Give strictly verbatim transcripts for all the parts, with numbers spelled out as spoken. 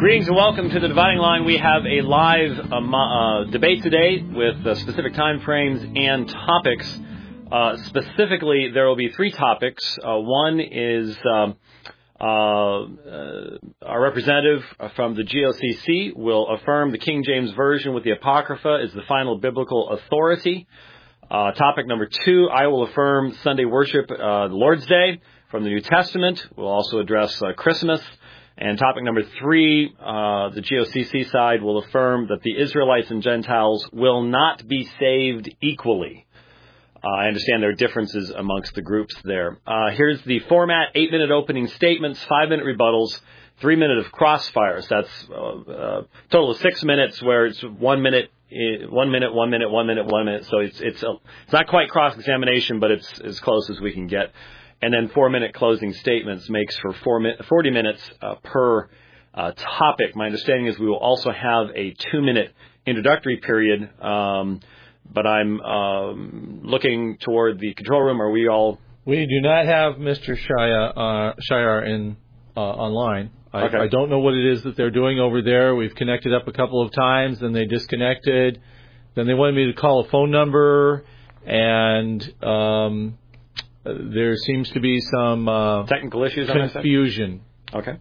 Greetings and welcome to the Dividing Line. We have a live um, uh, debate today with uh, specific time frames and topics. Uh, specifically, there will be three topics. Uh, one is um, uh, uh, our representative from the G O C C will affirm the King James Version with the Apocrypha is the final biblical authority. Uh, topic number two, I will affirm Sunday worship, uh, the Lord's Day from the New Testament. We'll also address uh, Christmas. And topic number three, uh, the G O C C side will affirm that the Israelites and Gentiles will not be saved equally. Uh, I understand there are differences amongst the groups there. Uh, here's the format: eight-minute opening statements, five-minute rebuttals, three-minute of crossfires. That's uh, uh, total of six minutes, where it's one minute, one minute, one minute, one minute, one minute. So it's it's a, it's not quite cross-examination, but it's as close as we can get. And then four-minute closing statements makes for four mi- forty minutes uh, per uh, topic. My understanding is we will also have a two-minute introductory period, um, but I'm um, looking toward the control room. Are we all... We do not have Mister Shia, uh, Shiar in uh, online. I, okay. I don't know what it is that they're doing over there. We've connected up a couple of times, then they disconnected. Then they wanted me to call a phone number, and... Um, Uh, there seems to be some uh, technical issues, confusion. Okay.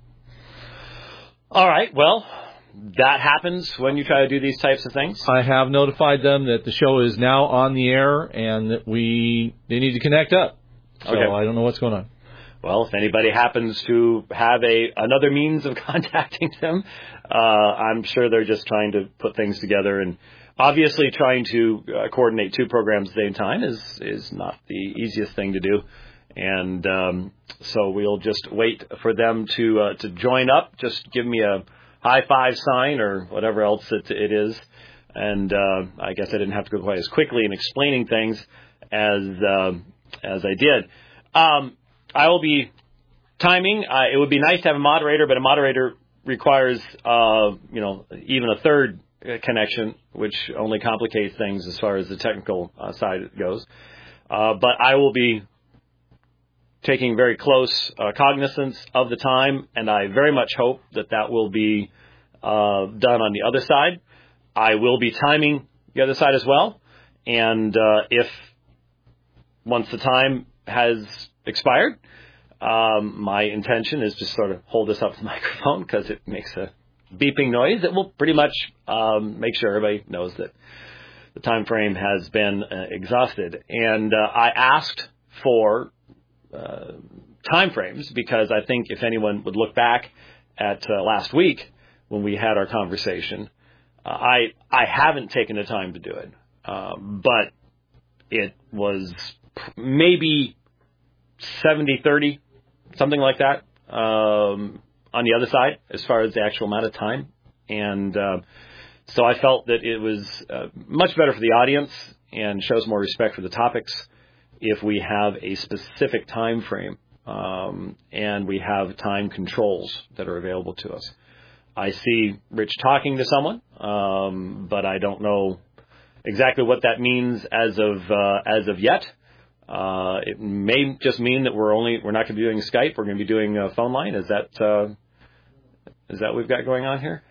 All right. Well, that happens when you try to do these types of things. I have notified them that the show is now on the air and that we they need to connect up. So okay. I don't know what's going on. Well, if anybody happens to have a another means of contacting them, uh, I'm sure they're just trying to put things together. And obviously, trying to uh, coordinate two programs at the same time is is not the easiest thing to do. And um, so we'll just wait for them to uh, to join up. Just give me a high five sign or whatever else it, it is. And uh, I guess I didn't have to go quite as quickly in explaining things as uh, as I did. Um, I will be timing. Uh, it would be nice to have a moderator, but a moderator requires, uh, you know, even a third connection, which only complicates things as far as the technical uh, side goes. Uh, but I will be taking very close uh, cognizance of the time, and I very much hope that that will be uh, done on the other side. I will be timing the other side as well, and uh, if once the time has expired, um, my intention is to sort of hold this up to the microphone because it makes a beeping noise that will pretty much um, make sure everybody knows that the time frame has been uh, exhausted. And uh, I asked for uh, time frames because I think if anyone would look back at uh, last week when we had our conversation, uh, I I haven't taken the time to do it, uh, but it was maybe seventy thirty, something like that, um, on the other side as far as the actual amount of time. And uh, so I felt that it was uh, much better for the audience and shows more respect for the topics if we have a specific time frame um, and we have time controls that are available to us. I see Rich talking to someone, um, but I don't know exactly what that means as of uh, as of yet. Uh, it may just mean that we're only we're not going to be doing Skype. We're going to be doing a phone line. Is that uh, is that what we've got going on here?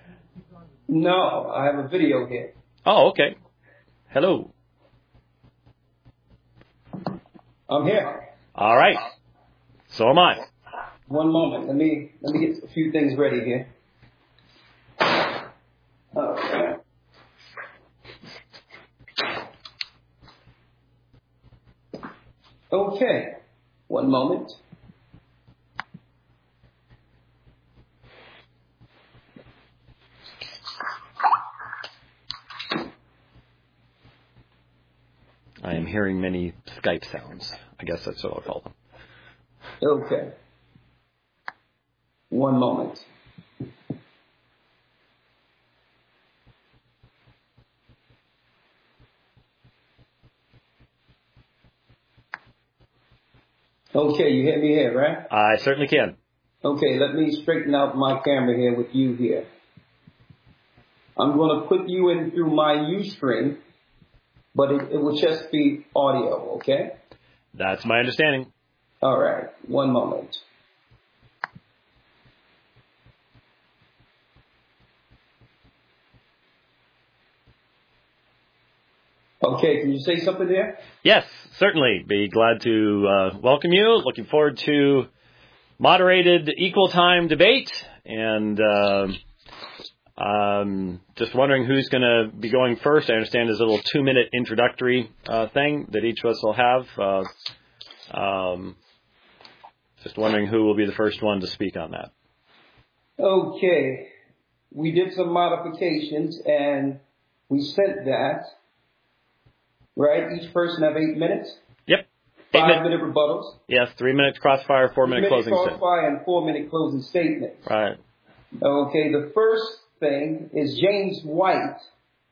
No, I have a video here. Oh, okay. Hello. I'm here. All right. So am I. One moment. Let me let me get a few things ready here. Okay. Okay. One moment. I am hearing many Skype sounds. I guess that's what I'll call them. Okay. One moment. Okay, you hear me here, right? I certainly can. Okay, let me straighten out my camera here with you here. I'm going to put you in through my Ustream, but it, it will just be audio, okay? That's my understanding. All right, one moment. Okay, can you say something there? Yes, certainly. Be glad to uh, welcome you. Looking forward to moderated equal time debate, and uh, um, just wondering who's going to be going first. I understand there's a little two-minute introductory uh, thing that each of us will have. Uh, um, just wondering who will be the first one to speak on that. Okay. We did some modifications, and we sent that. Right? Each person have eight minutes? Yep. Five-minute rebuttals? Yes, three minutes crossfire, four-minute closing statement. Crossfire and four-minute closing statements. Right. Okay, the first thing is James White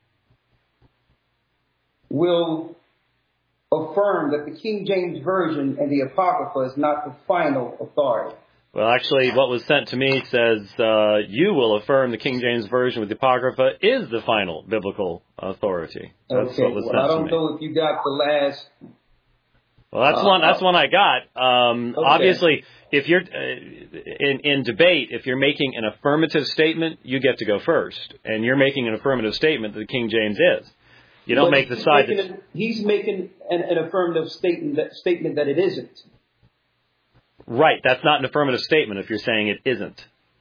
will affirm that the King James Version and the Apocrypha is not the final authority. Well, actually, what was sent to me says, uh, you will affirm the King James Version with the Apocrypha is the final biblical authority. That's okay, what was well, sent I don't to me. know if you got the last... Well, that's uh, one, that's one I got. Um, okay. Obviously, if you're, uh, in, in debate, if you're making an affirmative statement, you get to go first. And you're making an affirmative statement that the King James is. You don't but make the side making that... A, he's making an, an affirmative statement that, statement that it isn't. Right, that's not an affirmative statement if you're saying it isn't.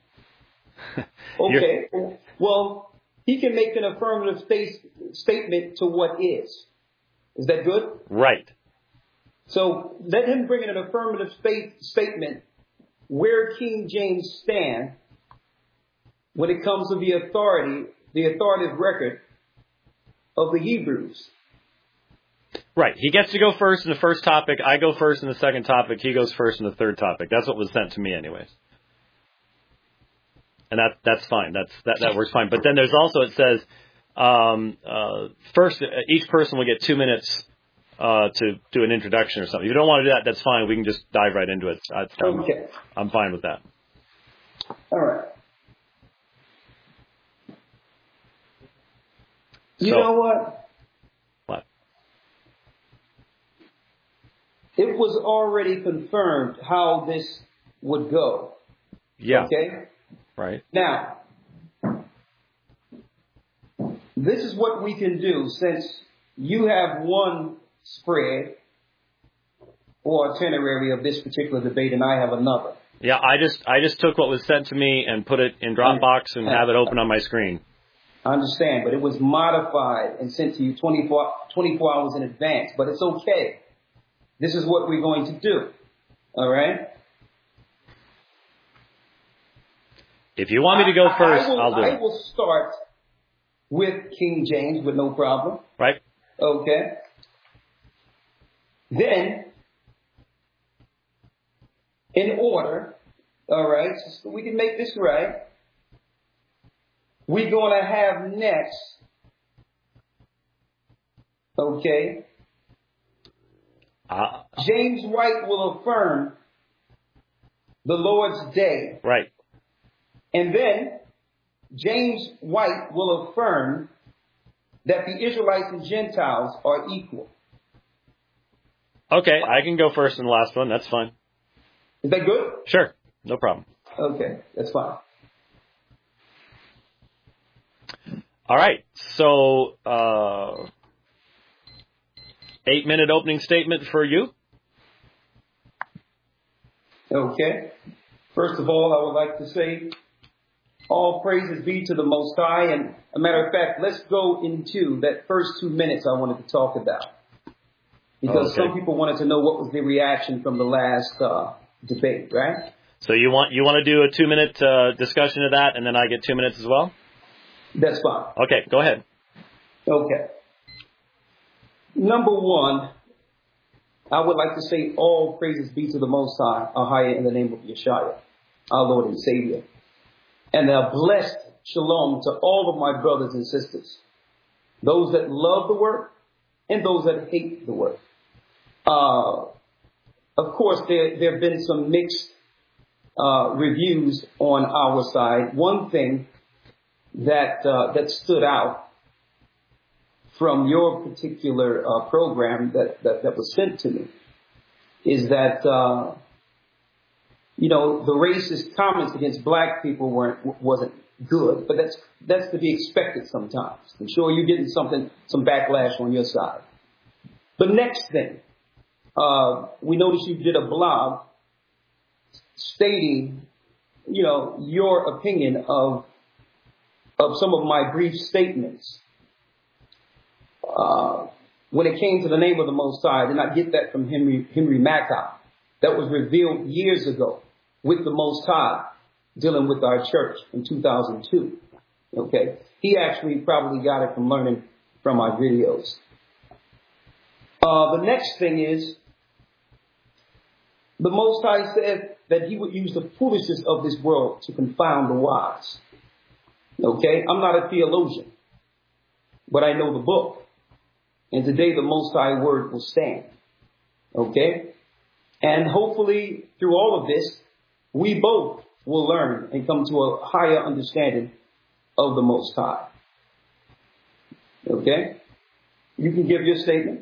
Okay, well, he can make an affirmative space, statement to what is. Is that good? Right. So let him bring in an affirmative space, statement where King James stand when it comes to the authority, the authoritative record of the Hebrews. Right. He gets to go first in the first topic. I go first in the second topic. He goes first in the third topic. That's what was sent to me anyways. And that that's fine. That's that, that works fine. But then there's also, it says, um, uh, first, each person will get two minutes uh, to do an introduction or something. If you don't want to do that, that's fine. We can just dive right into it. I, I'm, okay. I'm fine with that. All right. You So, know what? What? It was already confirmed how this would go. Yeah. Okay? Right. Now, this is what we can do since you have one spread or itinerary of this particular debate and I have another. Yeah, I just I just took what was sent to me and put it in Dropbox and have it open on my screen. I understand, but it was modified and sent to you twenty-four, twenty-four hours in advance. But it's okay. This is what we're going to do. All right? If you want me to go I, first, I will, I'll do I it. will start with King James with no problem. Right? Okay. Then, in order, all right, so we can make this right. We're going to have next, okay, Uh, James White will affirm the Lord's Day. right. And then James White will affirm that the Israelites and Gentiles are equal. Okay, I can go first in the last one. That's fine. Is that good? Sure. No problem. Okay, that's fine. All right. So, uh, eight minute opening statement for you. Okay. First of all, I would like to say all praises be to the Most High. And a matter of fact, let's go into that first two minutes I wanted to talk about. Because okay. some people wanted to know what was the reaction from the last uh, debate, right? So you want you want to do a two minute uh, discussion of that, and then I get two minutes as well? That's fine. Okay, go ahead. Okay. Number one, I would like to say all praises be to the Most High, Ahaya, in the name of Yeshua, our Lord and Savior. And a blessed shalom to all of my brothers and sisters, those that love the work and those that hate the work. Uh, of course, there, there have been some mixed uh, reviews on our side. One thing that uh, that stood out from your particular uh, program that, that, that was sent to me is that, uh, you know, the racist comments against black people weren't, wasn't good, but that's that's to be expected sometimes. I'm sure you're getting something, some backlash on your side. The next thing, uh, we noticed you did a blog stating, you know, your opinion of of some of my brief statements. Uh, when it came to the name of the Most High, I did not get that from Henry Henry Mackay. That was revealed years ago with the Most High, dealing with our church in two thousand two. Okay, he actually probably got it from learning from our videos. Uh, the next thing is, the Most High said that he would use the foolishness of this world to confound the wise. Okay, I'm not a theologian, but I know the book. And today the Most High word will stand. Okay? And hopefully through all of this, we both will learn and come to a higher understanding of the Most High. Okay? You can give your statement.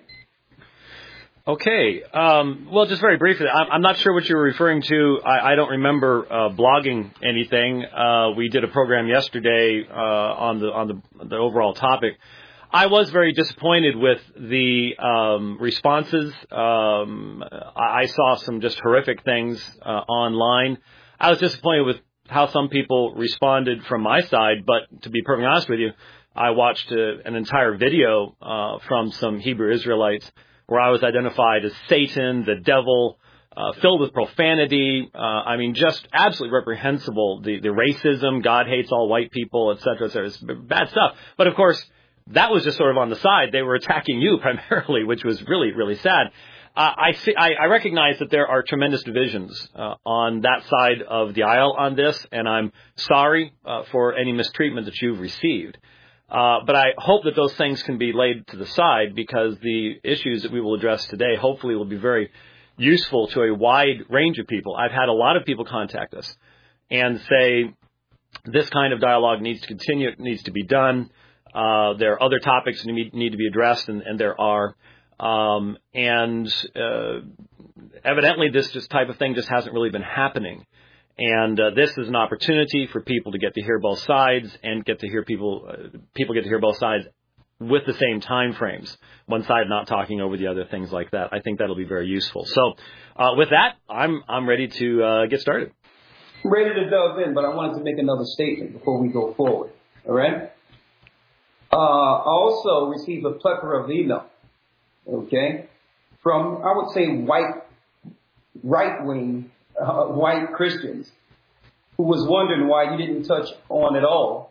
Okay. Um, well, just very briefly, I'm, I'm not sure what you're referring to. I, I don't remember uh, blogging anything. Uh, we did a program yesterday uh, on the on the, the overall topic. I was very disappointed with the um, responses. Um, I, I saw some just horrific things uh, online. I was disappointed with how some people responded from my side, but to be perfectly honest with you, I watched a, an entire video uh, from some Hebrew Israelites where I was identified as Satan, the devil, uh, filled with profanity. Uh, I mean, just absolutely reprehensible. The, the racism, God hates all white people, et cetera, et cetera. It's bad stuff. But of course, that was just sort of on the side. They were attacking you primarily, which was really, really sad. Uh, I, see, I, I recognize that there are tremendous divisions uh, on that side of the aisle on this, and I'm sorry uh, for any mistreatment that you've received. Uh, but I hope that those things can be laid to the side, because the issues that we will address today hopefully will be very useful to a wide range of people. I've had a lot of people contact us and say this kind of dialogue needs to continue, it needs to be done. Uh, there are other topics that need, need to be addressed, and, and there are. Um, and uh, evidently this just type of thing just hasn't really been happening. And uh, this is an opportunity for people to get to hear both sides and get to hear people, uh, people get to hear both sides with the same time frames. One side not talking over the other, things like that. I think that'll be very useful. So uh, with that, I'm I'm ready to uh, get started. I'm ready to delve in, but I wanted to make another statement before we go forward. All right? Uh, I also received a plethora of email, okay, from, I would say, white, right-wing, uh, white Christians who was wondering why you didn't touch on at all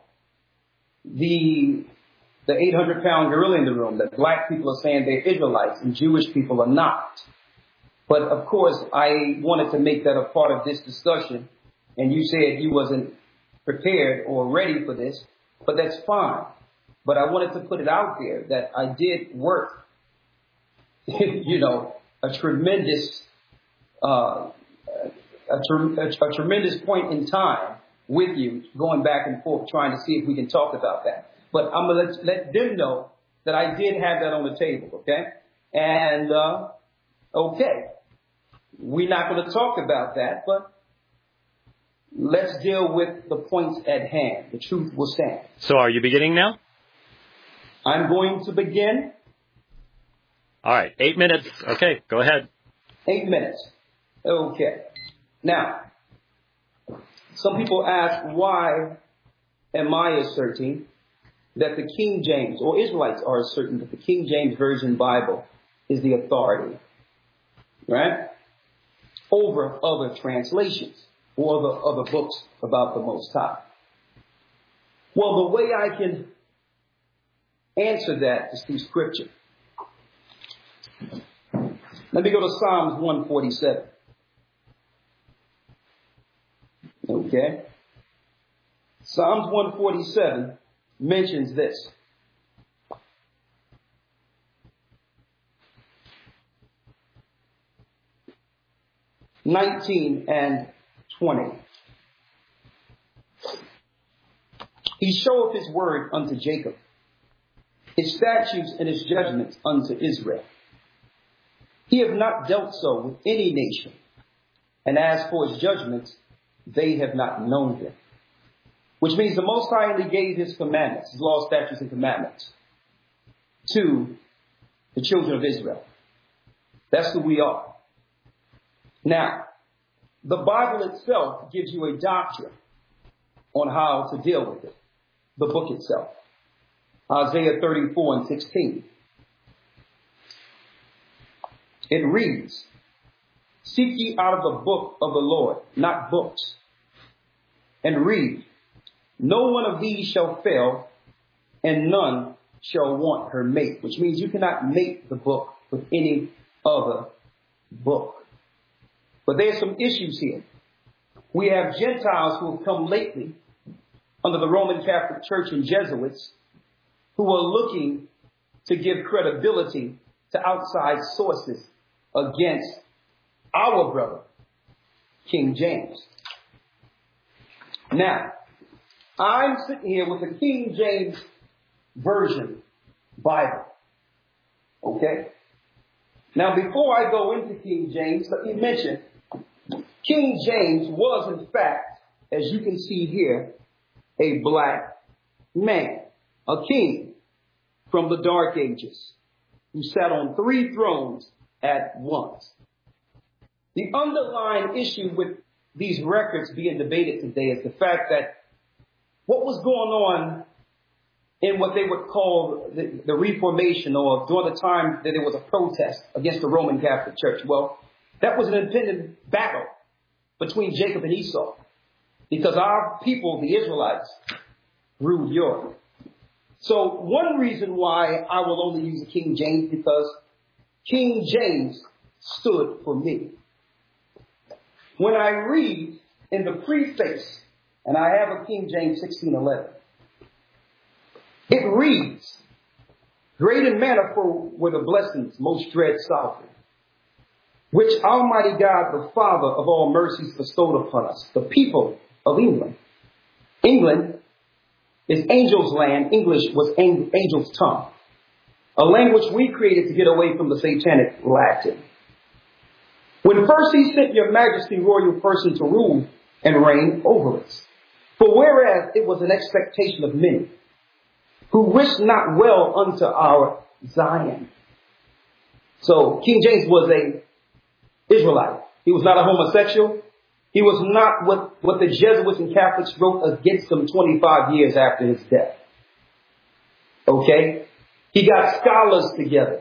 the the eight hundred pound gorilla in the room, that black people are saying they're Israelites and Jewish people are not. But, of course, I wanted to make that a part of this discussion, and you said you wasn't prepared or ready for this, but that's fine. But I wanted to put it out there that I did work, you know, a tremendous, uh, a, a, a tremendous point in time with you, going back and forth, trying to see if we can talk about that. But I'm going to let, let them know that I did have that on the table, okay? And, uh, okay, we're not going to talk about that, but let's deal with the points at hand. The truth will stand. So are you beginning now? I'm going to begin. All right, eight minutes. Okay, go ahead. Eight minutes. Okay. Now, some people ask, why am I asserting that the King James, or Israelites are asserting that the King James Version Bible is the authority, right, over other translations or other, other books about the Most High? Well, the way I can answer that is through Scripture. Let me go to Psalms one forty-seven. Okay. Psalms one forty-seven mentions this. nineteen and twenty. He showeth his word unto Jacob, his statutes and his judgments unto Israel. He have not dealt so with any nation, and as for his judgments, they have not known them. which means the Most High only gave his commandments, his law, statutes, and commandments to the children of Israel. That's who we are. Now, the Bible itself gives you a doctrine on how to deal with it. The book itself. Isaiah thirty-four and sixteen. It reads, seek ye out of the book of the Lord, not books, and read. No one of these shall fail, and none shall want her mate, which means you cannot mate the book with any other book. But there's some issues here. We have Gentiles who have come lately under the Roman Catholic Church and Jesuits who are looking to give credibility to outside sources against our brother, King James. Now, I'm sitting here with the King James Version Bible. Okay? Now, before I go into King James, let me mention, King James was, in fact, as you can see here, a black man, a king from the Dark Ages, who sat on three thrones at once. The underlying issue with these records being debated today is the fact that what was going on in what they would call the, the Reformation, or during the time that there was a protest against the Roman Catholic Church. Well, that was an independent battle between Jacob and Esau, because our people, the Israelites, ruled Europe. So one reason why I will only use the King James, because King James stood for me. When I read in the preface, and I have a King James sixteen eleven, it reads, great and manifold were the blessings, most dread sovereign, which Almighty God, the Father of all mercies, bestowed upon us, the people of England. England is angel's land. English was angel's tongue, a language we created to get away from the satanic Latin. When first he sent your majesty royal person to rule and reign over us. For whereas it was an expectation of many who wished not well unto our Zion. So King James was a Israelite. He was not a homosexual. He was not what, what the Jesuits and Catholics wrote against him twenty-five years after his death. Okay? He got scholars together.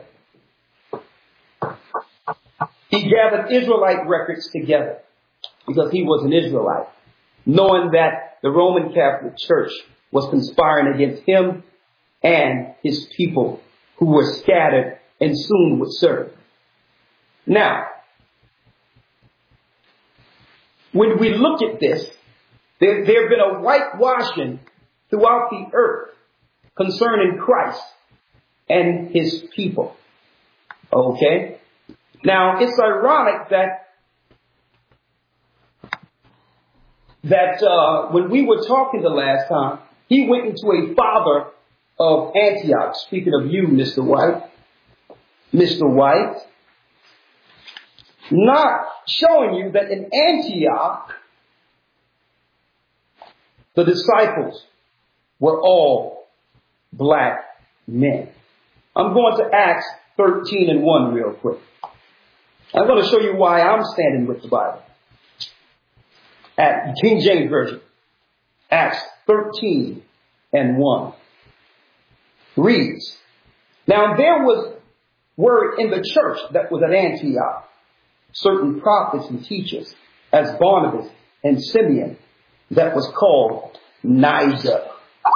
He gathered Israelite records together because he was an Israelite, knowing that the Roman Catholic Church was conspiring against him and his people who were scattered and soon would serve. Now, when we look at this, there, there have been a whitewashing throughout the earth concerning Christ and his people. Okay? Now, it's ironic that that uh, when we were talking the last time, he went into a father of Antioch. Speaking of you, Mister White, Mister White, not showing you that in Antioch, the disciples were all black men. I'm going to Acts thirteen and one real quick. I'm going to show you why I'm standing with the Bible. At King James Version, Acts thirteen and one reads, now there was word in the church that was at Antioch, certain prophets and teachers, as Barnabas and Simeon, that was called Niger.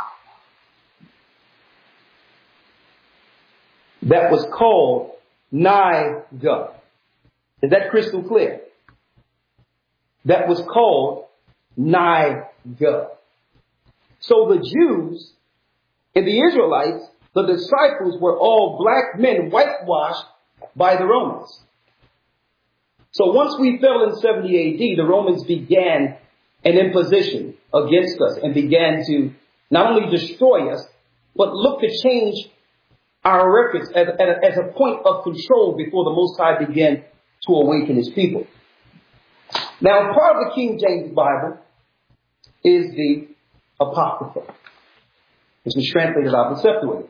That was called Niger. Is that crystal clear? That was called Niger. So the Jews and the Israelites, the disciples, were all black men whitewashed by the Romans. So once we fell in seventy A D, the Romans began an imposition against us and began to not only destroy us, but look to change our records as, as a point of control before the Most High began to awaken his people. Now, part of the King James Bible is the Apocrypha, which was translated out of the Septuagint.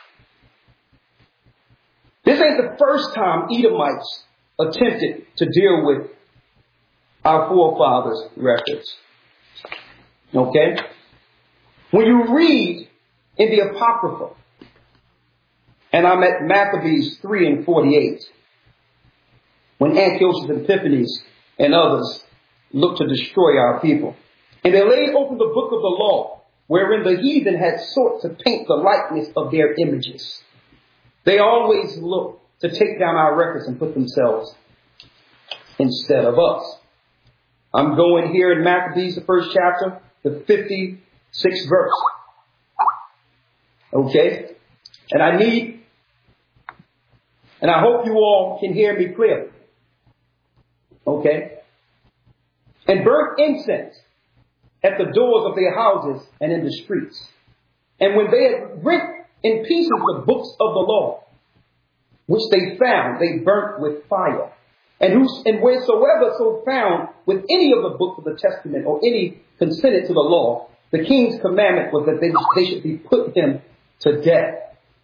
This ain't the first time Edomites attempted to deal with our forefathers' records. Okay? When you read in the Apocrypha, and I'm at Maccabees three and forty-eight, when Antiochus Epiphanes and others looked to destroy our people. And they laid open the book of the law, wherein the heathen had sought to paint the likeness of their images. They always look to take down our records and put themselves instead of us. I'm going here in Maccabees, the first chapter, the fifty-sixth verse. Okay? And I need, and I hope you all can hear me clearly. Okay? And burnt incense at the doors of their houses and in the streets. And when they had rent in pieces the books of the law, which they found, they burnt with fire. And, who, and wheresoever so found with any of the books of the Testament or any consented to the law, the king's commandment was that they, they should be put him to death.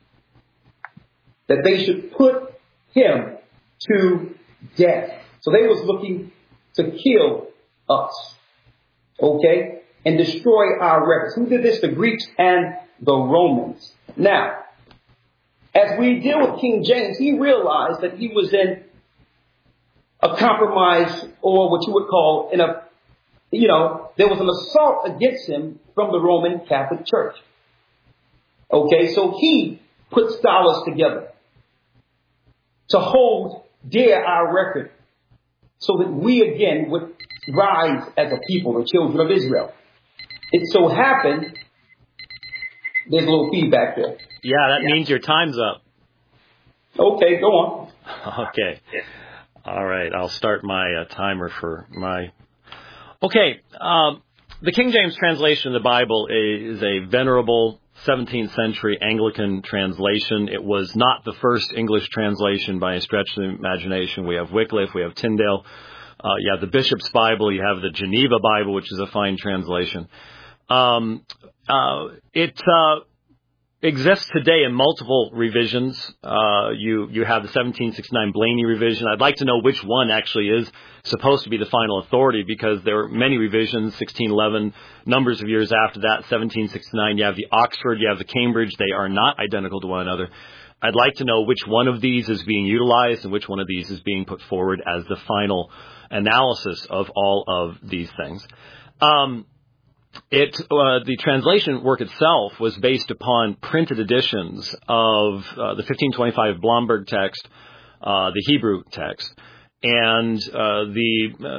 That they should put him to death. So they was looking to kill us. Okay? And destroy our records. Who did this? The Greeks and the Romans. Now, as we deal with King James, he realized that he was in a compromise, or what you would call in a, you know, there was an assault against him from the Roman Catholic Church. Okay, so he put scholars together to hold dear our record so that we again would rise as a people, the children of Israel. It so happened, there's a little feedback there. Yeah, that means your time's up. Okay, go on. Okay. All right, I'll start my uh, timer for my... Okay, um, the King James translation of the Bible is a venerable seventeenth century Anglican translation. It was not the first English translation by a stretch of the imagination. We have Wycliffe, we have Tyndale, uh, you have the Bishop's Bible, you have the Geneva Bible, which is a fine translation. Um, uh, it... Uh, exists today in multiple revisions. Uh, you, you have the seventeen sixty-nine Blaney revision. I'd like to know which one actually is supposed to be the final authority, because there are many revisions, sixteen eleven, numbers of years after that, seventeen sixty-nine. You have the Oxford, you have the Cambridge. They are not identical to one another. I'd like to know which one of these is being utilized and which one of these is being put forward as the final analysis of all of these things. Um, It uh, the translation work itself was based upon printed editions of uh, the fifteen twenty-five Blomberg text, uh, the Hebrew text, and uh, the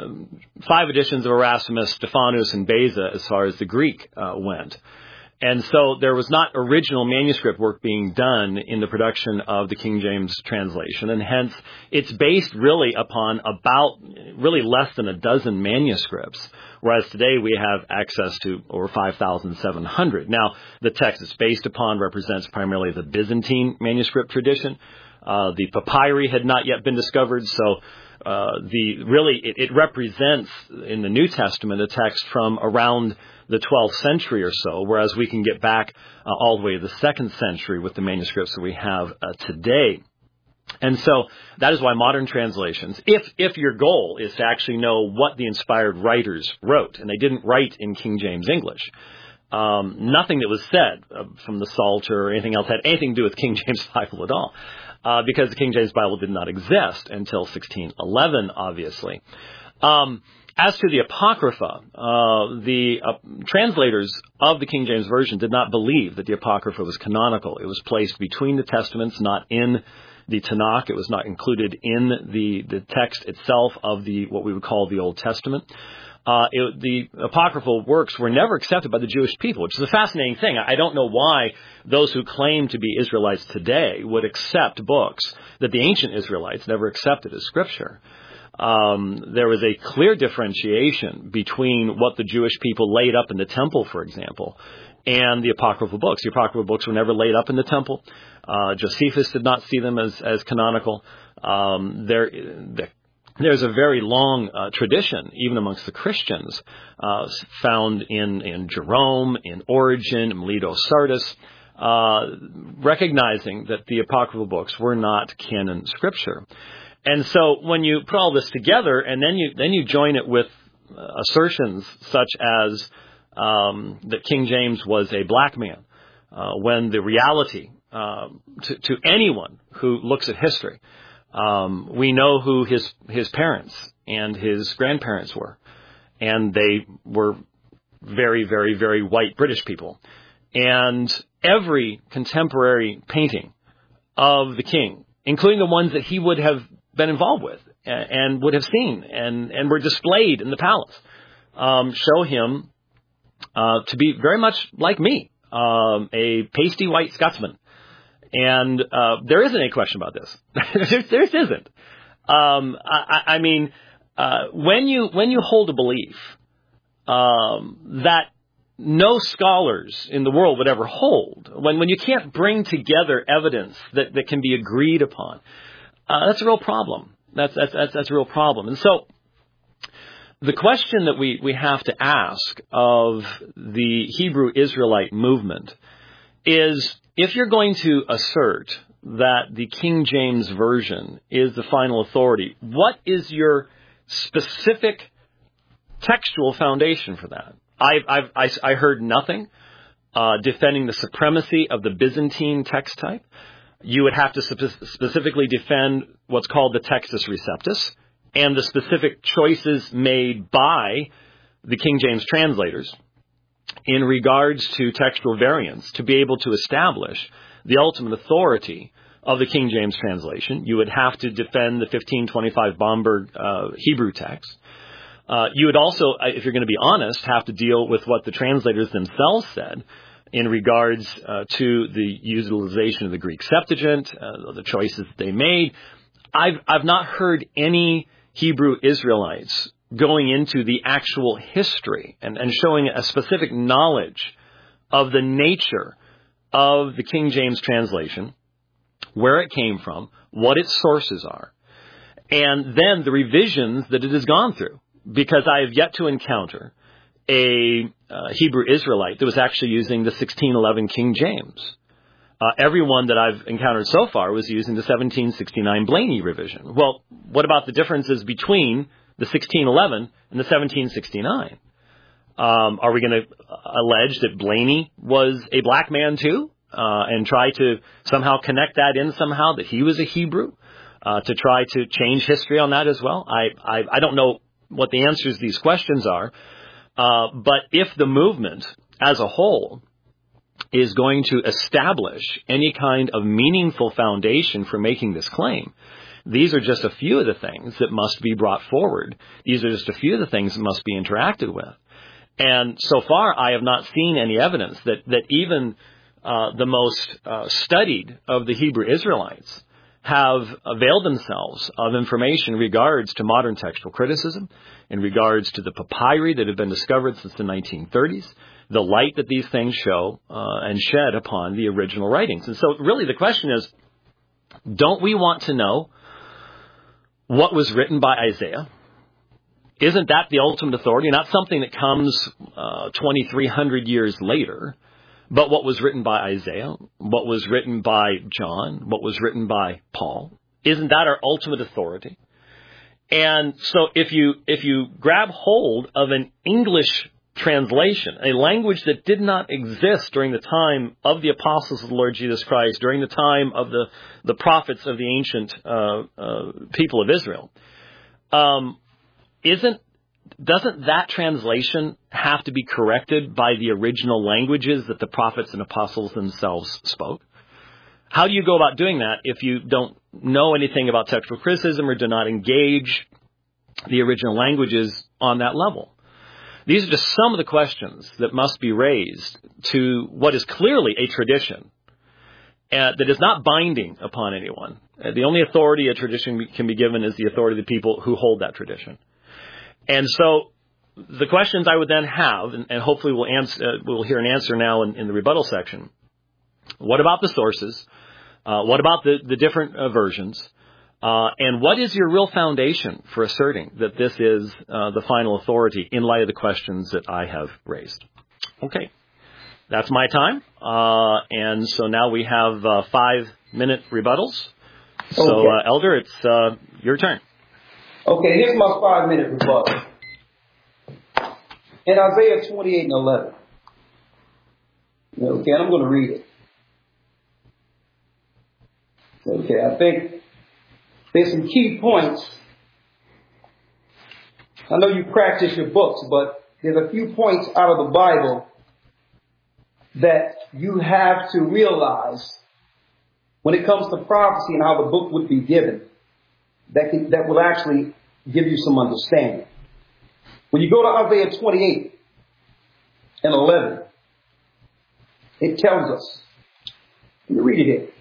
uh, five editions of Erasmus, Stephanus, and Beza as far as the Greek uh, went. And so there was not original manuscript work being done in the production of the King James translation, and hence it's based really upon about really less than a dozen manuscripts, whereas today we have access to over five thousand seven hundred. Now, the text it's based upon represents primarily the Byzantine manuscript tradition. Uh, the papyri had not yet been discovered, so uh, the really it, it represents in the New Testament a text from around the twelfth century or so, whereas we can get back uh, all the way to the second century with the manuscripts that we have uh, today. And so that is why modern translations, if if your goal is to actually know what the inspired writers wrote, and they didn't write in King James English, um, nothing that was said uh, from the Psalter or anything else had anything to do with King James Bible at all, uh, because the King James Bible did not exist until sixteen eleven, obviously. Um, As to the Apocrypha, uh, the uh, translators of the King James Version did not believe that the Apocrypha was canonical. It was placed between the Testaments, not in the Tanakh. It was not included in the, the text itself of the what we would call the Old Testament. Uh, it, the apocryphal works were never accepted by the Jewish people, which is a fascinating thing. I don't know why those who claim to be Israelites today would accept books that the ancient Israelites never accepted as Scripture. Um, there was a clear differentiation between what the Jewish people laid up in the temple, for example, and the apocryphal books. The apocryphal books were never laid up in the temple. Uh, Josephus did not see them as, as canonical. Um, there, the there's a very long uh, tradition, even amongst the Christians, uh, found in, in Jerome, in Origen, in Melito Sardis, uh, recognizing that the apocryphal books were not canon scripture. And so when you put all this together, and then you then you join it with uh, assertions such as um, that King James was a black man, uh, when the reality uh, to, to anyone who looks at history, um, we know who his his parents and his grandparents were, and they were very, very, very white British people. And every contemporary painting of the king, including the ones that he would have been involved with and would have seen and, and were displayed in the palace, um, show him uh, to be very much like me, um, a pasty white Scotsman. And uh, there isn't any question about this. there, there isn't. Um, I, I mean, uh, when you when you hold a belief um, that no scholars in the world would ever hold, when when you can't bring together evidence that, that can be agreed upon, Uh, that's a real problem. That's, that's, that's, that's a real problem. And so the question that we, we have to ask of the Hebrew Israelite movement is, if you're going to assert that the King James Version is the final authority, what is your specific textual foundation for that? I've, I've, I, I heard nothing uh, defending the supremacy of the Byzantine text type. You would have to spe- specifically defend what's called the Textus Receptus and the specific choices made by the King James translators in regards to textual variants to be able to establish the ultimate authority of the King James translation. You would have to defend the fifteen twenty-five Bomberg uh, Hebrew text. Uh, you would also, if you're going to be honest, have to deal with what the translators themselves said in regards uh, to the utilization of the Greek Septuagint, uh, the choices that they made. I've, I've not heard any Hebrew Israelites going into the actual history and, and showing a specific knowledge of the nature of the King James translation, where it came from, what its sources are, and then the revisions that it has gone through. Because I have yet to encounter a uh, Hebrew Israelite that was actually using the sixteen eleven King James. Uh, everyone that I've encountered so far was using the seventeen sixty-nine Blaney revision. Well, what about the differences between the sixteen eleven and the seventeen sixty-nine? Um, are we going to allege that Blaney was a black man too, uh, and try to somehow connect that in somehow, that he was a Hebrew, uh, to try to change history on that as well? I, I, I don't know what the answers to these questions are. Uh, but if the movement as a whole is going to establish any kind of meaningful foundation for making this claim, these are just a few of the things that must be brought forward. These are just a few of the things that must be interacted with. And so far, I have not seen any evidence that, that even uh, the most uh, studied of the Hebrew Israelites have availed themselves of information in regards to modern textual criticism, in regards to the papyri that have been discovered since the nineteen thirties, the light that these things show uh, and shed upon the original writings. And so really the question is, don't we want to know what was written by Isaiah? Isn't that the ultimate authority? Not something that comes uh, twenty-three hundred years later, but what was written by Isaiah, what was written by John, what was written by Paul. Isn't that our ultimate authority? And so if you if you grab hold of an English translation, a language that did not exist during the time of the apostles of the Lord Jesus Christ, during the time of the, the prophets of the ancient uh, uh, people of Israel, um, isn't doesn't that translation have to be corrected by the original languages that the prophets and apostles themselves spoke? How do you go about doing that if you don't know anything about textual criticism or do not engage the original languages on that level? These are just some of the questions that must be raised to what is clearly a tradition uh, that is not binding upon anyone. Uh, the only authority a tradition can be given is the authority of the people who hold that tradition. And so the questions I would then have, and, and hopefully we'll, answer, uh, we'll hear an answer now in, in the rebuttal section. What about the sources? Uh, what about the, the different uh, versions? Uh, and what is your real foundation for asserting that this is uh, the final authority in light of the questions that I have raised? Okay. That's my time. Uh, and so now we have uh, five-minute rebuttals. So, Okay. uh, Elder, it's uh, your turn. Okay, here's my five-minute rebuttal. In Isaiah twenty-eight and eleven. Okay, I'm going to read it. Okay, I think there's some key points. I know you practice your books, but there's a few points out of the Bible that you have to realize when it comes to prophecy and how the book would be given. That can, that will actually give you some understanding. When you go to Isaiah twenty-eight and eleven, it tells us. Let me read it here.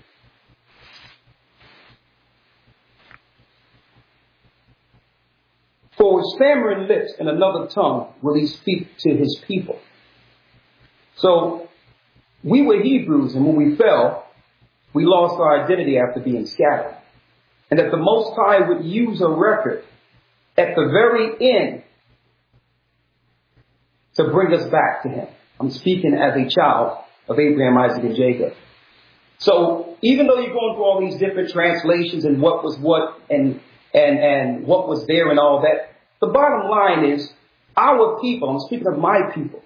For with stammering lips and another tongue will he speak to his people. So, we were Hebrews, and when we fell, we lost our identity after being scattered. And that the Most High would use a record at the very end to bring us back to him. I'm speaking as a child of Abraham, Isaac, and Jacob. So even though you're going through all these different translations and what was what and and and what was there and all that, the bottom line is our people, I'm speaking of my people,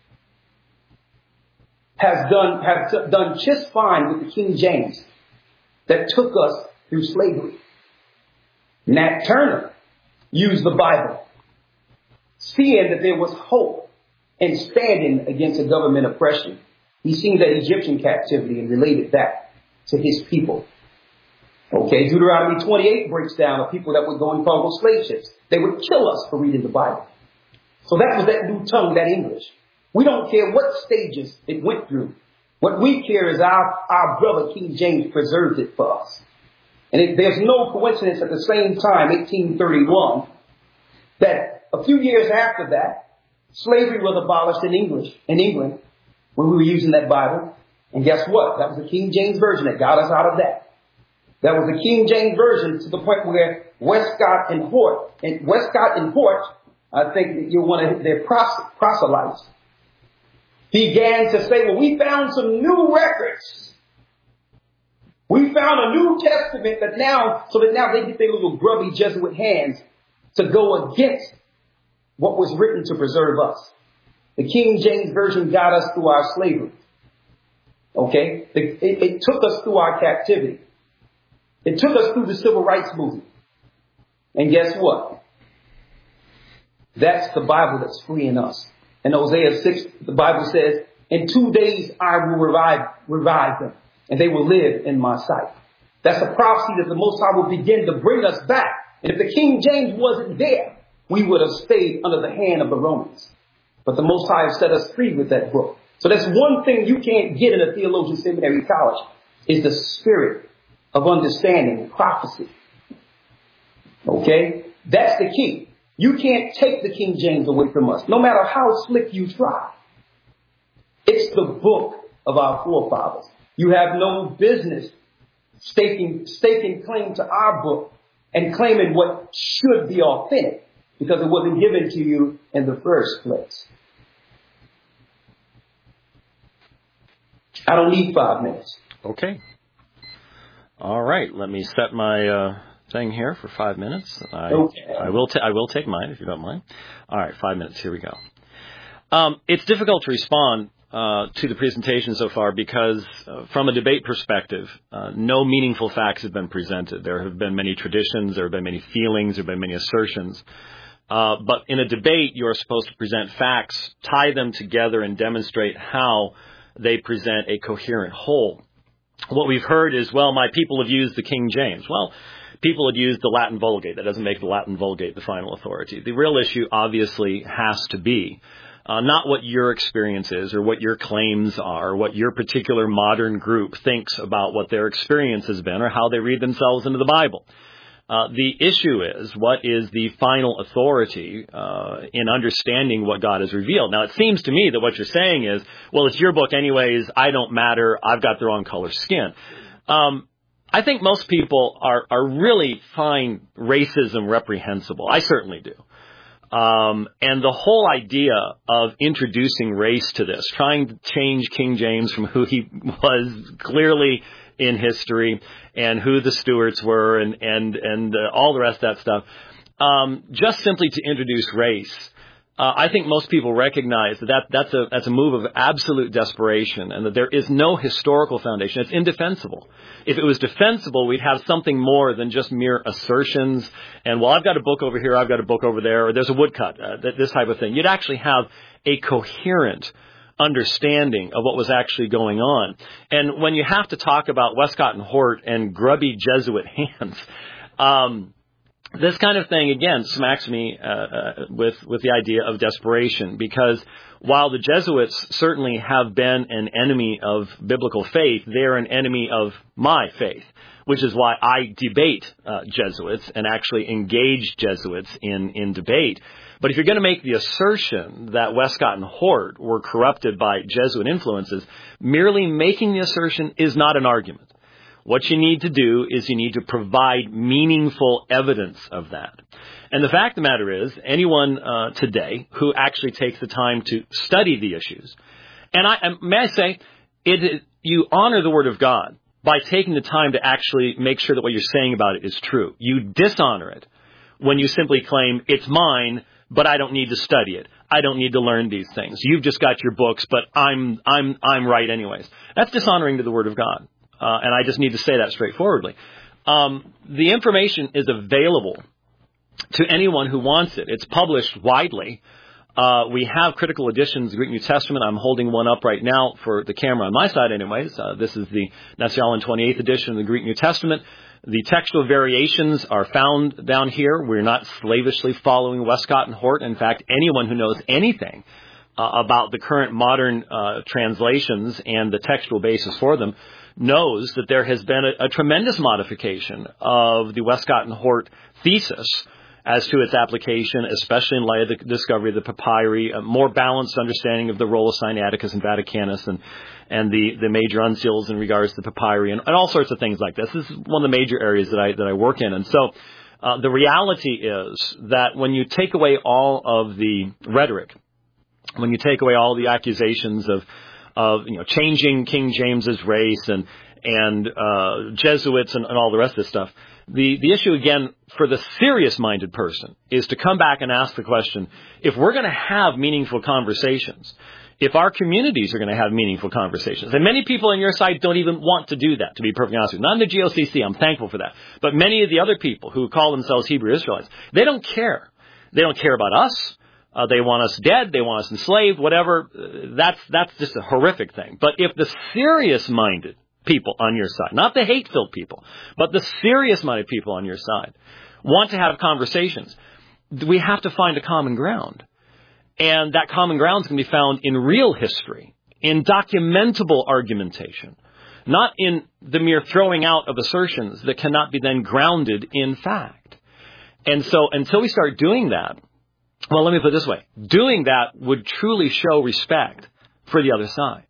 has done have done just fine with the King James that took us through slavery. Nat Turner used the Bible, seeing that there was hope and standing against a government oppression. He seen that Egyptian captivity and related that to his people. Okay, Deuteronomy twenty-eight breaks down the people that would go and cargo slave ships. They would kill us for reading the Bible. So that was that new tongue, that English. We don't care what stages it went through. What we care is our, our brother King James preserved it for us. And it, there's no coincidence at the same time, eighteen thirty-one, that a few years after that, slavery was abolished in English, in England, when we were using that Bible. And guess what? That was the King James Version that got us out of that. That was the King James Version to the point where Westcott and Hort, and Westcott and Hort, I think you're one of their proselytes, began to say, well, we found some new records. We found a New Testament that now, so that now they get their little grubby Jesuit hands to go against what was written to preserve us. The King James Version got us through our slavery. Okay? It, it, it took us through our captivity. It took us through the civil rights movement. And guess what? That's the Bible that's freeing us. In Hosea six, the Bible says, in two days I will revive, revive them, and they will live in my sight. That's a prophecy that the Most High will begin to bring us back. And if the King James wasn't there, we would have stayed under the hand of the Romans. But the Most High has set us free with that book. So that's one thing you can't get in a theologian seminary college, is the spirit of understanding prophecy. Okay? That's the key. You can't take the King James away from us, no matter how slick you try. It's the book of our forefathers. You have no business staking, staking claim to our book and claiming what should be authentic, because it wasn't given to you in the first place. I don't need five minutes. Okay. All right. Let me set my uh, thing here for five minutes. I, okay. I will. Ta- I will take mine if you don't mind. All right. Five minutes. Here we go. Um, it's difficult to respond uh, to the presentation so far because, uh, from a debate perspective, uh, no meaningful facts have been presented. There have been many traditions. There have been many feelings. There have been many assertions. Uh, but in a debate, you're supposed to present facts, tie them together, and demonstrate how they present a coherent whole. What we've heard is, well, my people have used the King James. Well, people had used the Latin Vulgate. That doesn't make the Latin Vulgate the final authority. The real issue obviously has to be uh, not what your experience is or what your claims are, or what your particular modern group thinks about what their experience has been or how they read themselves into the Bible. Uh, the issue is, what is the final authority uh, in understanding what God has revealed? Now, it seems to me that what you're saying is, well, it's your book anyways, I don't matter, I've got the wrong color skin. Um, I think most people are, are really find racism reprehensible. I certainly do. Um, and the whole idea of introducing race to this, trying to change King James from who he was clearly in history and who the Stuarts were and, and, and uh, all the rest of that stuff, um, just simply to introduce race. Uh, I think most people recognize that, that that's a that's a move of absolute desperation and that there is no historical foundation. It's indefensible. If it was defensible, we'd have something more than just mere assertions. And, well, I've got a book over here, I've got a book over there, or there's a woodcut, uh, this type of thing. You'd actually have a coherent understanding of what was actually going on. And when you have to talk about Westcott and Hort and grubby Jesuit hands, um, this kind of thing, again, smacks me uh, uh, with with the idea of desperation, because while the Jesuits certainly have been an enemy of biblical faith, they're an enemy of my faith, which is why I debate uh, Jesuits and actually engage Jesuits in, in debate. But if you're going to make the assertion that Westcott and Hort were corrupted by Jesuit influences, merely making the assertion is not an argument. What you need to do is you need to provide meaningful evidence of that. And the fact of the matter is, anyone uh, today who actually takes the time to study the issues, and I and may I say, it, you honor the Word of God by taking the time to actually make sure that what you're saying about it is true. You dishonor it when you simply claim, it's mine, but I don't need to study it. I don't need to learn these things. You've just got your books, but I'm I'm I'm right anyways. That's dishonoring to the Word of God. Uh, and I just need to say that straightforwardly. Um, the information is available to anyone who wants it. It's published widely. Uh, we have critical editions of the Greek New Testament. I'm holding one up right now for the camera on my side anyways. Uh, this is the National twenty-eighth edition of the Greek New Testament. The textual variations are found down here. We're not slavishly following Westcott and Hort. In fact, anyone who knows anything uh, about the current modern uh, translations and the textual basis for them knows that there has been a, a tremendous modification of the Westcott and Hort thesis as to its application, especially in light of the discovery of the papyri, a more balanced understanding of the role of Sinaiticus and Vaticanus and, and the, the major uncials in regards to the papyri and, and all sorts of things like this. This is one of the major areas that I, that I work in. And so uh, the reality is that when you take away all of the rhetoric, when you take away all the accusations of of, you know, changing King James's race and, and, uh, Jesuits and, and all the rest of this stuff. The, the issue again for the serious-minded person is to come back and ask the question, if we're going to have meaningful conversations, if our communities are going to have meaningful conversations, and many people on your side don't even want to do that, to be perfectly honest with you. Not in the G O C C, I'm thankful for that. But many of the other people who call themselves Hebrew Israelites, they don't care. They don't care about us. Uh, they want us dead. They want us enslaved, whatever. Uh, that's, that's just a horrific thing. But if the serious-minded people on your side, not the hate-filled people, but the serious-minded people on your side want to have conversations, we have to find a common ground. And that common ground is going to be found in real history, in documentable argumentation, not in the mere throwing out of assertions that cannot be then grounded in fact. And so until we start doing that, well, let me put it this way. Doing that would truly show respect for the other side.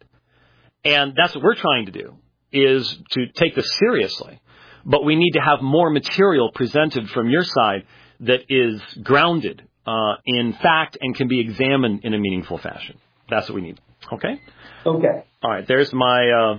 And that's what we're trying to do, is to take this seriously. But we need to have more material presented from your side that is grounded uh, in fact and can be examined in a meaningful fashion. That's what we need. Okay? Okay. All right, there's my... Uh,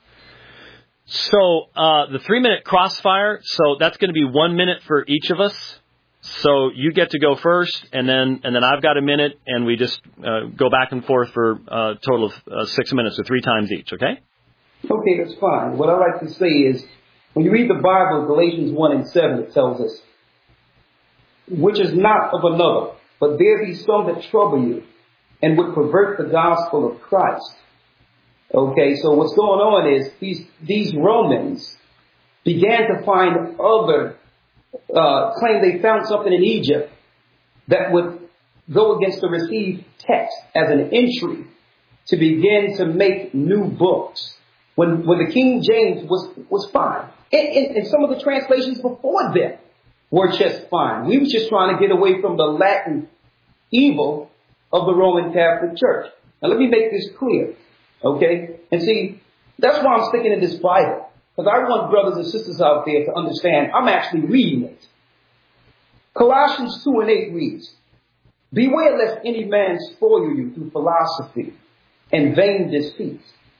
so uh, the three-minute crossfire, so that's going to be one minute for each of us. So you get to go first, and then and then I've got a minute, and we just uh, go back and forth for a total of uh, six minutes, or three times each, okay? Okay, that's fine. What I like to say is, when you read the Bible, Galatians one and seven, it tells us, which is not of another, but there be some that trouble you, and would pervert the gospel of Christ. Okay, so what's going on is, these, these Romans began to find other Uh, claim they found something in Egypt that would go against the received text as an entry to begin to make new books. When when the King James was was fine, and, and, and some of the translations before them were just fine. We were just trying to get away from the Latin evil of the Roman Catholic Church. Now let me make this clear, okay? And see, that's why I'm sticking to this Bible. because I want brothers and sisters out there to understand I'm actually reading it. Colossians two and eight reads, beware lest any man spoil you through philosophy and vain deceit.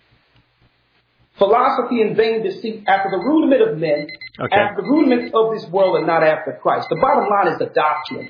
Philosophy and vain deceit after the rudiment of men, okay. after the rudiments of this world and not after Christ. The bottom line is the doctrine.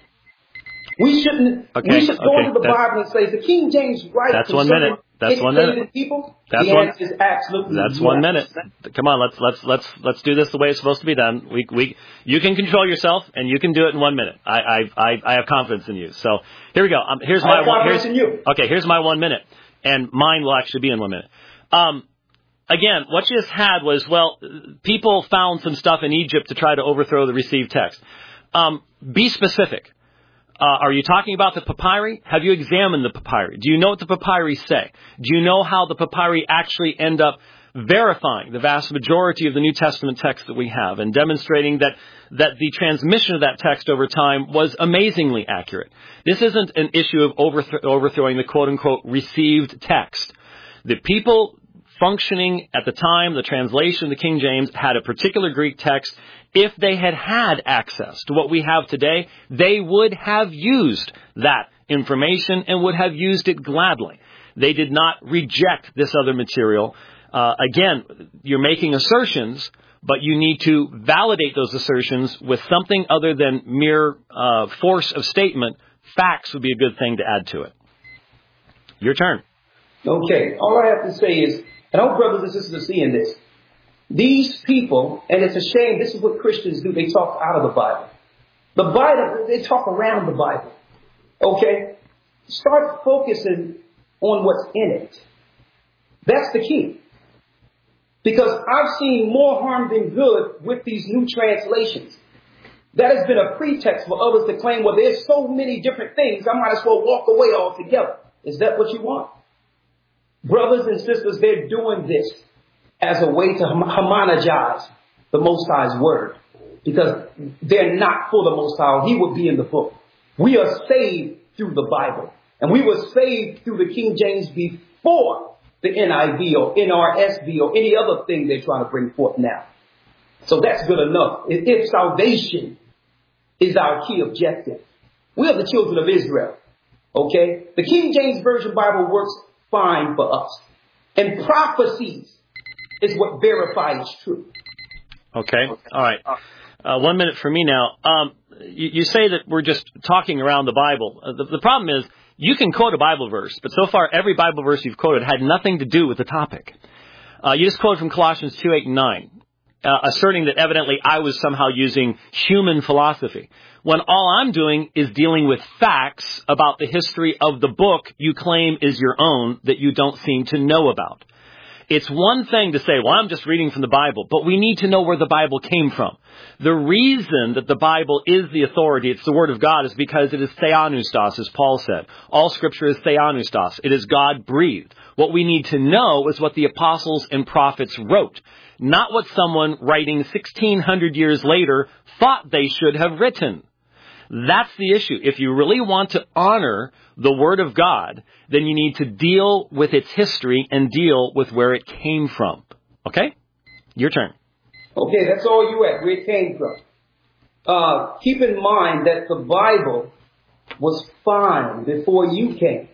We shouldn't, okay. we should go okay. into the that's, Bible and say, is the King James right? That's one minute. That's one minute. People? That's the one. answer is absolutely That's yes. one minute. Come on, let's let's let's let's do this the way it's supposed to be done. We we you can control yourself and you can do it in one minute. I I I, I have confidence in you. So here we go. Um, here's I my have one. confidence Here's, in you. Okay, here's my one minute, and mine will actually be in one minute. Um, again, what you just had was well, people found some stuff in Egypt to try to overthrow the received text. Um, be specific. Uh, are you talking about the papyri? Have you examined the papyri? Do you know what the papyri say? Do you know how the papyri actually end up verifying the vast majority of the New Testament text that we have and demonstrating that, that the transmission of that text over time was amazingly accurate? This isn't an issue of overth- overthrowing the quote-unquote received text. The people functioning at the time, the translation of the King James had a particular Greek text. If they had had access to what we have today, they would have used that information and would have used it gladly. They did not reject this other material. Uh, again, you're making assertions, but you need to validate those assertions with something other than mere uh, force of statement. Facts would be a good thing to add to it. Your turn. Okay. All I have to say is, and I hope brothers and sisters are seeing this. These people, and it's a shame, this is what Christians do. They talk out of the Bible. The Bible, they talk around the Bible. Okay? Start focusing on what's in it. That's the key. Because I've seen more harm than good with these new translations. That has been a pretext for others to claim, well, there's so many different things, I might as well walk away altogether. Is that what you want? Brothers and sisters, they're doing this as a way to homologize the Most High's word. Because they're not for the Most High. He would be in the book. We are saved through the Bible. And we were saved through the King James before the N I V or N R S V or any other thing they're trying to bring forth now. So that's good enough. If salvation is our key objective, we are the children of Israel. Okay? The King James Version Bible works fine for us. And prophecies is what verifies truth. Okay. All right. Uh, one minute for me now. Um, you, you say that we're just talking around the Bible. Uh, the, the problem is you can quote a Bible verse, but so far every Bible verse you've quoted had nothing to do with the topic. Uh, you just quoted from Colossians two, eight, and nine, uh, asserting that evidently I was somehow using human philosophy, when all I'm doing is dealing with facts about the history of the book you claim is your own that you don't seem to know about. It's one thing to say, well, I'm just reading from the Bible, but we need to know where the Bible came from. The reason that the Bible is the authority, it's the Word of God, is because it is theopneustos, as Paul said. All Scripture is theopneustos. It is God-breathed. What we need to know is what the apostles and prophets wrote, not what someone writing sixteen hundred years later thought they should have written. That's the issue. If you really want to honor the Word of God, then you need to deal with its history and deal with where it came from. Okay? Your turn. Okay, that's all you at, where it came from. Uh, keep in mind that the Bible was fine before you came.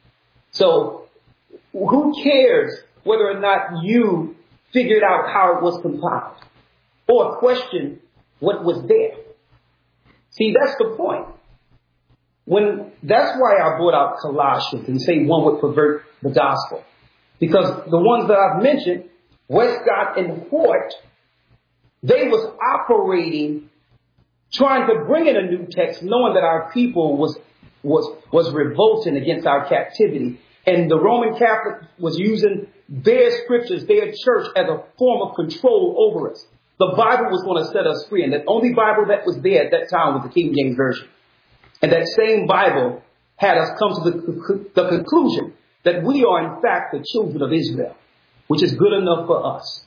So, who cares whether or not you figured out how it was compiled or questioned what was there? See, that's the point. When that's why I brought out Colossians and say one would pervert the gospel. Because the ones that I've mentioned, Westcott and Hort, they was operating, trying to bring in a new text, knowing that our people was was was revolting against our captivity. And the Roman Catholic was using their scriptures, their church, as a form of control over us. The Bible was going to set us free. And the only Bible that was there at that time was the King James Version. And that same Bible had us come to the, the conclusion that we are, in fact, the children of Israel, which is good enough for us.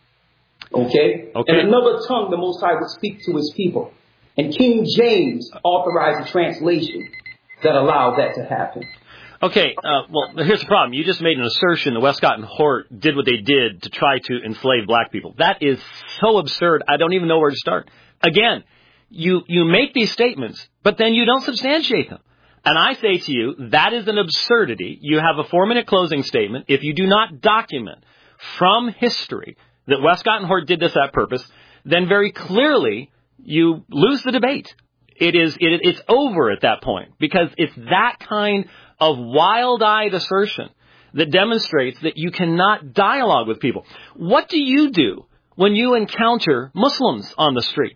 Okay? Okay. And another tongue the Most High would speak to his people. And King James authorized a translation that allowed that to happen. Okay, uh, well, here's the problem. You just made an assertion that Westcott and Hort did what they did to try to enslave black people. That is so absurd, I don't even know where to start. Again, you, you make these statements, but then you don't substantiate them. And I say to you, that is an absurdity. You have a four-minute closing statement. If you do not document from history that Westcott and Hort did this at purpose, then very clearly you lose the debate. It is, it, it's over at that point, because it's that kind of wild-eyed assertion that demonstrates that you cannot dialogue with people. What do you do when you encounter Muslims on the street?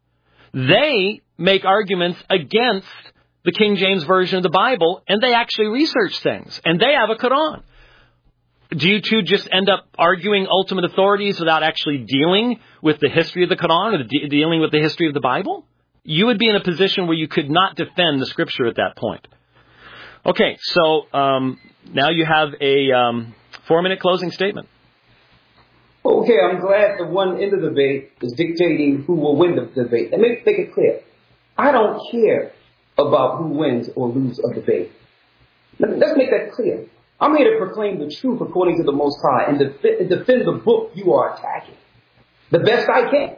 They make arguments against the King James Version of the Bible, and they actually research things, and they have a Quran. Do you two just end up arguing ultimate authorities without actually dealing with the history of the Quran or de- dealing with the history of the Bible? You would be in a position where you could not defend the Scripture at that point. Okay, so um, now you have a um, four-minute closing statement. Okay, I'm glad the one in the debate is dictating who will win the debate. Let me make it clear. I don't care about who wins or loses a debate. Let's make that clear. I'm here to proclaim the truth according to the Most High and def- defend the book you are attacking the best I can.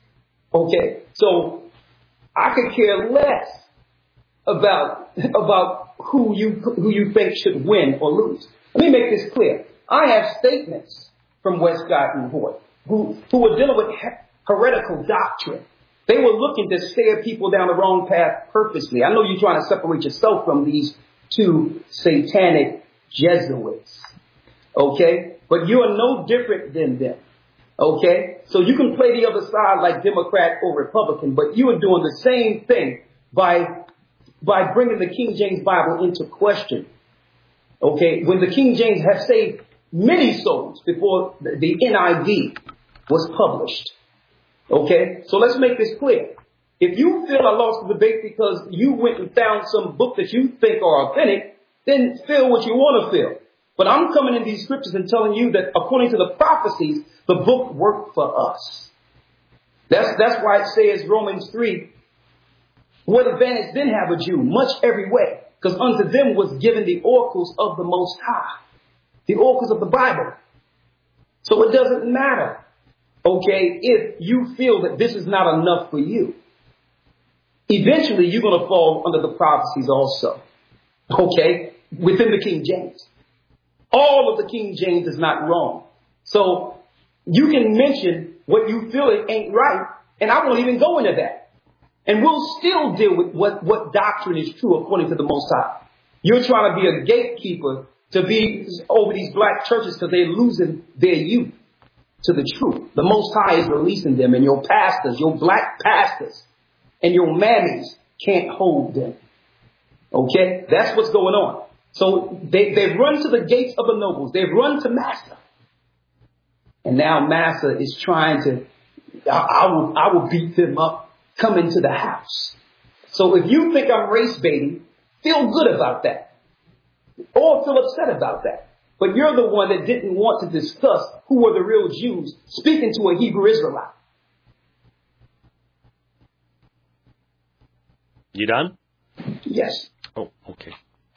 Okay, so I could care less about about who you who you think should win or lose. Let me make this clear. I have statements from Westcott and Hort who who were dealing with her- heretical doctrine. They were looking to steer people down the wrong path purposely. I know you're trying to separate yourself from these two satanic Jesuits. Okay? But you are no different than them. Okay? So you can play the other side like Democrat or Republican, but you are doing the same thing by, by bringing the King James Bible into question. Okay? When the King James have saved many souls before the, the N I V was published. Okay? So let's make this clear. If you feel I lost the debate because you went and found some book that you think are authentic, then feel what you want to feel. But I'm coming in these scriptures and telling you that according to the prophecies, the book worked for us. That's, that's why it says Romans three, what advantage then have a Jew? Much every way. Because unto them was given the oracles of the Most High. The oracles of the Bible. So it doesn't matter, okay, if you feel that this is not enough for you. Eventually, you're going to fall under the prophecies also. Okay? Within the King James. All of the King James is not wrong. So you can mention what you feel it ain't right, and I won't even go into that. And we'll still deal with what, what doctrine is true according to the Most High. You're trying to be a gatekeeper to be over these black churches because they're losing their youth to the truth. The Most High is releasing them, and your pastors, your black pastors, and your mammies can't hold them. Okay? That's what's going on. So they, they've run to the gates of the nobles. They've run to Massa. And now Massa is trying to, I, I will, I will beat them up, come into the house. So if you think I'm race baiting, feel good about that. Or feel upset about that. But you're the one that didn't want to discuss who were the real Jews speaking to a Hebrew Israelite. You done? Yes. Oh, okay.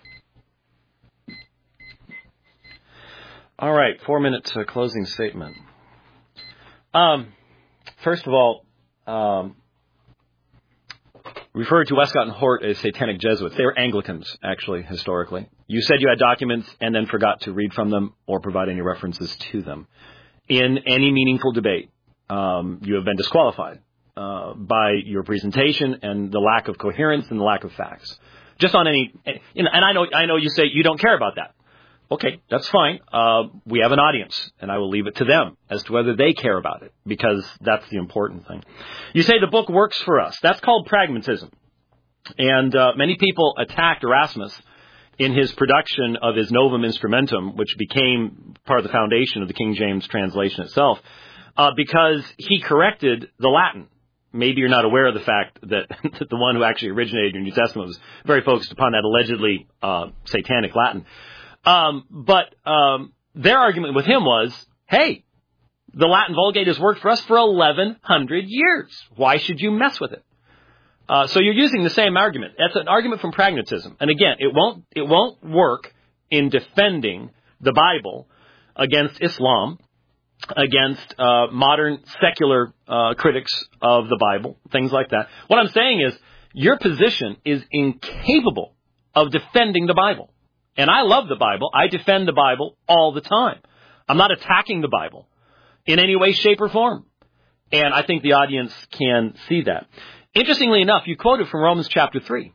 All right, four minutes uh, closing statement. Um, first of all, um, referred to Westcott and Hort as satanic Jesuits. They were Anglicans, actually, historically. You said you had documents and then forgot to read from them or provide any references to them. In any meaningful debate, um, you have been disqualified uh, by your presentation and the lack of coherence and the lack of facts. Just on any, you know, and I know, I know you say you don't care about that. Okay, that's fine. Uh, we have an audience, and I will leave it to them as to whether they care about it, because that's the important thing. You say the book works for us. That's called pragmatism. And uh, many people attacked Erasmus in his production of his Novum Instrumentum, which became part of the foundation of the King James translation itself, uh, because he corrected the Latin. Maybe you're not aware of the fact that, that the one who actually originated your New Testament was very focused upon that allegedly uh, satanic Latin. Um, but um, their argument with him was, hey, the Latin Vulgate has worked for us for eleven hundred years. Why should you mess with it? Uh, so you're using the same argument. That's an argument from pragmatism. And again, it won't it won't work in defending the Bible against Islam, against uh, modern secular uh, critics of the Bible, things like that. What I'm saying is your position is incapable of defending the Bible. And I love the Bible. I defend the Bible all the time. I'm not attacking the Bible in any way, shape, or form. And I think the audience can see that. Interestingly enough, you quoted from Romans chapter three.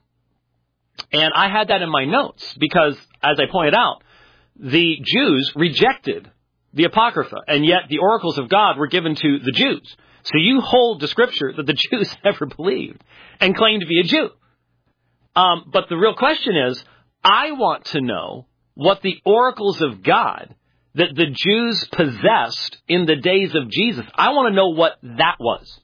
And I had that in my notes because, as I pointed out, the Jews rejected the Apocrypha, and yet the oracles of God were given to the Jews. So you hold the Scripture that the Jews never believed and claim to be a Jew. Um, but the real question is, I want to know what the oracles of God that the Jews possessed in the days of Jesus, I want to know what that was.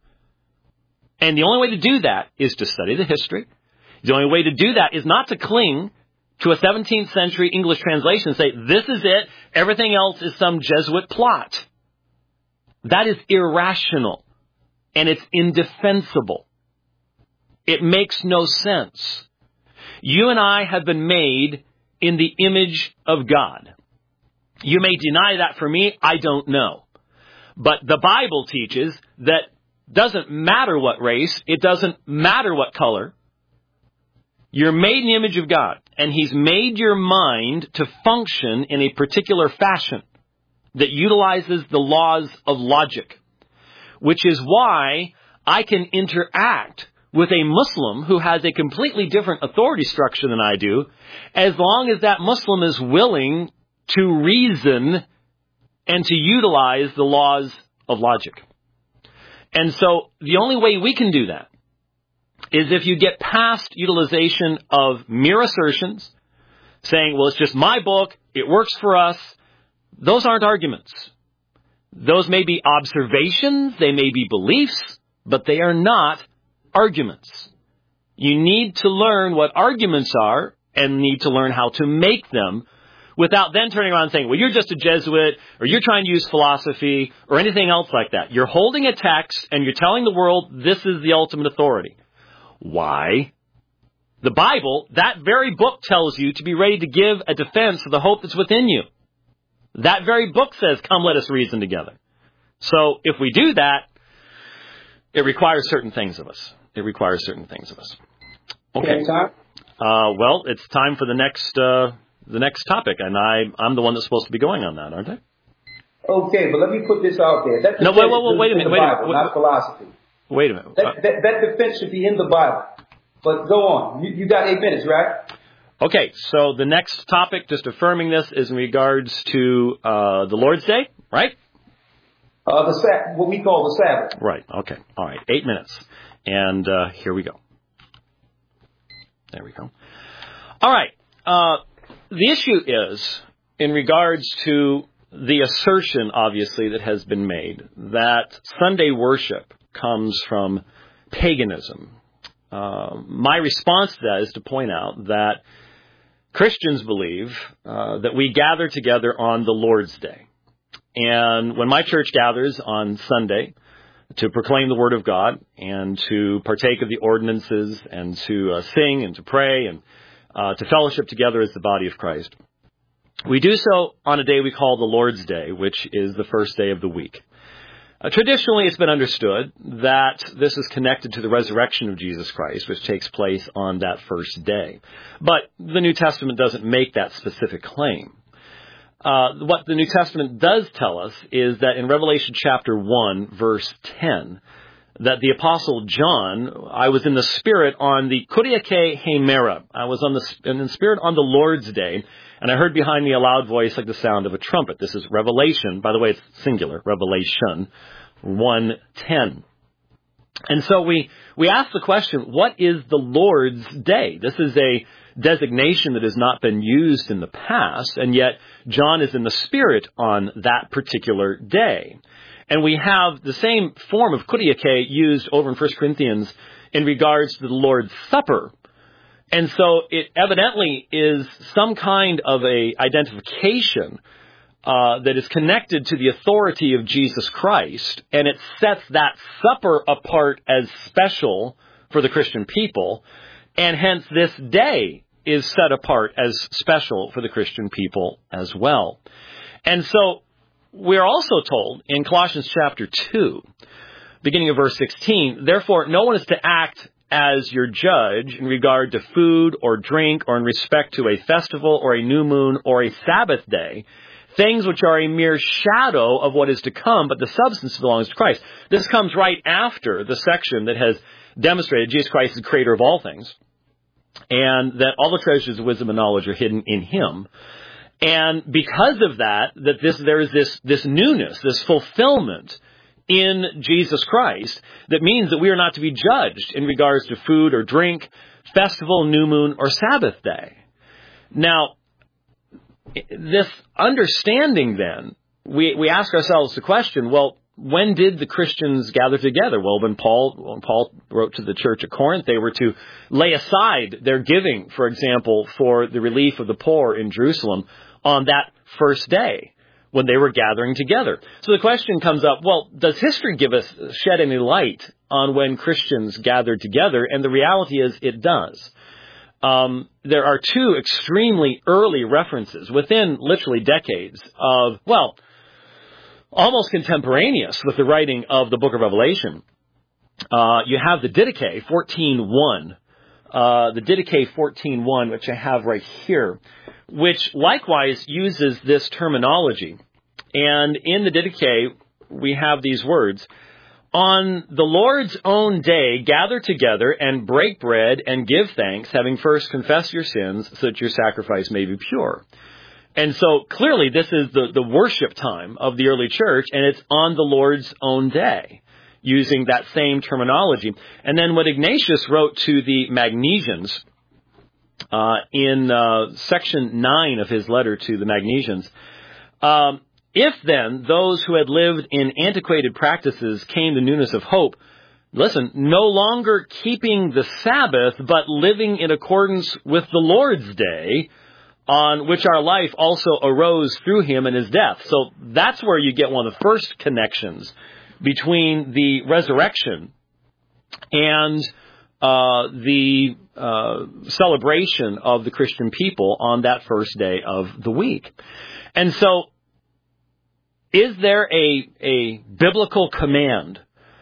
And the only way to do that is to study the history. The only way to do that is not to cling to a seventeenth century English translation and say, this is it, everything else is some Jesuit plot. That is irrational, and it's indefensible. It makes no sense. You and I have been made in the image of God. You may deny that for me, I don't know. But the Bible teaches that doesn't matter what race, it doesn't matter what color. You're made in the image of God, and He's made your mind to function in a particular fashion that utilizes the laws of logic, which is why I can interact with a Muslim who has a completely different authority structure than I do, as long as that Muslim is willing to reason and to utilize the laws of logic. And so the only way we can do that is if you get past utilization of mere assertions, saying, well, it's just my book, it works for us. Those aren't arguments. Those may be observations, they may be beliefs, but they are not arguments. You need to learn what arguments are and need to learn how to make them without then turning around and saying, well, you're just a Jesuit, or you're trying to use philosophy, or anything else like that. You're holding a text, and you're telling the world this is the ultimate authority. Why? The Bible, that very book tells you to be ready to give a defense of the hope that's within you. That very book says, come, let us reason together. So if we do that, it requires certain things of us. It requires certain things of us. Okay. Uh, well, it's time for the next... Uh, the next topic, and I, I'm the one that's supposed to be going on that, aren't I? Okay, but let me put this out there. That no, wait, wait, wait, wait a minute. Wait Bible, a minute. Not philosophy. Wait a minute. That, that, that defense should be in the Bible. But go on. You, you got eight minutes, right? Okay, so the next topic, just affirming this, is in regards to uh, the Lord's Day, right? Uh, the Sabbath, what we call the Sabbath. Right, okay. All right, eight minutes. And uh, here we go. There we go. All right. Uh, The issue is, in regards to the assertion, obviously, that has been made, that Sunday worship comes from paganism. Uh, my response to that is to point out that Christians believe uh, that we gather together on the Lord's Day. And when my church gathers on Sunday to proclaim the Word of God and to partake of the ordinances and to uh, sing and to pray and Uh, to fellowship together as the body of Christ, we do so on a day we call the Lord's Day, which is the first day of the week. Uh, traditionally, it's been understood that this is connected to the resurrection of Jesus Christ, which takes place on that first day. But the New Testament doesn't make that specific claim. Uh, what the New Testament does tell us is that in Revelation chapter one, verse ten, that the Apostle John, I was in the Spirit on the Kuriake Hemera. I was on the, in the Spirit on the Lord's Day, and I heard behind me a loud voice like the sound of a trumpet. This is Revelation. By the way, it's singular, Revelation one ten. And so we, we ask the question, what is the Lord's Day? This is a designation that has not been used in the past, and yet John is in the Spirit on that particular day. And we have the same form of kuriake used over in First Corinthians in regards to the Lord's Supper. And so it evidently is some kind of a identification uh, that is connected to the authority of Jesus Christ, and it sets that supper apart as special for the Christian people, and hence this day is set apart as special for the Christian people as well. And so we're also told in Colossians chapter two, beginning of verse sixteen, therefore no one is to act as your judge in regard to food or drink or in respect to a festival or a new moon or a Sabbath day, things which are a mere shadow of what is to come, but the substance belongs to Christ. This comes right after the section that has demonstrated Jesus Christ is the creator of all things, and that all the treasures of wisdom and knowledge are hidden in him. And because of that, that this there is this this newness, this fulfillment in Jesus Christ that means that we are not to be judged in regards to food or drink, festival, new moon, or Sabbath day. Now, this understanding then, we, we ask ourselves the question, well, when did the Christians gather together? Well, when Paul, when Paul wrote to the church at Corinth, they were to lay aside their giving, for example, for the relief of the poor in Jerusalem on that first day when they were gathering together. So the question comes up, well, does history give us, shed any light on when Christians gathered together? And the reality is it does. Um, there are two extremely early references within literally decades of, well, almost contemporaneous with the writing of the book of Revelation. Uh, you have the Didache fourteen one, uh, the Didache fourteen one, which I have right here, which likewise uses this terminology. And in the Didache, we have these words, on the Lord's own day, gather together and break bread and give thanks, having first confessed your sins, so that your sacrifice may be pure. And so clearly this is the, the worship time of the early church, and it's on the Lord's own day, using that same terminology. And then what Ignatius wrote to the Magnesians, uh, in uh, section nine of his letter to the Magnesians, um, if then those who had lived in antiquated practices came to newness of hope, listen, no longer keeping the Sabbath, but living in accordance with the Lord's day, on which our life also arose through him and his death. So that's where you get one of the first connections between the resurrection and uh, the uh, celebration of the Christian people on that first day of the week. And so, is there a a biblical command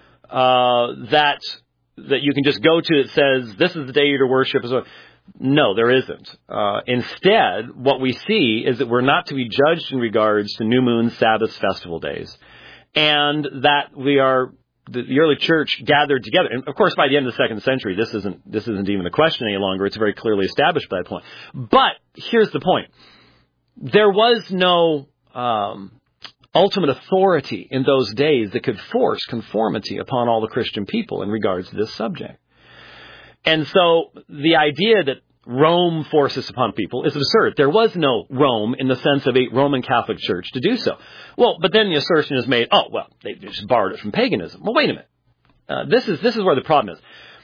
uh, that that you can just go to that says, this is the day you're to worship? No, there isn't. Uh, instead, what we see is that we're not to be judged in regards to new moon, Sabbaths, festival days, and that we are, the, the early church gathered together. And of course, by the end of the second century, this isn't this isn't even a question any longer. It's very clearly established by that point. But here's the point: there was no um, ultimate authority in those days that could force conformity upon all the Christian people in regards to this subject. And so the idea that Rome forces upon people is absurd. There was no Rome in the sense of a Roman Catholic Church to do so. Well, but then the assertion is made, oh, well, they just borrowed it from paganism. Well, wait a minute. Uh, this is this is where the problem is.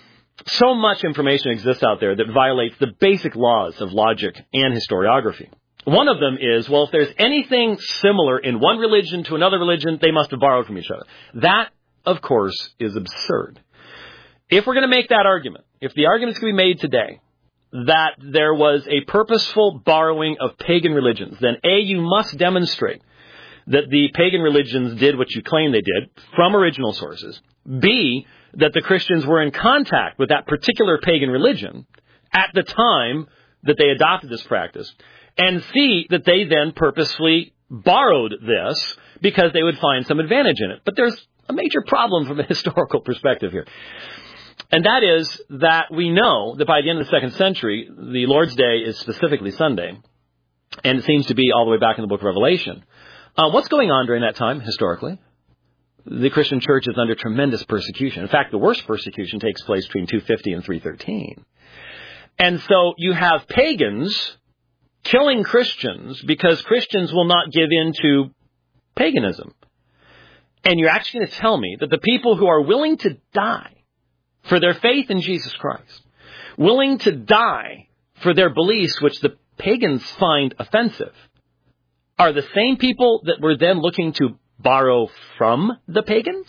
So much information exists out there that violates the basic laws of logic and historiography. One of them is, well, if there's anything similar in one religion to another religion, they must have borrowed from each other. That, of course, is absurd. If we're going to make that argument, if the argument is going to be made today that there was a purposeful borrowing of pagan religions, then A, you must demonstrate that the pagan religions did what you claim they did from original sources. B, that the Christians were in contact with that particular pagan religion at the time that they adopted this practice. And C, that they then purposefully borrowed this because they would find some advantage in it. But there's a major problem from a historical perspective here. And that is that we know that by the end of the second century, the Lord's Day is specifically Sunday. And it seems to be all the way back in the book of Revelation. Uh, what's going on during that time, historically? The Christian church is under tremendous persecution. In fact, the worst persecution takes place between two fifty and three thirteen. And so you have pagans killing Christians because Christians will not give in to paganism. And you're actually going to tell me that the people who are willing to die for their faith in Jesus Christ, willing to die for their beliefs which the pagans find offensive, are the same people that were then looking to borrow from the pagans?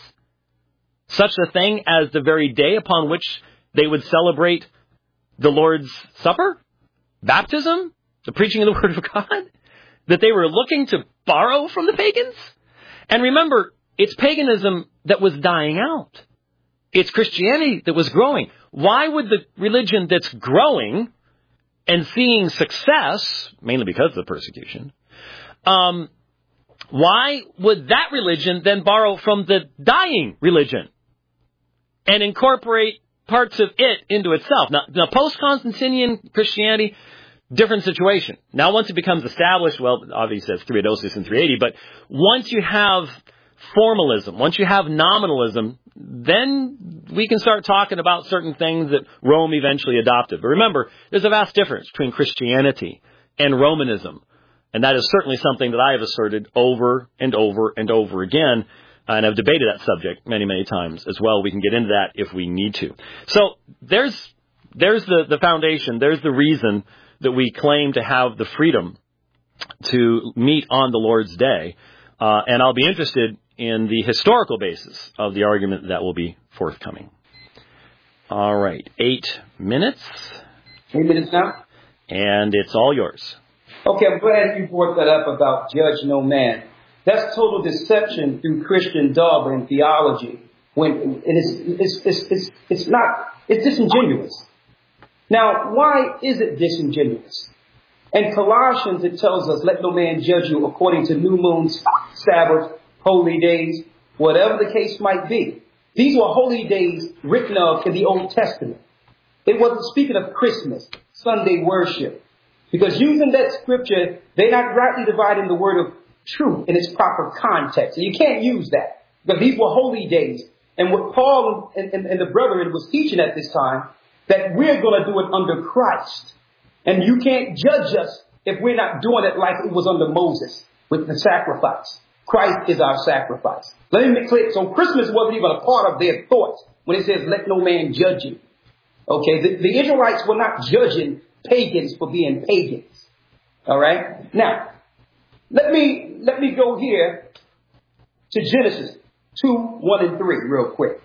Such a thing as the very day upon which they would celebrate the Lord's Supper? baptism, the preaching of the Word of God, that they were looking to borrow from the pagans? And remember, it's paganism that was dying out. It's Christianity that was growing. Why would the religion that's growing and seeing success, mainly because of the persecution, um, why would that religion then borrow from the dying religion and incorporate parts of it into itself? Now, now post-Constantinian Christianity, different situation. Now, once it becomes established, well, obviously that's Theodosis and three eighty, but once you have formalism, once you have nominalism, then we can start talking about certain things that Rome eventually adopted. But remember, there's a vast difference between Christianity and Romanism. And that is certainly something that I have asserted over and over and over again. And I've debated that subject many, many times as well. We can get into that if we need to. So there's there's the, the foundation. There's the reason that we claim to have the freedom to meet on the Lord's Day. Uh, and I'll be interested in the historical basis of the argument that will be forthcoming. All right. Eight minutes. Eight minutes now? And it's all yours. Okay, I'm glad you brought that up about judge no man. That's total deception through Christian dogma and theology. When it is, it's, it's, it's, it's not, it's disingenuous. Now, why is it disingenuous? In Colossians, it tells us, let no man judge you according to new moons, Sabbaths, holy days, whatever the case might be. These were holy days written of in the Old Testament. It wasn't speaking of Christmas, Sunday worship. Because using that scripture, they're not rightly dividing the word of truth in its proper context. So you can't use that. Because these were holy days. And what Paul and, and, and the brethren was teaching at this time, that we're going to do it under Christ. And you can't judge us if we're not doing it like it was under Moses with the sacrifice. Christ is our sacrifice. Let me make clear. So Christmas wasn't even a part of their thoughts when it says, let no man judge you. Okay, the, the Israelites were not judging pagans for being pagans. All right. Now, let me let me go here to Genesis two, one, and three real quick.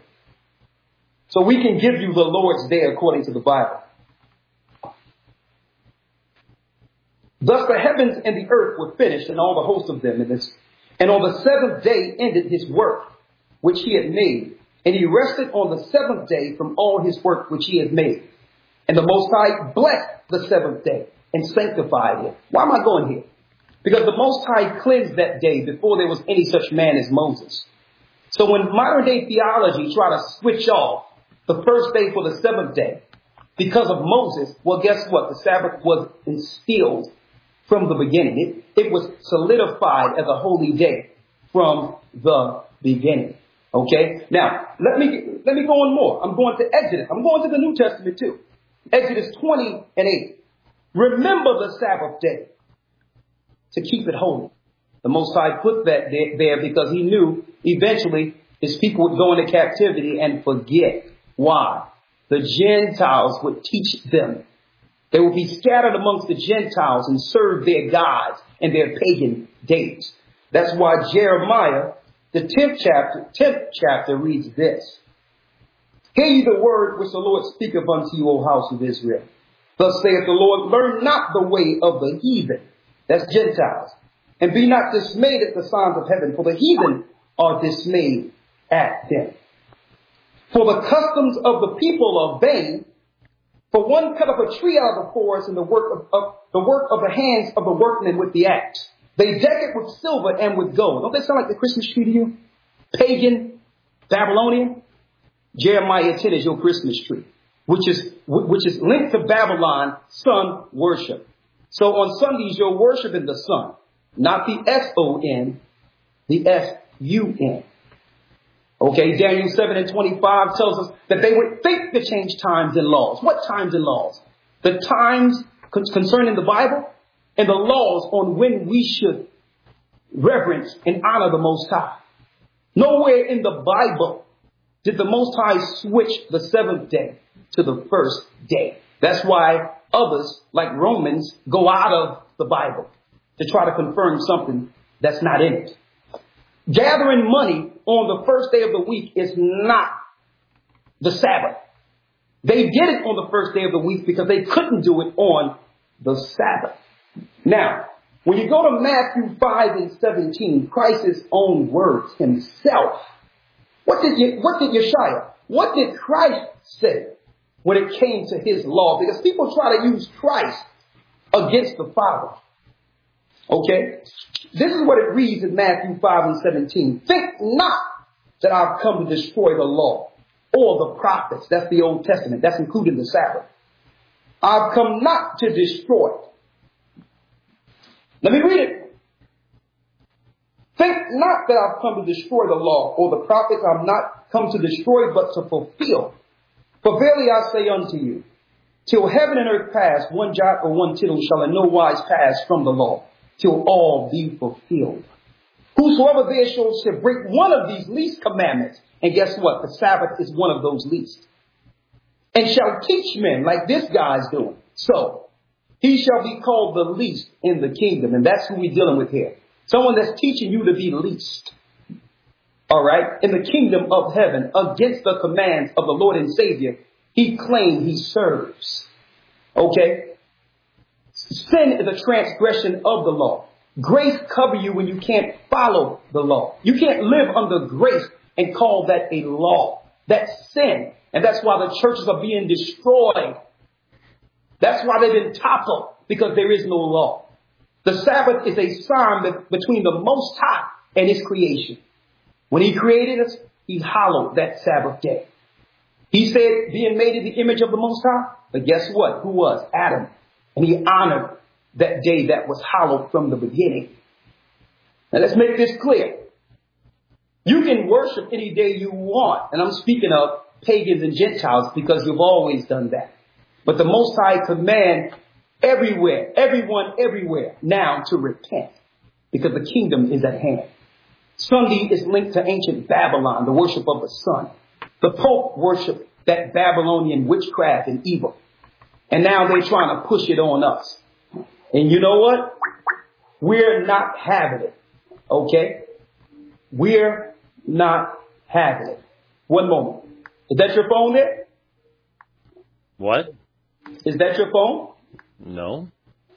So we can give you the Lord's Day according to the Bible. Thus the heavens and the earth were finished, and all the host of them in this. And on the seventh day ended his work, which he had made. And he rested on the seventh day from all his work which he had made. And the Most High blessed the seventh day and sanctified it. Why am I going here? Because the Most High cleansed that day before there was any such man as Moses. So when modern day theology try to switch off the first day for the seventh day because of Moses, well, guess what? The Sabbath was instilled from the beginning. It, it was solidified as a holy day from the beginning. Okay. Now, let me, let me go on more. I'm going to Exodus. I'm going to the New Testament too. Exodus twenty and eight. Remember the Sabbath day to keep it holy. The Most High put that there because he knew eventually his people would go into captivity and forget. Why? The Gentiles would teach them. They would be scattered amongst the Gentiles and serve their gods and their pagan days. That's why Jeremiah, the tenth chapter, tenth chapter reads this. Hear ye the word which the Lord speaketh unto you, O house of Israel. Thus saith the Lord, learn not the way of the heathen, that's Gentiles, and be not dismayed at the signs of heaven, for the heathen are dismayed at them. For the customs of the people are vain. For one cut up a tree out of the forest, and the work of, of the work of the hands of the workmen with the axe. They deck it with silver and with gold. Don't that sound like the Christmas tree to you? Pagan, Babylonian. Jeremiah ten is your Christmas tree, which is which is linked to Babylon, sun worship. So on Sundays you're worshiping the sun, not the S O N, the S U N. Okay, Daniel seven and twenty-five tells us that they would think to change times and laws. What times and laws? The times concerning the Bible and the laws on when we should reverence and honor the Most High. Nowhere in the Bible did the Most High switch the seventh day to the first day. That's why others, like Romans, go out of the Bible to try to confirm something that's not in it. Gathering money on the first day of the week is not the Sabbath. They did it on the first day of the week because they couldn't do it on the Sabbath. Now, when you go to Matthew five and seventeen, Christ's own words himself, what did you, what did Yeshua, what did Christ say when it came to his law? Because people try to use Christ against the Father. Okay? This is what it reads in Matthew five and seventeen. Think not that I've come to destroy the law or the prophets. That's the Old Testament. That's including the Sabbath. I've come not to destroy. Let me read it. Think not that I've come to destroy the law or the prophets. I've not come to destroy, but to fulfill. For verily I say unto you, till heaven and earth pass, one jot or one tittle shall in no wise pass from the law, till all be fulfilled. Whosoever therefore shall break one of these least commandments, and guess what? The Sabbath is one of those least, and shall teach men like this guy's doing, so he shall be called the least in the kingdom. And that's who we're dealing with here. Someone that's teaching you to be least. All right. In the kingdom of heaven, against the commands of the Lord and Savior, he claimed he serves. Okay. Sin is a transgression of the law. Grace cover you when you can't follow the law. You can't live under grace and call that a law. That's sin. And that's why the churches are being destroyed. That's why they've been toppled, because there is no law. The Sabbath is a sign between the Most High and his creation. When he created us, he hallowed that Sabbath day. He said, being made in the image of the Most High. But guess what? Who was? Adam. And he honored that day that was hallowed from the beginning. Now let's make this clear. You can worship any day you want. And I'm speaking of pagans and Gentiles, because you've always done that. But the Most High command everywhere, everyone everywhere now to repent, because the kingdom is at hand. Sunday is linked to ancient Babylon, the worship of the sun. The Pope worshiped that Babylonian witchcraft and evil. And now they're trying to push it on us. And you know what? We're not having it. Okay? We're not having it. One moment. Is that your phone there? What? Is that your phone? No.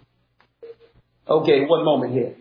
Okay, one moment here.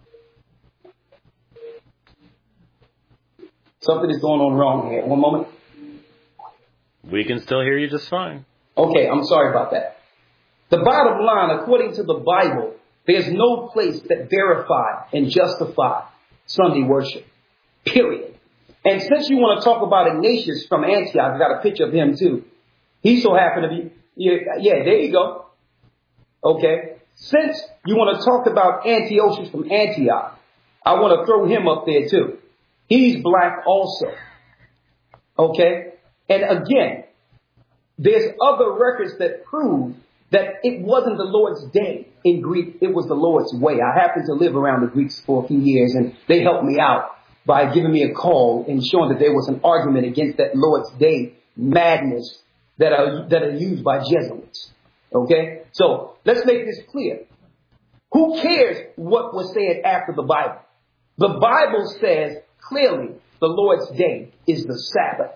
Something is going on wrong here. One moment. We can still hear you just fine. Okay, I'm sorry about that. The bottom line, according to the Bible, there's no place that verify and justify Sunday worship. Period. And since you want to talk about Ignatius from Antioch, I got a picture of him too. He so happened to be, yeah, yeah, there you go. Okay. Since you want to talk about Antiochus from Antioch, I want to throw him up there too. He's black also. Okay. And again, there's other records that prove that it wasn't the Lord's day in Greek. It was the Lord's way. I happened to live around the Greeks for a few years, and they helped me out by giving me a call and showing that there was an argument against that Lord's day madness that are, that are used by Jesuits. Okay? So let's make this clear. Who cares what was said after the Bible? The Bible says clearly the Lord's day is the Sabbath.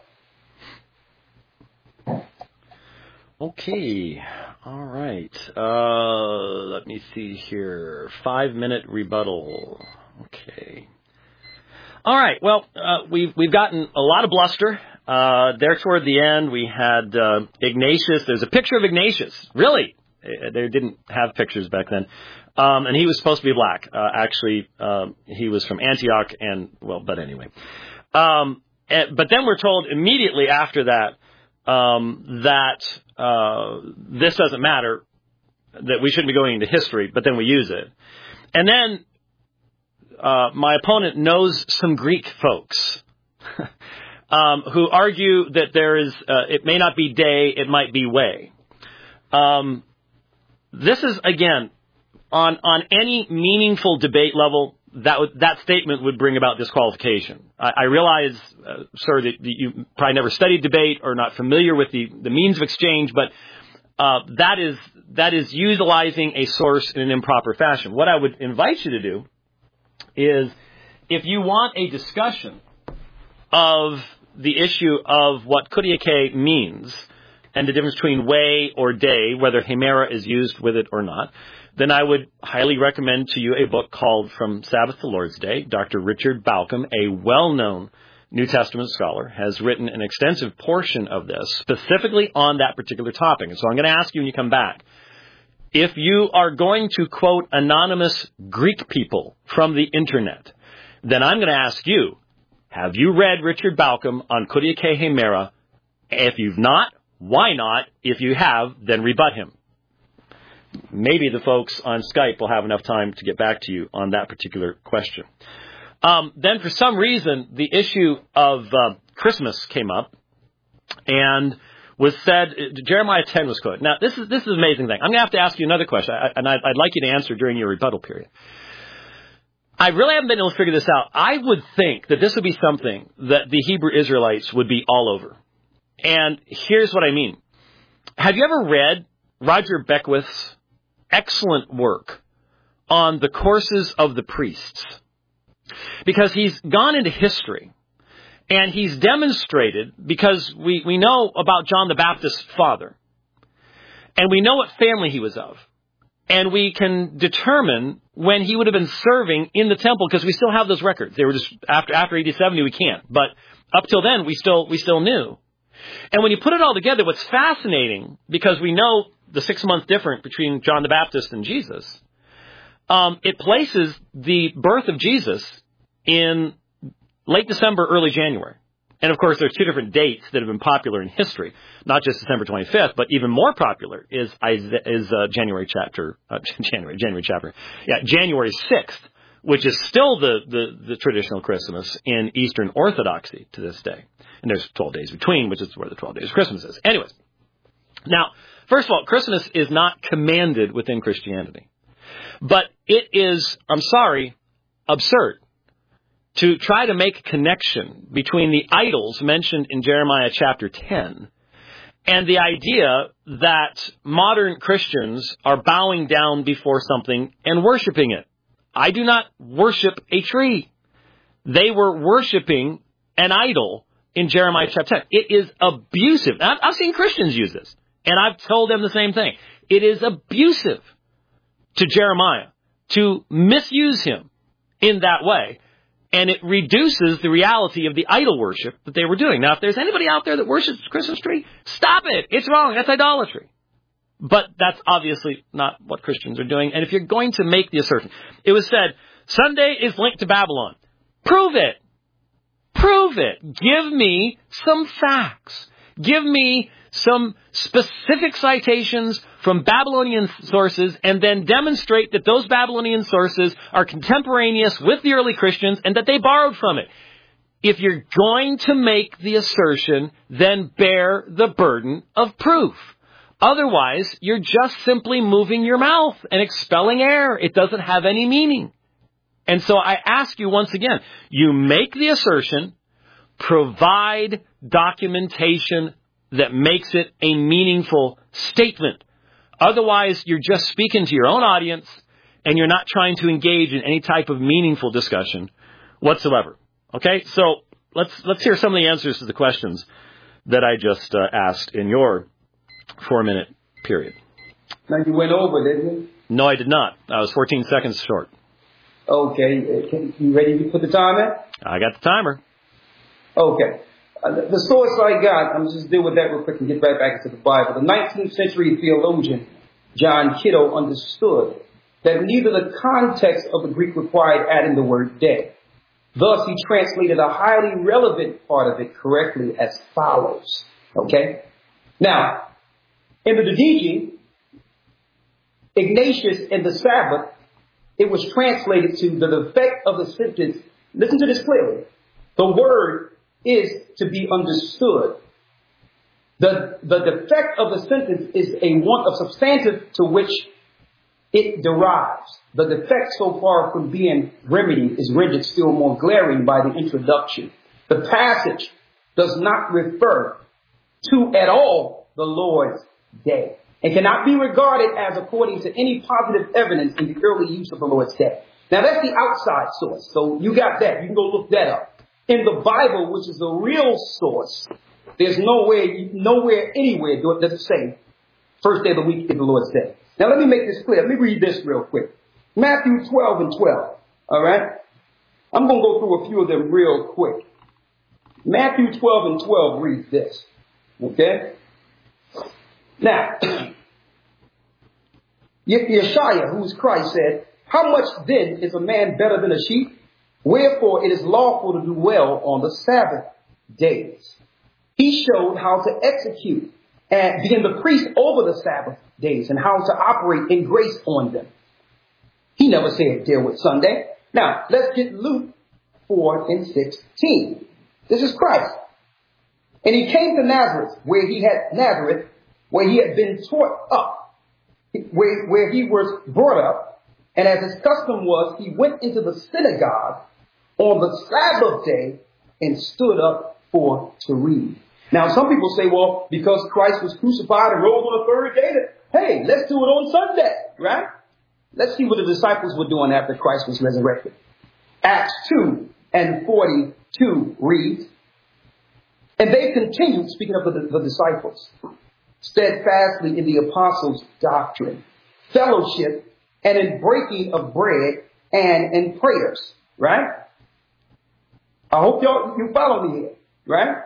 Okay. All right. Uh, let me see here. Five minute rebuttal. Okay. All right. Well, uh, we've we've gotten a lot of bluster. Uh, there toward the end, we had uh, Ignatius. There's a picture of Ignatius. Really, they didn't have pictures back then. Um, and he was supposed to be black. Uh, actually, um, he was from Antioch, and well, but anyway. Um, and, but then we're told immediately after that um, that uh, this doesn't matter, that we shouldn't be going into history. But then we use it, and then. Uh, my opponent knows some Greek folks um, who argue that there is, uh, it may not be day, it might be way. Um, this is, again, on on any meaningful debate level, that would, that statement would bring about disqualification. I, I realize, uh, sir, that you probably never studied debate or not familiar with the, the means of exchange, but uh, that is that is utilizing a source in an improper fashion. What I would invite you to do is, if you want a discussion of the issue of what Kuriake means and the difference between way or day, whether hemera is used with it or not, then I would highly recommend to you a book called From Sabbath to Lord's Day. Doctor Richard Bauckham, a well-known New Testament scholar, has written an extensive portion of this specifically on that particular topic. And so I'm going to ask you when you come back, if you are going to quote anonymous Greek people from the internet, then I'm going to ask you, have you read Richard Bauckham on Kuriake Hemera? If you've not, why not? If you have, then rebut him. Maybe the folks on Skype will have enough time to get back to you on that particular question. Um, then for some reason, the issue of uh, Christmas came up and was said, Jeremiah ten was quoted. Now, this is this is an amazing thing. I'm going to have to ask you another question, I, and I'd, I'd like you to answer during your rebuttal period. I really haven't been able to figure this out. I would think that this would be something that the Hebrew Israelites would be all over. And here's what I mean. Have you ever read Roger Beckwith's excellent work on the courses of the priests? Because he's gone into history, and he's demonstrated, because we, we know about John the Baptist's father, and we know what family he was of, and we can determine when he would have been serving in the temple, because we still have those records. They were just, after after A D seventy, we can't. But up till then, we still we still knew. And when you put it all together, what's fascinating, because we know the six-month difference between John the Baptist and Jesus, um, it places the birth of Jesus in late December, early January. And, of course, there's two different dates that have been popular in history, not just December twenty-fifth, but even more popular is is uh, January chapter, uh, January, January chapter, yeah, January sixth, which is still the, the, the traditional Christmas in Eastern Orthodoxy to this day. And there's twelve days between, which is where the twelve days of Christmas is. Anyways, now, first of all, Christmas is not commanded within Christianity. But it is, I'm sorry, absurd to try to make a connection between the idols mentioned in Jeremiah chapter ten and the idea that modern Christians are bowing down before something and worshiping it. I do not worship a tree. They were worshiping an idol in Jeremiah chapter ten. It is abusive. I've, I've seen Christians use this, and I've told them the same thing. It is abusive to Jeremiah to misuse him in that way. And it reduces the reality of the idol worship that they were doing. Now, if there's anybody out there that worships the Christmas tree, stop it. It's wrong. That's idolatry. But that's obviously not what Christians are doing. And if you're going to make the assertion, it was said, Sunday is linked to Babylon. Prove it. Prove it. Give me some facts. Give me some specific citations from Babylonian sources, and then demonstrate that those Babylonian sources are contemporaneous with the early Christians and that they borrowed from it. If you're going to make the assertion, then bear the burden of proof. Otherwise, you're just simply moving your mouth and expelling air. It doesn't have any meaning. And so I ask you once again, you make the assertion, provide documentation that makes it a meaningful statement. Otherwise, you're just speaking to your own audience, and you're not trying to engage in any type of meaningful discussion whatsoever. Okay, so let's let's hear some of the answers to the questions that I just uh, asked in your four-minute period. Now, you went over, didn't you? No, I did not. I was fourteen seconds short. Okay. You ready to put the time in? I got the timer. Okay. Uh, the, the source I got, I'm just deal with that real quick and get right back into the Bible. The nineteenth century theologian John Kitto understood that neither the context of the Greek required adding the word day. Thus, he translated a highly relevant part of it correctly as follows. Okay? Now, in the Didache, Ignatius and the Sabbath, it was translated to the defect of the sentence. Listen to this clearly. The word is to be understood. The, the defect of the sentence is a want of substantive to which it derives. The defect, so far from being remedied, is rendered still more glaring by the introduction. The passage does not refer to at all the Lord's day, and cannot be regarded as according to any positive evidence in the early use of the Lord's day. Now, that's the outside source, so you got that. You can go look that up. In the Bible, which is the real source, There's nowhere, nowhere, anywhere does it say first day of the week is the Lord's day. Now let me make this clear. Let me read this real quick. Matthew twelve and twelve. All right? I'm going to go through a few of them real quick. Matthew twelve and twelve reads this. Okay? Now, Yeshua, who is Christ, said, how much then is a man better than a sheep? Wherefore it is lawful to do well on the Sabbath days. He showed how to execute and begin the priest over the Sabbath days and how to operate in grace on them. He never said deal with Sunday. Now, let's get Luke four and sixteen. This is Christ. And he came to Nazareth, where he had Nazareth, where he had been taught up, where, where he was brought up. And as his custom was, he went into the synagogue on the Sabbath day and stood up for to read. Now, some people say, well, because Christ was crucified and rose on the third day, that, hey, let's do it on Sunday, right? Let's see what the disciples were doing after Christ was resurrected. Acts two and forty-two reads, and they continued, speaking of the, the disciples, steadfastly in the apostles' doctrine, fellowship, and in breaking of bread and in prayers, right? I hope y'all, you follow me here, right?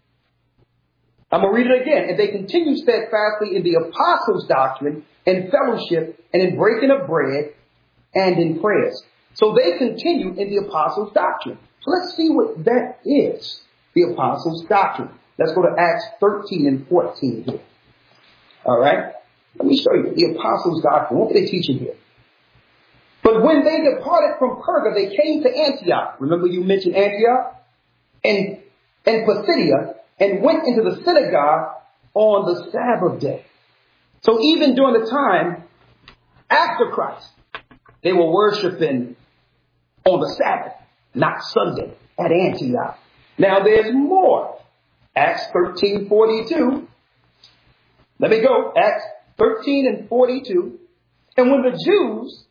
I'm going to read it again. And they continue steadfastly in the apostles' doctrine and fellowship and in breaking of bread and in prayers. So they continue in the apostles' doctrine. So let's see what that is, the apostles' doctrine. Let's go to Acts thirteen and fourteen here. All right. Let me show you the apostles' doctrine. What are they teaching here? But when they departed from Perga, they came to Antioch. Remember you mentioned Antioch? And, and Pisidia, and went into the synagogue on the Sabbath day. So even during the time after Christ, they were worshiping on the Sabbath, not Sunday, at Antioch. Now there's more. Acts thirteen forty-two. Let me go. Acts thirteen and forty-two. And when the Jews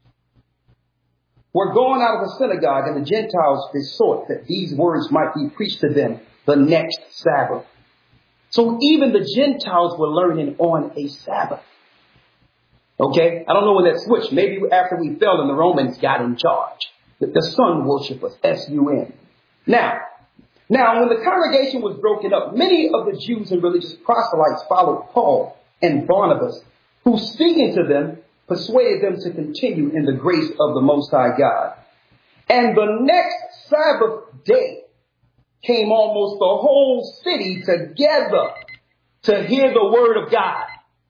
were going out of the synagogue and the Gentiles besought that these words might be preached to them the next Sabbath. So even the Gentiles were learning on a Sabbath. Okay? I don't know when that switched. Maybe after we fell and the Romans got in charge. The, the sun worshippers, S U N. Now, now when the congregation was broken up, many of the Jews and religious proselytes followed Paul and Barnabas, who speaking to them, persuaded them to continue in the grace of the Most High God. And the next Sabbath day came almost the whole city together to hear the word of God.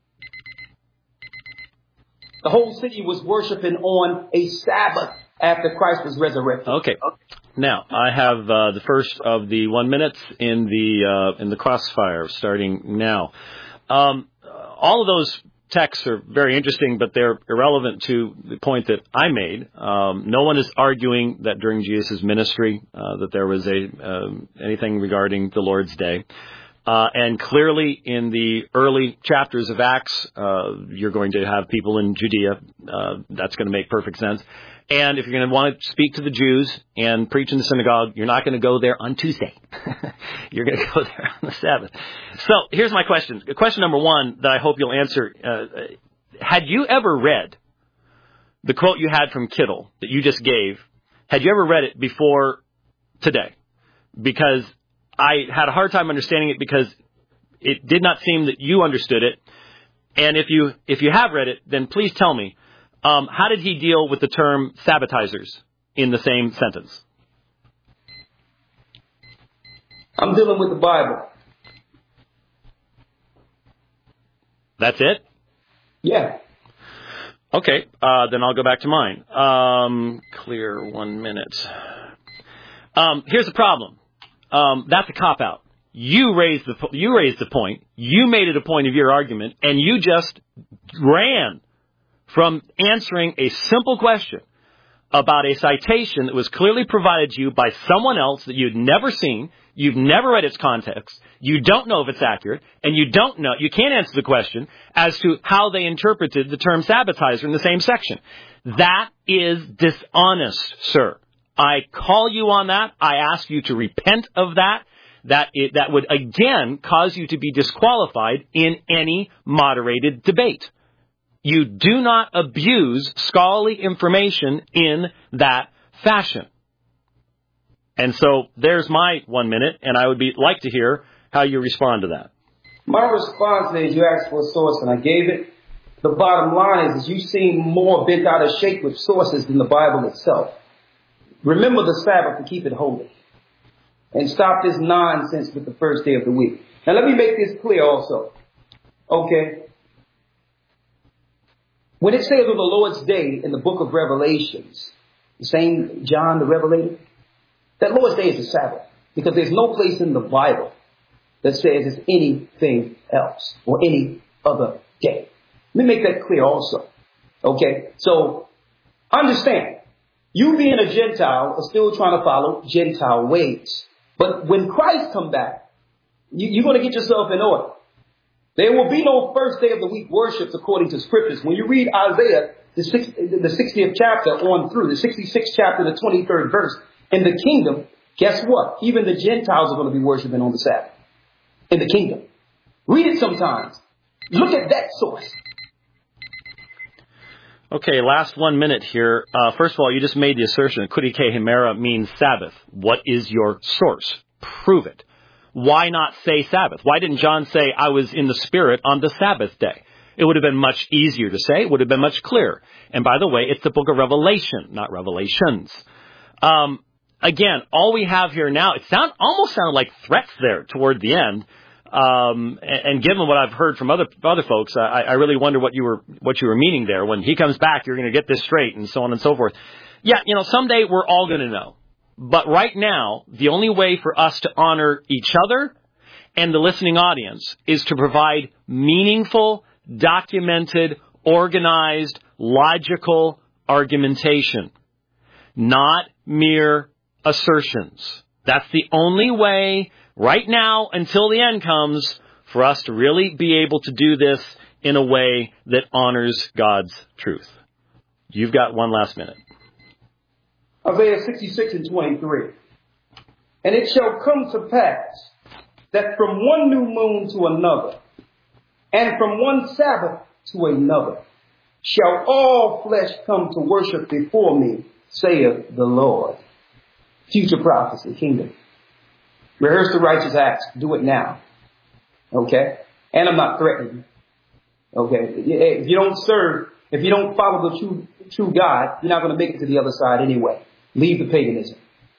The whole city was worshiping on a Sabbath after Christ was resurrected. Okay. Now, I have uh, the first of the one minutes in the uh, in the crossfire starting now. Um, all of those texts are very interesting, but they're irrelevant to the point that I made. Um, no one is arguing that during Jesus' ministry uh, that there was a um, anything regarding the Lord's Day. Uh, and clearly in the early chapters of Acts, uh, you're going to have people in Judea. Uh, that's going to make perfect sense. And if you're going to want to speak to the Jews and preach in the synagogue, you're not going to go there on Tuesday. You're going to go there on the Sabbath. So here's my question. Question number one that I hope you'll answer. Uh, had you ever read the quote you had from Kittle that you just gave? Had you ever read it before today? Because I had a hard time understanding it because it did not seem that you understood it. And if you if you have read it, then please tell me. Um, how did he deal with the term sabbatizers in the same sentence? I'm dealing with the Bible. That's it? Yeah. Okay, uh, then I'll go back to mine. Um, clear one minute. Um, here's the problem. Um, that's a cop-out. You raised the you raised the point. You made it a point of your argument, and you just ran from answering a simple question about a citation that was clearly provided to you by someone else that you'd never seen, you've never read its context, you don't know if it's accurate, and you don't know, you can't answer the question as to how they interpreted the term sabbatizer in the same section. That is dishonest, sir. I call you on that. I ask you to repent of that. that it, that would again cause you to be disqualified in any moderated debate. You do not abuse scholarly information in that fashion. And so there's my one minute, and I would be like to hear how you respond to that. My response is you asked for a source, and I gave it. The bottom line is, is you seem more bent out of shape with sources than the Bible itself. Remember the Sabbath and keep it holy. And stop this nonsense with the first day of the week. Now let me make this clear also. Okay. When it says on the Lord's day in the book of Revelations, the same John the Revelator, that Lord's day is a Sabbath. Because there's no place in the Bible that says it's anything else or any other day. Let me make that clear also. Okay. So understand, you being a Gentile are still trying to follow Gentile ways. But when Christ come back, you, you're going to get yourself in order. There will be no first day of the week worships according to scriptures. When you read Isaiah, the, six, the sixtieth chapter on through, the sixty-sixth chapter, the twenty-third verse, in the kingdom, guess what? Even the Gentiles are going to be worshiping on the Sabbath. In the kingdom. Read it sometimes. Look at that source. Okay, last one minute here. Uh, first of all, you just made the assertion that Kudike Hemera means Sabbath. What is your source? Prove it. Why not say Sabbath? Why didn't John say, I was in the Spirit on the Sabbath day? It would have been much easier to say. It would have been much clearer. And by the way, it's the book of Revelation, not Revelations. Um, again, all we have here now, it sound, almost sounded like threats there toward the end. Um, and, and given what I've heard from other other folks, I, I really wonder what you were what you were meaning there. When he comes back, you're going to get this straight, and so on and so forth. Yeah, you know, someday we're all going to know. But right now, the only way for us to honor each other and the listening audience is to provide meaningful, documented, organized, logical argumentation, not mere assertions. That's the only way right now until the end comes for us to really be able to do this in a way that honors God's truth. You've got one last minute. Isaiah sixty-six and twenty-three. And it shall come to pass that from one new moon to another, and from one Sabbath to another, shall all flesh come to worship before me, saith the Lord. Future prophecy, kingdom. Rehearse the righteous acts. Do it now. Okay? And I'm not threatening you. Okay? If you don't serve, if you don't follow the true, true God, you're not going to make it to the other side anyway. Leave the paganism.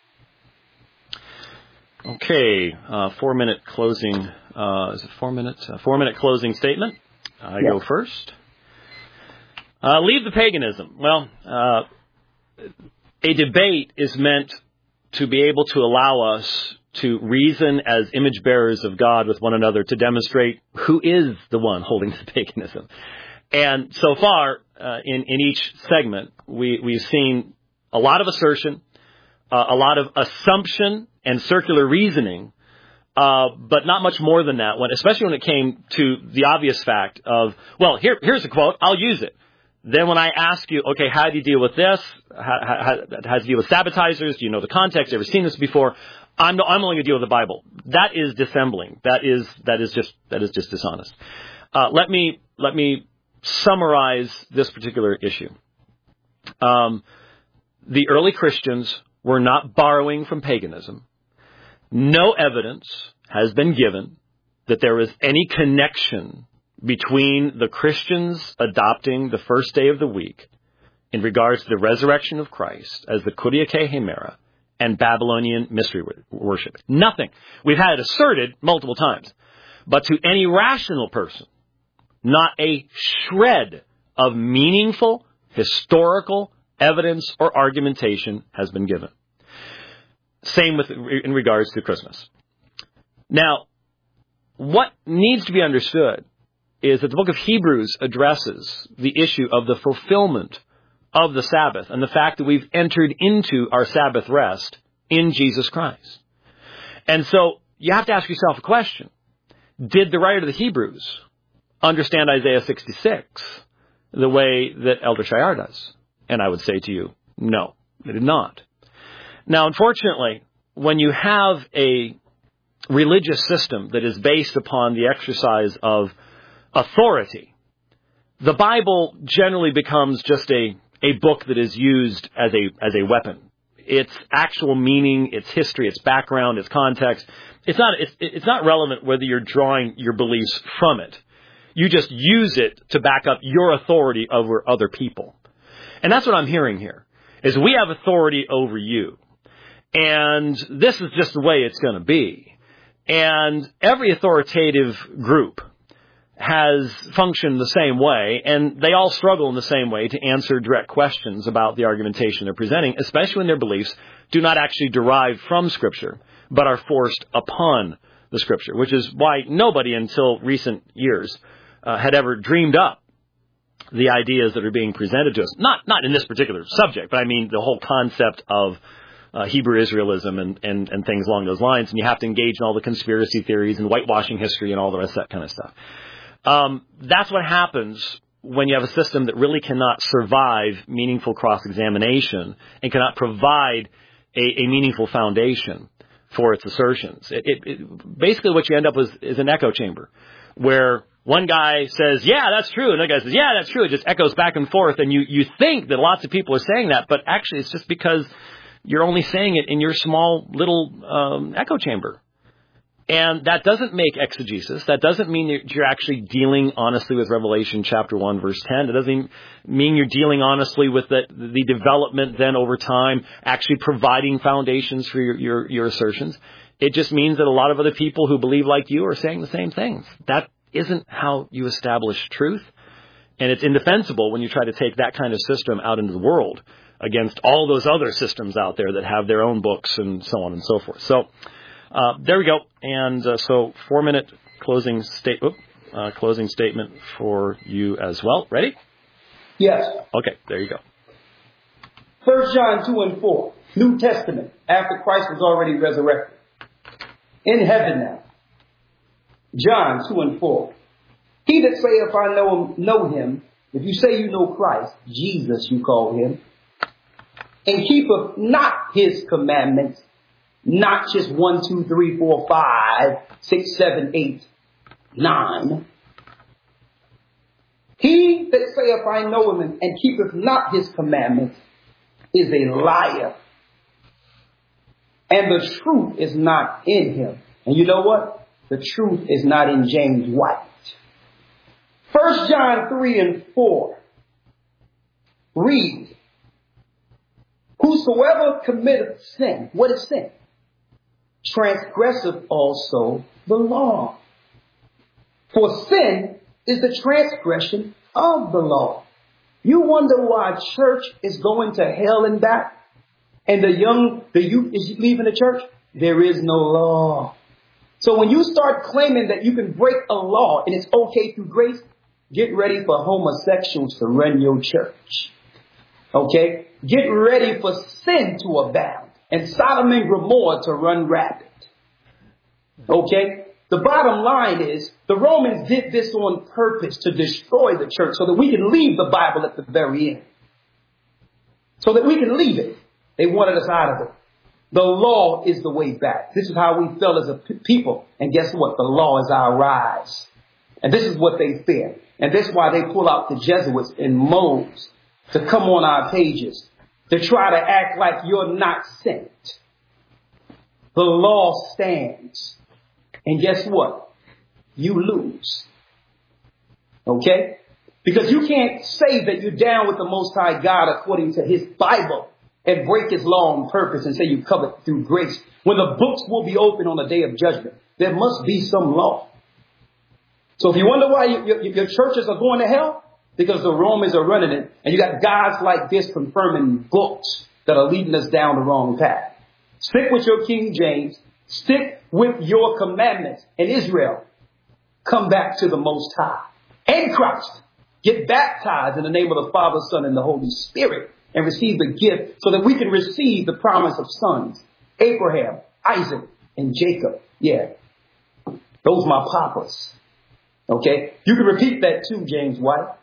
Okay, uh, four minute closing, uh, is it four minutes? Uh, four minute closing statement. I yeah. go first. Uh, leave the paganism. Well, uh, a debate is meant to be able to allow us to reason as image bearers of God with one another to demonstrate who is the one holding the paganism. And so far, uh, in, in each segment, we, we've seen a lot of assertion, uh, a lot of assumption and circular reasoning, uh, but not much more than that, when, especially when it came to the obvious fact of, well, here, here's a quote, I'll use it. Then when I ask you, okay, how do you deal with this? How, how, how do you deal with sabotizers? Do you know the context? Ever seen this before? I'm, I'm only going to deal with the Bible. That is dissembling. That is, that is just, that is just dishonest. Uh, let me, let me summarize this particular issue. Um, the early Christians were not borrowing from paganism. No evidence has been given that there was any connection between the Christians adopting the first day of the week in regards to the resurrection of Christ as the Kuriake Hemera and Babylonian mystery worship. Nothing. We've had it asserted multiple times. But to any rational person, not a shred of meaningful, historical evidence or argumentation has been given. Same with in regards to Christmas. Now, what needs to be understood is that the book of Hebrews addresses the issue of the fulfillment of the Sabbath and the fact that we've entered into our Sabbath rest in Jesus Christ. And so you have to ask yourself a question. Did the writer of the Hebrews understand Isaiah sixty-six the way that Elder Shayar does? And I would say to you, no, they did not. Now, unfortunately, when you have a religious system that is based upon the exercise of authority, the Bible generally becomes just a, a book that is used as a as a weapon. Its actual meaning, its history, its background, its context, it's not it's, it's not relevant whether you're drawing your beliefs from it. You just use it to back up your authority over other people. And that's what I'm hearing here, is we have authority over you. And this is just the way it's going to be. And every authoritative group has functioned the same way, and they all struggle in the same way to answer direct questions about the argumentation they're presenting, especially when their beliefs do not actually derive from Scripture, but are forced upon the Scripture, which is why nobody until recent years uh, had ever dreamed up the ideas that are being presented to us. Not not in this particular subject, but I mean the whole concept of uh, Hebrew Israelism and, and, and things along those lines, and you have to engage in all the conspiracy theories and whitewashing history and all the rest of that kind of stuff. Um, that's what happens when you have a system that really cannot survive meaningful cross-examination and cannot provide a, a meaningful foundation for its assertions. It, it, it, basically what you end up with is an echo chamber where one guy says, yeah, that's true, and another guy says, yeah, that's true. It just echoes back and forth, and you, you think that lots of people are saying that, but actually it's just because you're only saying it in your small little um, echo chamber. And that doesn't make exegesis. That doesn't mean that you're actually dealing honestly with Revelation chapter one, verse ten. It doesn't mean you're dealing honestly with the, the development then over time, actually providing foundations for your, your, your assertions. It just means that a lot of other people who believe like you are saying the same things. That isn't how you establish truth. And it's indefensible when you try to take that kind of system out into the world against all those other systems out there that have their own books and so on and so forth. So, Uh, there we go. And uh, so four-minute closing state, oops, uh, closing statement for you as well. Ready? Yes. Okay, there you go. First John two and four, New Testament, after Christ was already resurrected. In heaven now. John two and four. He that saith I know him, know him, if you say you know Christ, Jesus you call him, and keepeth not his commandments, not just one, two, three, four, five, six, seven, eight, nine. He that saith I know him and keepeth not his commandments is a liar. And the truth is not in him. And you know what? The truth is not in James White. First John three and four. Read. Whosoever committeth sin. What is sin? Transgresseth also the law. For sin is the transgression of the law. You wonder why church is going to hell and back, and the young, the youth is leaving the church? There is no law. So when you start claiming that you can break a law and it's okay through grace, get ready for homosexuals to run your church. Okay? Get ready for sin to abound and Sodom and Gomorrah to run rapid. Okay? The bottom line is the Romans did this on purpose to destroy the church so that we can leave the Bible at the very end. So that we can leave it. They wanted us out of it. The law is the way back. This is how we felt as a people. And guess what? The law is our rise. And this is what they fear. And this is why they pull out the Jesuits and moles to come on our pages, to try to act like you're not sent. The law stands. And guess what? You lose. Okay? Because you can't say that you're down with the Most High God according to his Bible and break his law on purpose and say you covered through grace. When the books will be open on the day of judgment, there must be some law. So if you wonder why you, your, your churches are going to hell, because the Romans are running it, and you got guys like this confirming books that are leading us down the wrong path. Stick with your King James. Stick with your commandments. And Israel, come back to the Most High. And Christ, get baptized in the name of the Father, Son, and the Holy Spirit, and receive the gift so that we can receive the promise of sons. Abraham, Isaac, and Jacob. Yeah. Those my papas. Okay? You can repeat that too, James White.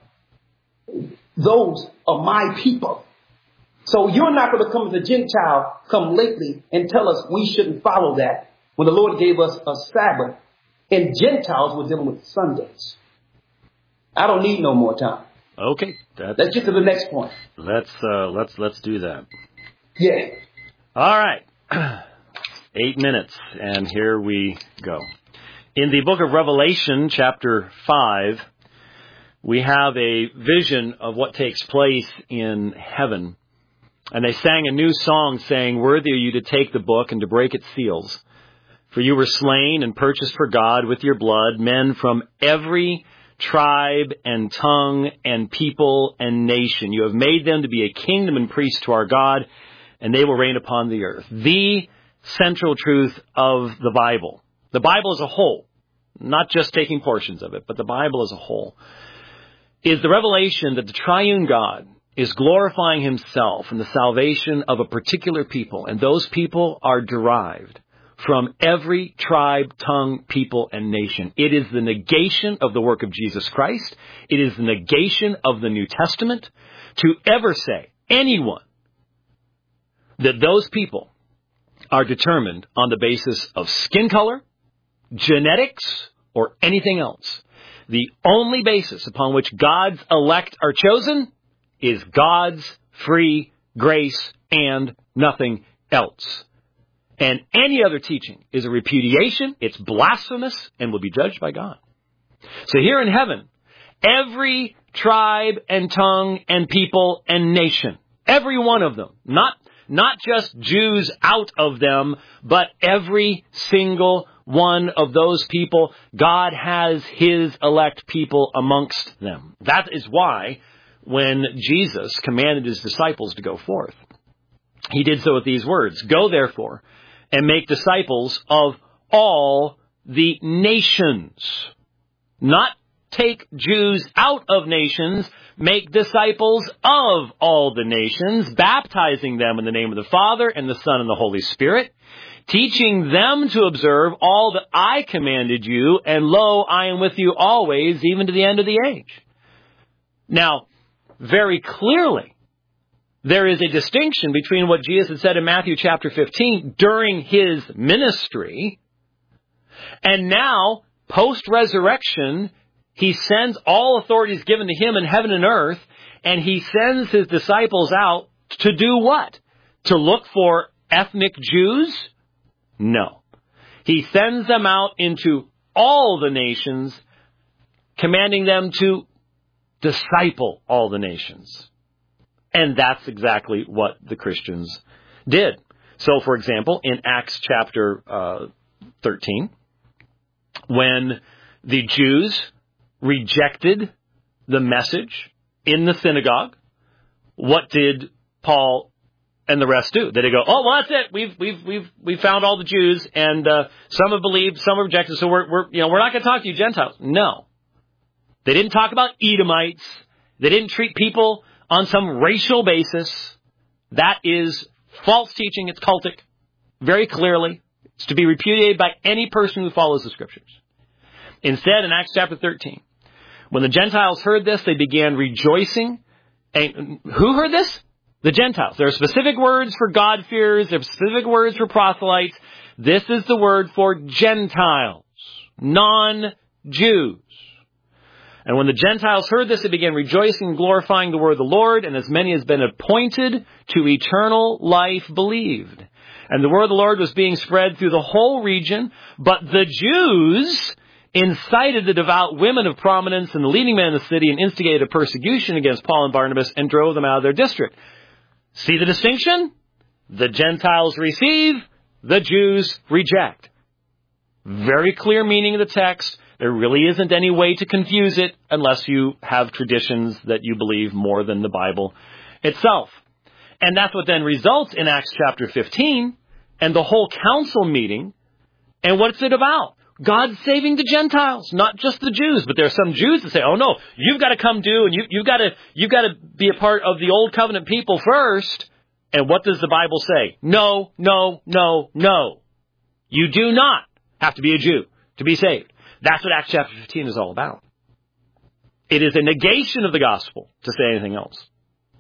Those are my people. So you're not going to come as a Gentile, come lately, and tell us we shouldn't follow that. when the Lord gave us a Sabbath and Gentiles were dealing with Sundays. I don't need no more time. Okay. That's, Let's get to the next point. Let's, uh, let's, let's do that. Yeah. All right. Eight minutes, and here we go. In the book of Revelation, chapter five, we have a vision of what takes place in heaven. And they sang a new song saying, "Worthy are you to take the book and to break its seals. For you were slain and purchased for God with your blood men from every tribe and tongue and people and nation. You have made them to be a kingdom and priests to our God, and they will reign upon the earth." The central truth of the Bible, the Bible as a whole, not just taking portions of it, but the Bible as a whole, is the revelation that the triune God is glorifying himself in the salvation of a particular people, and those people are derived from every tribe, tongue, people, and nation. It is the negation of the work of Jesus Christ. It is the negation of the New Testament to ever say, anyone, that those people are determined on the basis of skin color, genetics, or anything else. The only basis upon which God's elect are chosen is God's free grace and nothing else. And any other teaching is a repudiation, it's blasphemous, and will be judged by God. So here in heaven, every tribe and tongue and people and nation, every one of them, not, not just Jews out of them, but every single one of those people, God has his elect people amongst them. That is why when Jesus commanded his disciples to go forth, he did so with these words, "Go therefore and make disciples of all the nations." Not take Jews out of nations, make disciples of all the nations, baptizing them in the name of the Father and the Son and the Holy Spirit, teaching them to observe all that I commanded you, and lo, I am with you always, even to the end of the age. Now, very clearly, there is a distinction between what Jesus had said in Matthew chapter fifteen during his ministry, and now, post-resurrection, he sends all authorities given to him in heaven and earth, and he sends his disciples out to do what? To look for ethnic Jews? No. He sends them out into all the nations, commanding them to disciple all the nations. And that's exactly what the Christians did. So, for example, in Acts chapter uh, thirteen, when the Jews rejected the message in the synagogue, what did Paul and the rest do? Did they go, "Oh, well, that's it. We've we've we've we've found all the Jews, and uh, some have believed, some have rejected. So we're we're you know we're not going to talk to you Gentiles." No, they didn't talk about Edomites. They didn't treat people on some racial basis. That is false teaching. It's cultic, very clearly. It's to be repudiated by any person who follows the Scriptures. Instead, in Acts chapter thirteen, when the Gentiles heard this, they began rejoicing. And who heard this? The Gentiles. There are specific words for God-fearers. There are specific words for proselytes. This is the word for Gentiles, non-Jews. And when the Gentiles heard this, they began rejoicing and glorifying the word of the Lord, and as many as been appointed to eternal life believed. And the word of the Lord was being spread through the whole region, but the Jews incited the devout women of prominence and the leading men in the city and instigated a persecution against Paul and Barnabas and drove them out of their district. See the distinction? The Gentiles receive, the Jews reject. Very clear meaning of the text. There really isn't any way to confuse it unless you have traditions that you believe more than the Bible itself. And that's what then results in Acts chapter fifteen and the whole council meeting. And what's it about? God saving the Gentiles, not just the Jews. But there are some Jews that say, "Oh no, you've got to come do, and you, you've got to you've got to be a part of the old covenant people first." And what does the Bible say? No, no, no, no. You do not have to be a Jew to be saved. That's what Acts chapter fifteen is all about. It is a negation of the gospel to say anything else.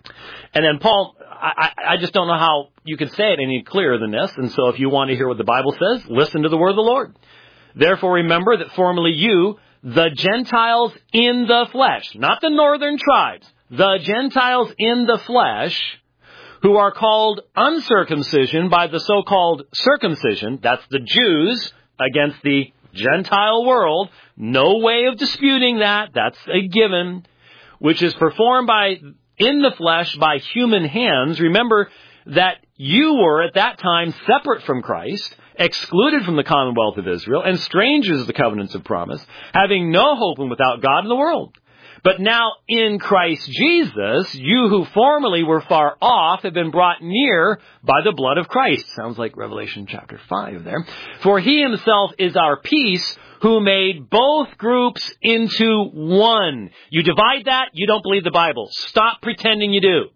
And then Paul, I, I just don't know how you can say it any clearer than this. And so if you want to hear what the Bible says, listen to the word of the Lord. Therefore remember that formerly you, the Gentiles in the flesh, not the northern tribes, the Gentiles in the flesh, who are called uncircumcision by the so-called circumcision, that's the Jews against the Gentile world, no way of disputing that, that's a given, which is performed by in the flesh by human hands. Remember that you were at that time separate from Christ, excluded from the commonwealth of Israel, and strangers of the covenants of promise, having no hope and without God in the world. But now in Christ Jesus, you who formerly were far off have been brought near by the blood of Christ. Sounds like Revelation chapter five there. For he himself is our peace, who made both groups into one. You divide that, you don't believe the Bible. Stop pretending you do.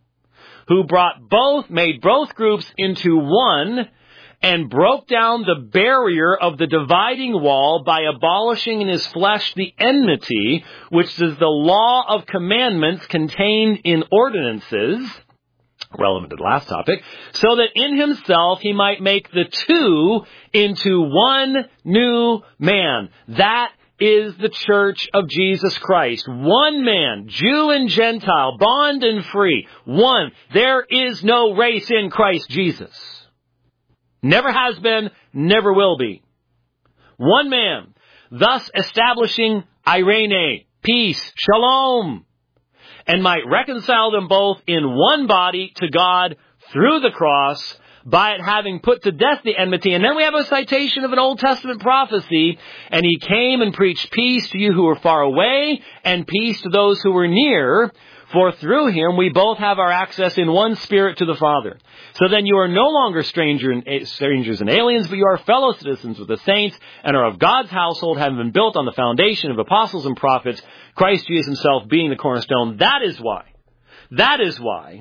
Who brought both, made both groups into one, and broke down the barrier of the dividing wall by abolishing in his flesh the enmity, which is the law of commandments contained in ordinances, relevant to the last topic, so that in himself he might make the two into one new man. That is the church of Jesus Christ. One man, Jew and Gentile, bond and free. One. There is no race in Christ Jesus. Never has been, never will be. One man, thus establishing eirene, peace, shalom, and might reconcile them both in one body to God through the cross, by it having put to death the enmity. And then we have a citation of an Old Testament prophecy, and he came and preached peace to you who were far away, and peace to those who were near. For through him we both have our access in one spirit to the Father. So then you are no longer stranger and, strangers and aliens, but you are fellow citizens with the saints and are of God's household, having been built on the foundation of apostles and prophets, Christ Jesus himself being the cornerstone. That is why, that is why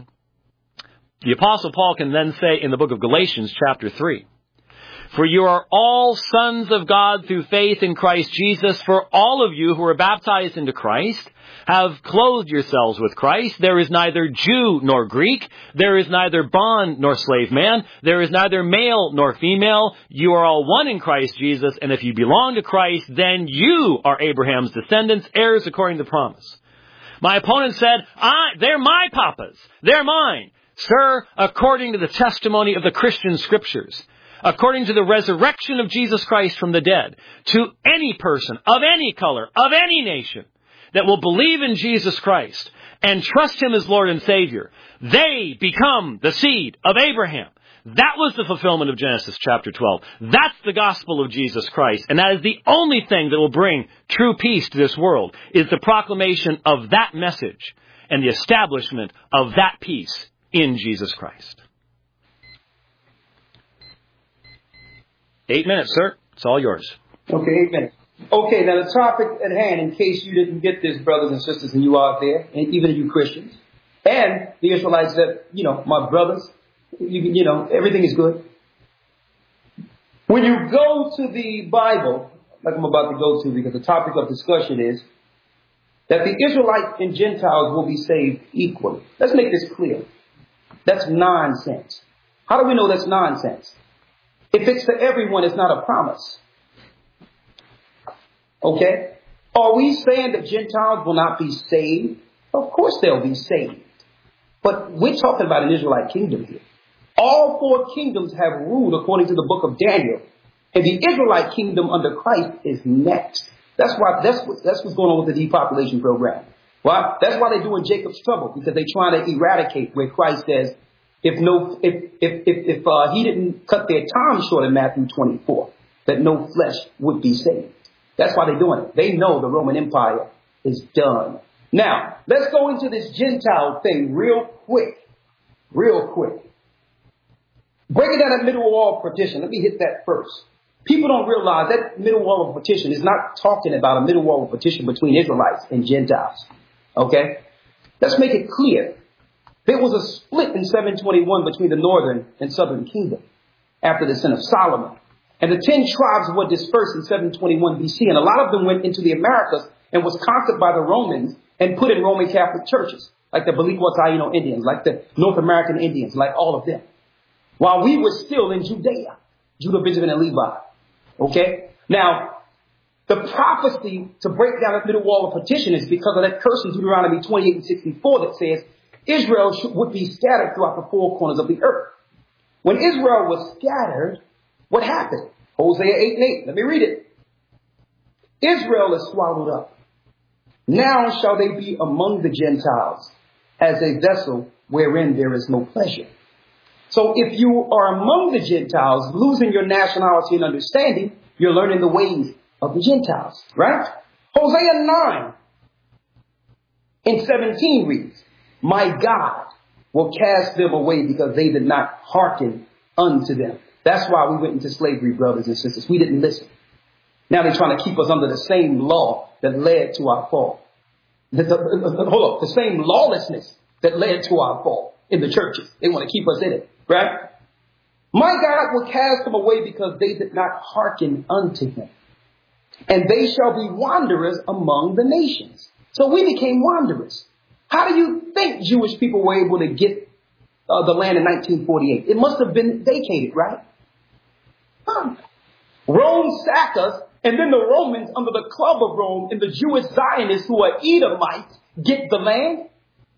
the Apostle Paul can then say in the book of Galatians chapter three, for you are all sons of God through faith in Christ Jesus. For all of you who are baptized into Christ have clothed yourselves with Christ. There is neither Jew nor Greek. There is neither bond nor slave man. There is neither male nor female. You are all one in Christ Jesus. And if you belong to Christ, then you are Abraham's descendants, heirs according to the promise. My opponent said, I, they're my papas. They're mine. Sir, according to the testimony of the Christian scriptures, according to the resurrection of Jesus Christ from the dead, to any person of any color, of any nation, that will believe in Jesus Christ and trust him as Lord and Savior, they become the seed of Abraham. That was the fulfillment of Genesis chapter twelve. That's the gospel of Jesus Christ. And that is the only thing that will bring true peace to this world, is the proclamation of that message and the establishment of that peace in Jesus Christ. Eight minutes, sir. It's all yours. Okay, eight minutes. Okay, now the topic at hand, in case you didn't get this, brothers and sisters, and you out there, and even you Christians, and the Israelites that, you know, my brothers, you, you know, everything is good. When you go to the Bible, like I'm about to go to, because the topic of discussion is that the Israelites and Gentiles will be saved equally. Let's make this clear. That's nonsense. How do we know that's nonsense? If it's for everyone, it's not a promise. Okay? Are we saying that Gentiles will not be saved? Of course they'll be saved. But we're talking about an Israelite kingdom here. All four kingdoms have ruled according to the book of Daniel. And the Israelite kingdom under Christ is next. That's why, that's what, that's what's going on with the depopulation program. Why? That's why they're doing Jacob's trouble, because they're trying to eradicate where Christ says, if no, if, if, if, if uh, he didn't cut their time short in Matthew twenty-four, that no flesh would be saved. That's why they're doing it. They know the Roman Empire is done. Now, let's go into this Gentile thing real quick. Real quick. Breaking down that middle wall of partition. Let me hit that first. People don't realize that middle wall of partition is not talking about a middle wall of partition between Israelites and Gentiles. Okay? Let's make it clear. There was a split in seven twenty-one between the northern and southern kingdom after the sin of Solomon. And the ten tribes were dispersed in seven twenty-one B C. And a lot of them went into the Americas and was conquered by the Romans and put in Roman Catholic churches. like the Baliqua Taino Indians, like the North American Indians, like all of them. While we were still in Judea, Judah, Benjamin, and Levi. Okay? Now, the prophecy to break down that middle wall of partition is because of that curse in Deuteronomy twenty-eight and sixty-four that says Israel should, would be scattered throughout the four corners of the earth. When Israel was scattered, what happened? Hosea eight and eight. Let me read it. Israel is swallowed up. Now shall they be among the Gentiles as a vessel wherein there is no pleasure. So if you are among the Gentiles, losing your nationality and understanding, you're learning the ways of the Gentiles, right? Hosea nine and seventeen reads, my God will cast them away because they did not hearken unto them. That's why we went into slavery, brothers and sisters. We didn't listen. Now they're trying to keep us under the same law that led to our fall. The, the, the, hold up, the same lawlessness that led to our fall in the churches. They want to keep us in it, right? My God will cast them away because they did not hearken unto him. And they shall be wanderers among the nations. So we became wanderers. How do you think Jewish people were able to get uh, the land in nineteen forty-eight? It must have been vacated, right? Huh. Rome sacked us, and then the Romans under the club of Rome and the Jewish Zionists who are Edomites get the land.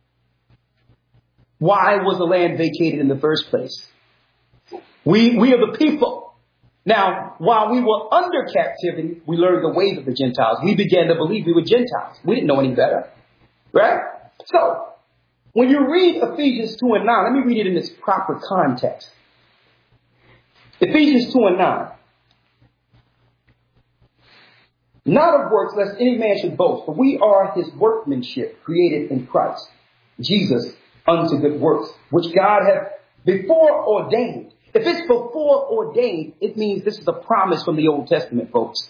Why was the land vacated in the first place? We, we are the people. Now, while we were under captivity, we learned the ways of the Gentiles. We began to believe we were Gentiles. We didn't know any better. Right? So, when you read Ephesians two and nine, let me read it in its proper context. Ephesians two and nine. Not of works, lest any man should boast, for we are his workmanship, created in Christ Jesus unto good works, which God hath before ordained. If it's before ordained, it means this is a promise from the Old Testament, folks,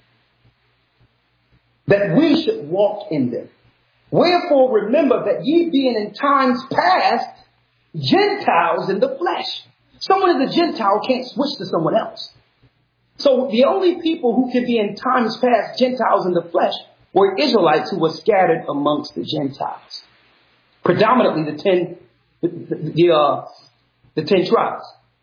that we should walk in them. Wherefore remember that ye being in times past Gentiles in the flesh. Someone is a Gentile can't switch to someone else. So the only people who can be in times past Gentiles in the flesh were Israelites who were scattered amongst the Gentiles. Predominantly the ten, the, the, the, uh, the ten tribes.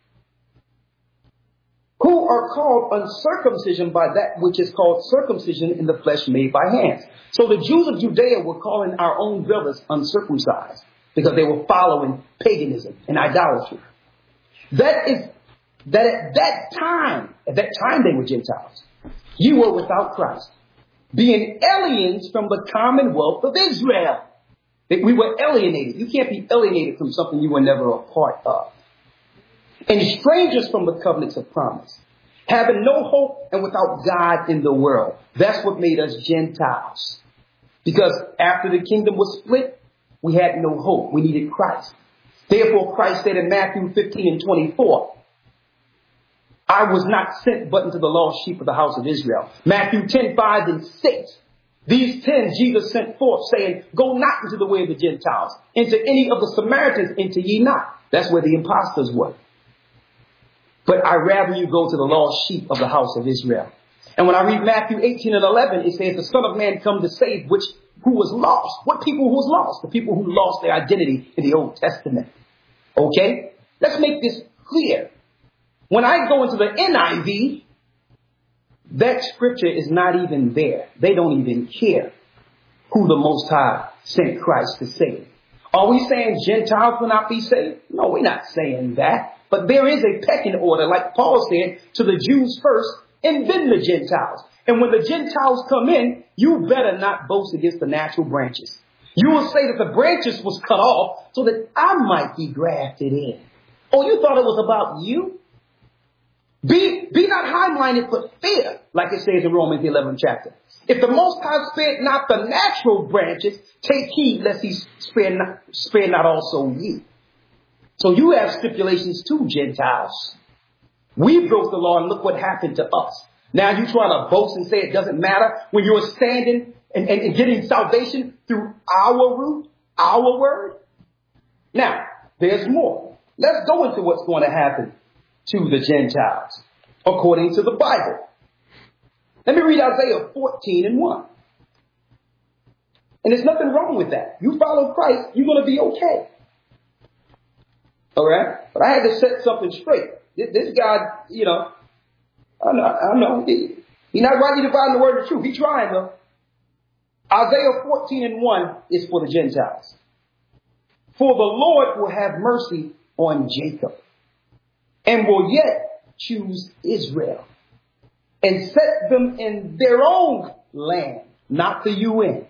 Who are called uncircumcision by that which is called circumcision in the flesh made by hands. So the Jews of Judea were calling our own brothers uncircumcised because they were following paganism and idolatry. That is, that at that time, at that time they were Gentiles. You were without Christ, being aliens from the commonwealth of Israel. We were alienated. You can't be alienated from something you were never a part of. And strangers from the covenants of promise, having no hope and without God in the world. That's what made us Gentiles. Because after the kingdom was split, we had no hope. We needed Christ. Therefore, Christ said in Matthew fifteen and twenty-four, I was not sent but into the lost sheep of the house of Israel. Matthew ten, five and six. These ten Jesus sent forth, saying, go not into the way of the Gentiles. Into any of the Samaritans enter ye not. That's where the impostors were. But I rather you go to the lost sheep of the house of Israel. And when I read Matthew eighteen and eleven, it says, the Son of Man come to save which who was lost. What people who was lost? The people who lost their identity in the Old Testament. Okay? Let's make this clear. When I go into the N I V, that scripture is not even there. They don't even care who the Most High sent Christ to save. Are we saying Gentiles will not be saved? No, we're not saying that. But there is a pecking order, like Paul said, to the Jews first and then the Gentiles. And when the Gentiles come in, you better not boast against the natural branches. You will say that the branches was cut off so that I might be grafted in. Oh, you thought it was about you? Be, be not high-minded, but fear, like it says in Romans eleventh chapter. If the Most High spared not the natural branches, take heed lest he spare not, spare not also ye. So you have stipulations too, Gentiles. We broke the law and look what happened to us. Now you trying to boast and say it doesn't matter when you're standing and, and, and getting salvation through our root, our word. Now, there's more. Let's go into what's going to happen to the Gentiles according to the Bible. Let me read Isaiah fourteen and one. And there's nothing wrong with that. You follow Christ, you're going to be okay. All right? But I had to set something straight. This, this guy, you know, I know, I know. He, he's not rightly dividing the word of truth. He's trying, though. Isaiah fourteen and one is for the Gentiles. For the Lord will have mercy on Jacob and will yet choose Israel and set them in their own land, not the U N.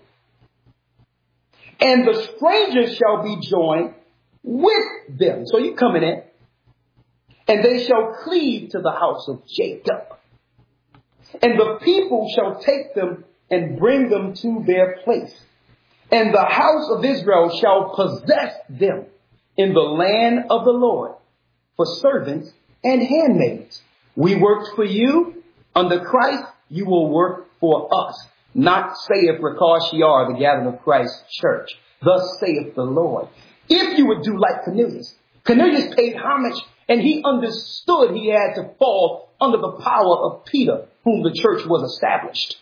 And the strangers shall be joined with them. So you coming in. And they shall cleave to the house of Jacob. And the people shall take them and bring them to their place. And the house of Israel shall possess them in the land of the Lord for servants and handmaids. We worked for you. Under Christ, you will work for us. Not saith Rakash Yar, the gathering of Christ church. Thus saith the Lord. If you would do like Cornelius. Cornelius paid homage and he understood he had to fall under the power of Peter, whom the church was established.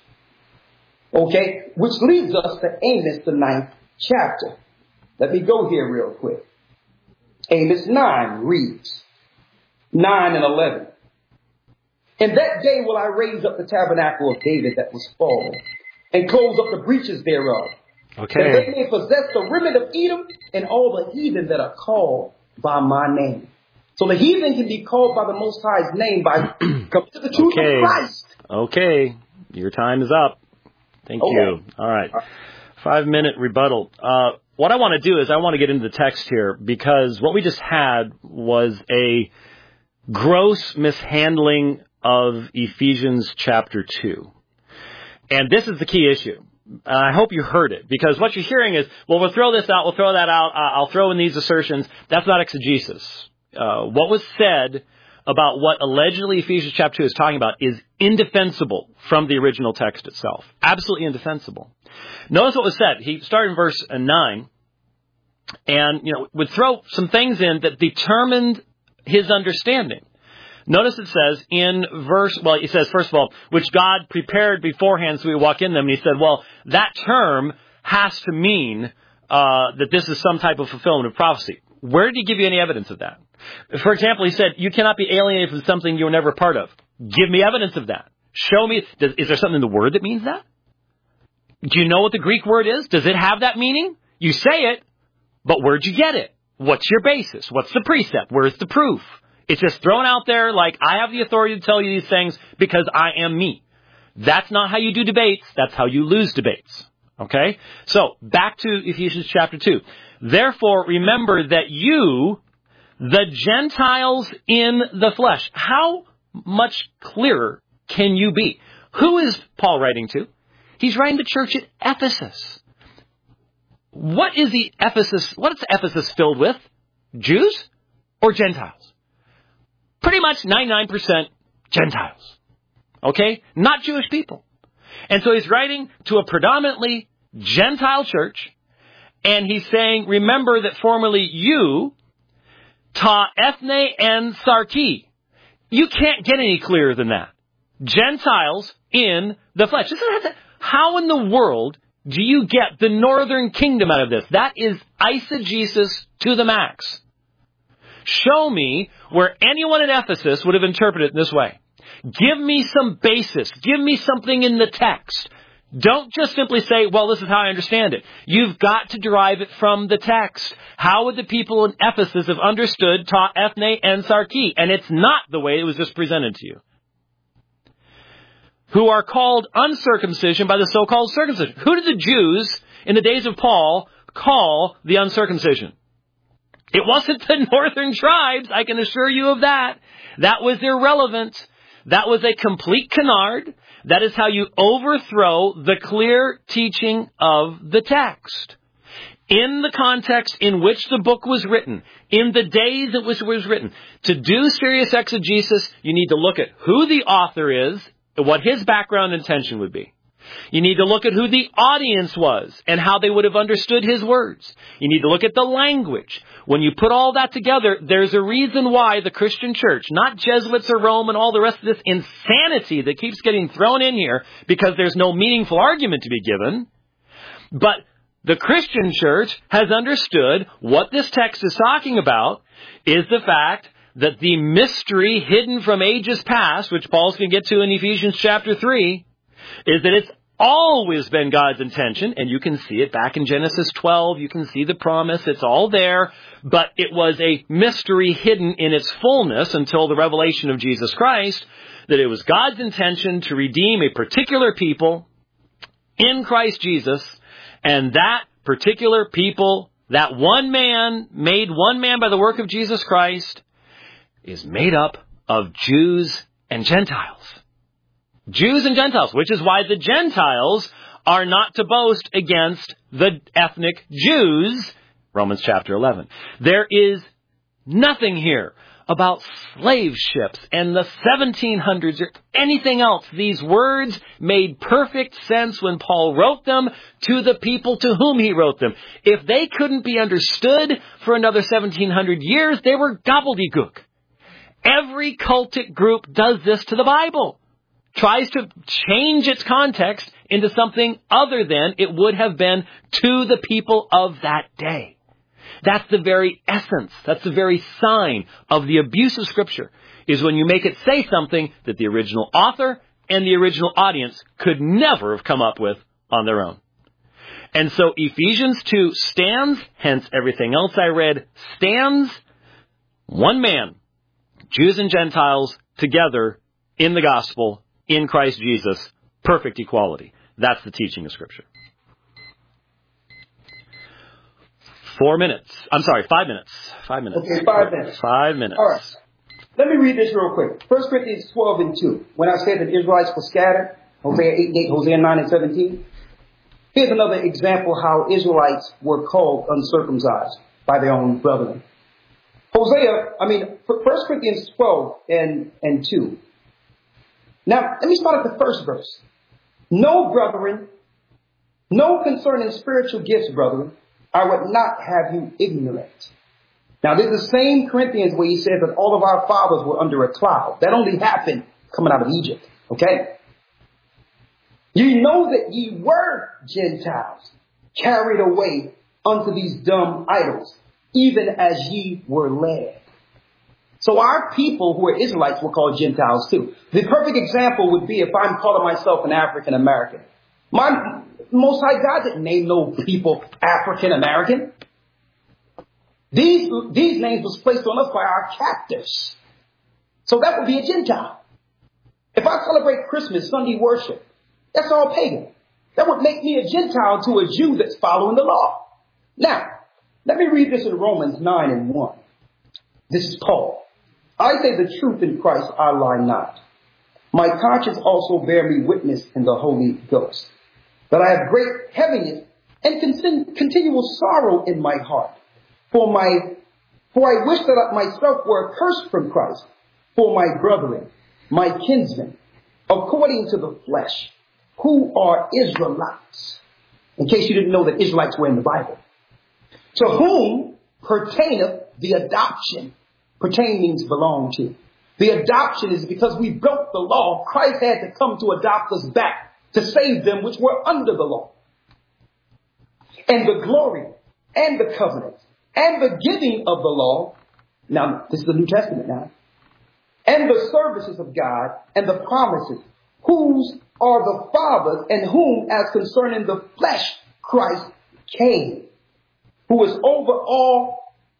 Okay, which leads us to Amos, the ninth chapter. Let me go here real quick. Amos nine reads, nine and eleven. In that day will I raise up the tabernacle of David that was fallen, and close up the breaches thereof. Okay. That they may possess the remnant of Edom and all the heathen that are called by my name. So the heathen can be called by the Most High's name by coming to the truth okay. of Christ. Okay. Your time is up. Thank okay. you. All right. Five minute rebuttal. Uh, what I want to do is I want to get into the text here because what we just had was a gross mishandling of Ephesians chapter two. And this is the key issue. Uh, I hope you heard it because what you're hearing is, well, we'll throw this out, we'll throw that out, uh, I'll throw in these assertions. That's not exegesis. Uh, what was said about what allegedly Ephesians chapter two is talking about is indefensible from the original text itself. Absolutely indefensible. Notice what was said. He started in verse nine and, you know, would throw some things in that determined his understanding. Notice it says in verse, well, it says, first of all, which God prepared beforehand so we walk in them. And he said, well, that term has to mean uh, that this is some type of fulfillment of prophecy. Where did he give you any evidence of that? For example, he said, you cannot be alienated from something you were never a part of. Give me evidence of that. Show me. Does, is there something in the word that means that? Do you know what the Greek word is? Does it have that meaning? You say it, but where'd you get it? What's your basis? What's the precept? Where's the proof? It's just thrown out there like I have the authority to tell you these things because I am me. That's not how you do debates. That's how you lose debates. Okay? So, back to Ephesians chapter two. Therefore, remember that you, the Gentiles in the flesh. How much clearer can you be? Who is Paul writing to? He's writing to church at Ephesus. What is the Ephesus, what is Ephesus filled with? Jews or Gentiles? Pretty much ninety-nine percent Gentiles. Okay? Not Jewish people. And so he's writing to a predominantly Gentile church, and he's saying, remember that formerly you ta ethne and sarki. You can't get any clearer than that. Gentiles in the flesh. How in the world do you get the northern kingdom out of this? That is eisegesis to the max. Show me where anyone in Ephesus would have interpreted it in this way. Give me some basis. Give me something in the text. Don't just simply say, well, this is how I understand it. You've got to derive it from the text. How would the people in Ephesus have understood ta ethne and sarki? And it's not the way it was just presented to you. Who are called uncircumcision by the so-called circumcision. Who did the Jews in the days of Paul call the uncircumcision? It wasn't the northern tribes, I can assure you of that. That was irrelevant. That was a complete canard. That is how you overthrow the clear teaching of the text. In the context in which the book was written, in the days in which it was written, to do serious exegesis, you need to look at who the author is, what his background intention would be. You need to look at who the audience was and how they would have understood his words. You need to look at the language. When you put all that together, there's a reason why the Christian church, not Jesuits or Rome and all the rest of this insanity that keeps getting thrown in here because there's no meaningful argument to be given, but the Christian church has understood what this text is talking about is the fact that the mystery hidden from ages past, which Paul's going to get to in Ephesians chapter three, is that it's always been God's intention, and you can see it back in Genesis twelve, you can see the promise, it's all there, but it was a mystery hidden in its fullness until the revelation of Jesus Christ, that it was God's intention to redeem a particular people in Christ Jesus, and that particular people, that one man, made one man by the work of Jesus Christ, is made up of Jews and Gentiles. Jews and Gentiles, which is why the Gentiles are not to boast against the ethnic Jews, Romans chapter eleven. There is nothing here about slave ships and the seventeen hundreds or anything else. These words made perfect sense when Paul wrote them to the people to whom he wrote them. If they couldn't be understood for another seventeen hundred years, they were gobbledygook. Every cultic group does this to the Bible. Tries to change its context into something other than it would have been to the people of that day. That's the very essence, that's the very sign of the abuse of Scripture, is when you make it say something that the original author and the original audience could never have come up with on their own. And so Ephesians two stands, hence everything else I read stands, one man, Jews and Gentiles together in the gospel, in Christ Jesus, perfect equality. That's the teaching of Scripture. Four minutes. I'm sorry, five minutes. Five minutes. Okay, five minutes. Five minutes. All right. Let me read this real quick. First Corinthians twelve and two. When I said that Israelites were scattered, Hosea eight and eight, Hosea nine and seventeen. Here's another example how Israelites were called uncircumcised by their own brethren. Hosea, I mean, First Corinthians twelve and, and two. Now, let me start at the first verse. No, brethren, no concerning spiritual gifts, brethren, I would not have you ignorant. Now, this is the same Corinthians where he says that all of our fathers were under a cloud. That only happened coming out of Egypt, okay? You know that ye were Gentiles, carried away unto these dumb idols, even as ye were led. So our people who are Israelites were called Gentiles too. The perfect example would be if I'm calling myself an African American. My Most High God didn't name no people African American. These, these names was placed on us by our captors. So that would be a Gentile. If I celebrate Christmas, Sunday worship, that's all pagan. That would make me a Gentile to a Jew that's following the law. Now, let me read this in Romans nine and one. This is Paul. I say the truth in Christ, I lie not. My conscience also bear me witness in the Holy Ghost, that I have great heaviness and con- continual sorrow in my heart. For my, for I wish that I myself were accursed from Christ, for my brethren, my kinsmen, according to the flesh, who are Israelites. In case you didn't know that Israelites were in the Bible. To whom pertaineth the adoption. Pertain means belong to. The adoption is because we broke the law. Christ had to come to adopt us back to save them which were under the law. And the glory and the covenant and the giving of the law. Now, this is the New Testament now. And the services of God and the promises, whose are the fathers and whom, as concerning the flesh, Christ came, who is over all,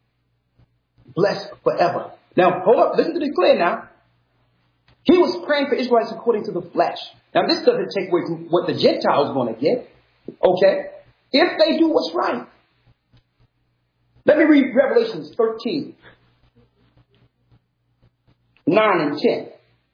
blessed forever. Now, hold up. Listen to this clear now. He was praying for Israelites according to the flesh. Now, this doesn't take away from what the Gentiles are going to get. Okay? If they do what's right. Let me read Revelations thirteen. nine and ten.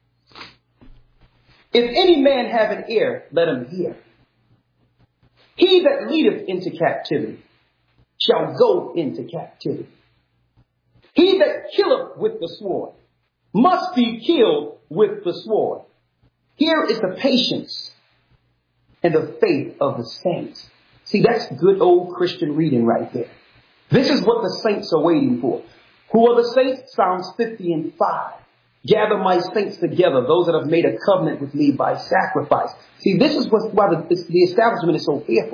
If any man have an ear, let him hear. He that leadeth into captivity shall go into captivity. He that killeth with the sword must be killed with the sword. Here is the patience and the faith of the saints. See, that's good old Christian reading right there. This is what the saints are waiting for. Who are the saints? Psalms fifty and five. Gather my saints together, those that have made a covenant with me by sacrifice. See, this is what, why the, the establishment is so fearful.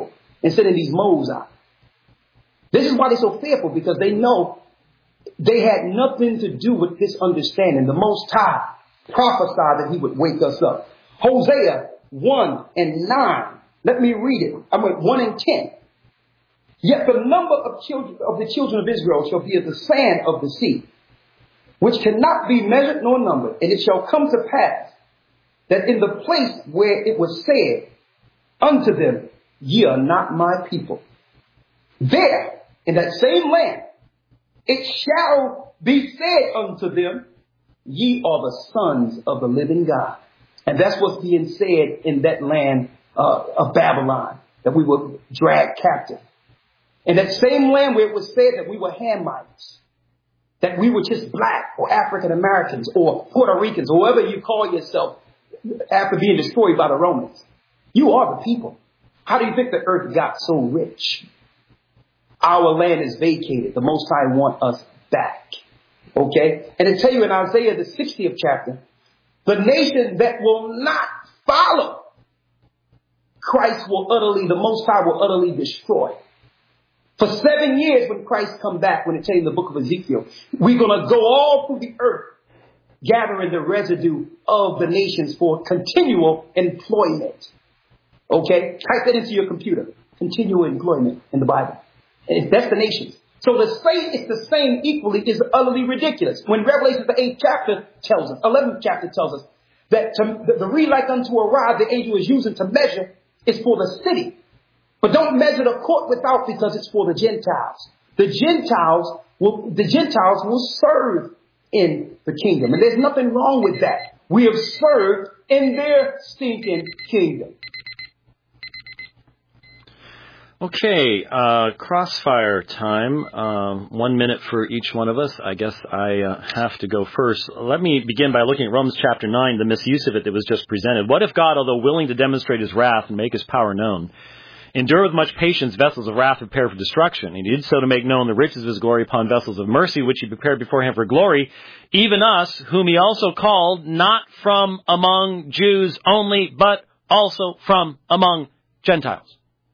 and sending these moles out. This is why they're so fearful, because they know they had nothing to do with this understanding. The Most High prophesied that he would wake us up. Hosea one and nine. Let me read it. I mean, one and ten. Yet the number of children of the children of Israel shall be as the sand of the sea, which cannot be measured nor numbered. And it shall come to pass that in the place where it was said unto them, ye are not my people, there in that same land it shall be said unto them, ye are the sons of the living God. And that's what's being said in that land uh, of Babylon, that we were dragged captive. In that same land where it was said that we were Hamites, that we were just black or African Americans or Puerto Ricans, or whoever you call yourself after being destroyed by the Romans. You are the people. How do you think the earth got so rich? Our land is vacated. The Most High want us back. Okay? And to tell you in Isaiah, the sixtieth chapter, the nation that will not follow Christ will utterly, the Most High will utterly destroy. For seven years when Christ come back, when it tells you in the book of Ezekiel, we're going to go all through the earth, gathering the residue of the nations for continual employment. Okay? Type that into your computer. Continual employment in the Bible. And that's the nations. So to say it's the same equally is utterly ridiculous. When Revelation, the eighth chapter tells us, eleventh chapter tells us, that to, the, the reed like unto a rod the angel is using to measure is for the city. But don't measure the court without, because it's for the Gentiles. The Gentiles will, the Gentiles will serve in the kingdom. And there's nothing wrong with that. We have served in their stinking kingdom. Okay, uh, crossfire time. Um, one minute for each one of us. I guess I uh, have to go first. Let me begin by looking at Romans chapter nine, the misuse of it that was just presented. What if God, although willing to demonstrate his wrath and make his power known, endure with much patience vessels of wrath prepared for destruction? And he did so to make known the riches of his glory upon vessels of mercy, which he prepared beforehand for glory, even us, whom he also called, not from among Jews only, but also from among Gentiles.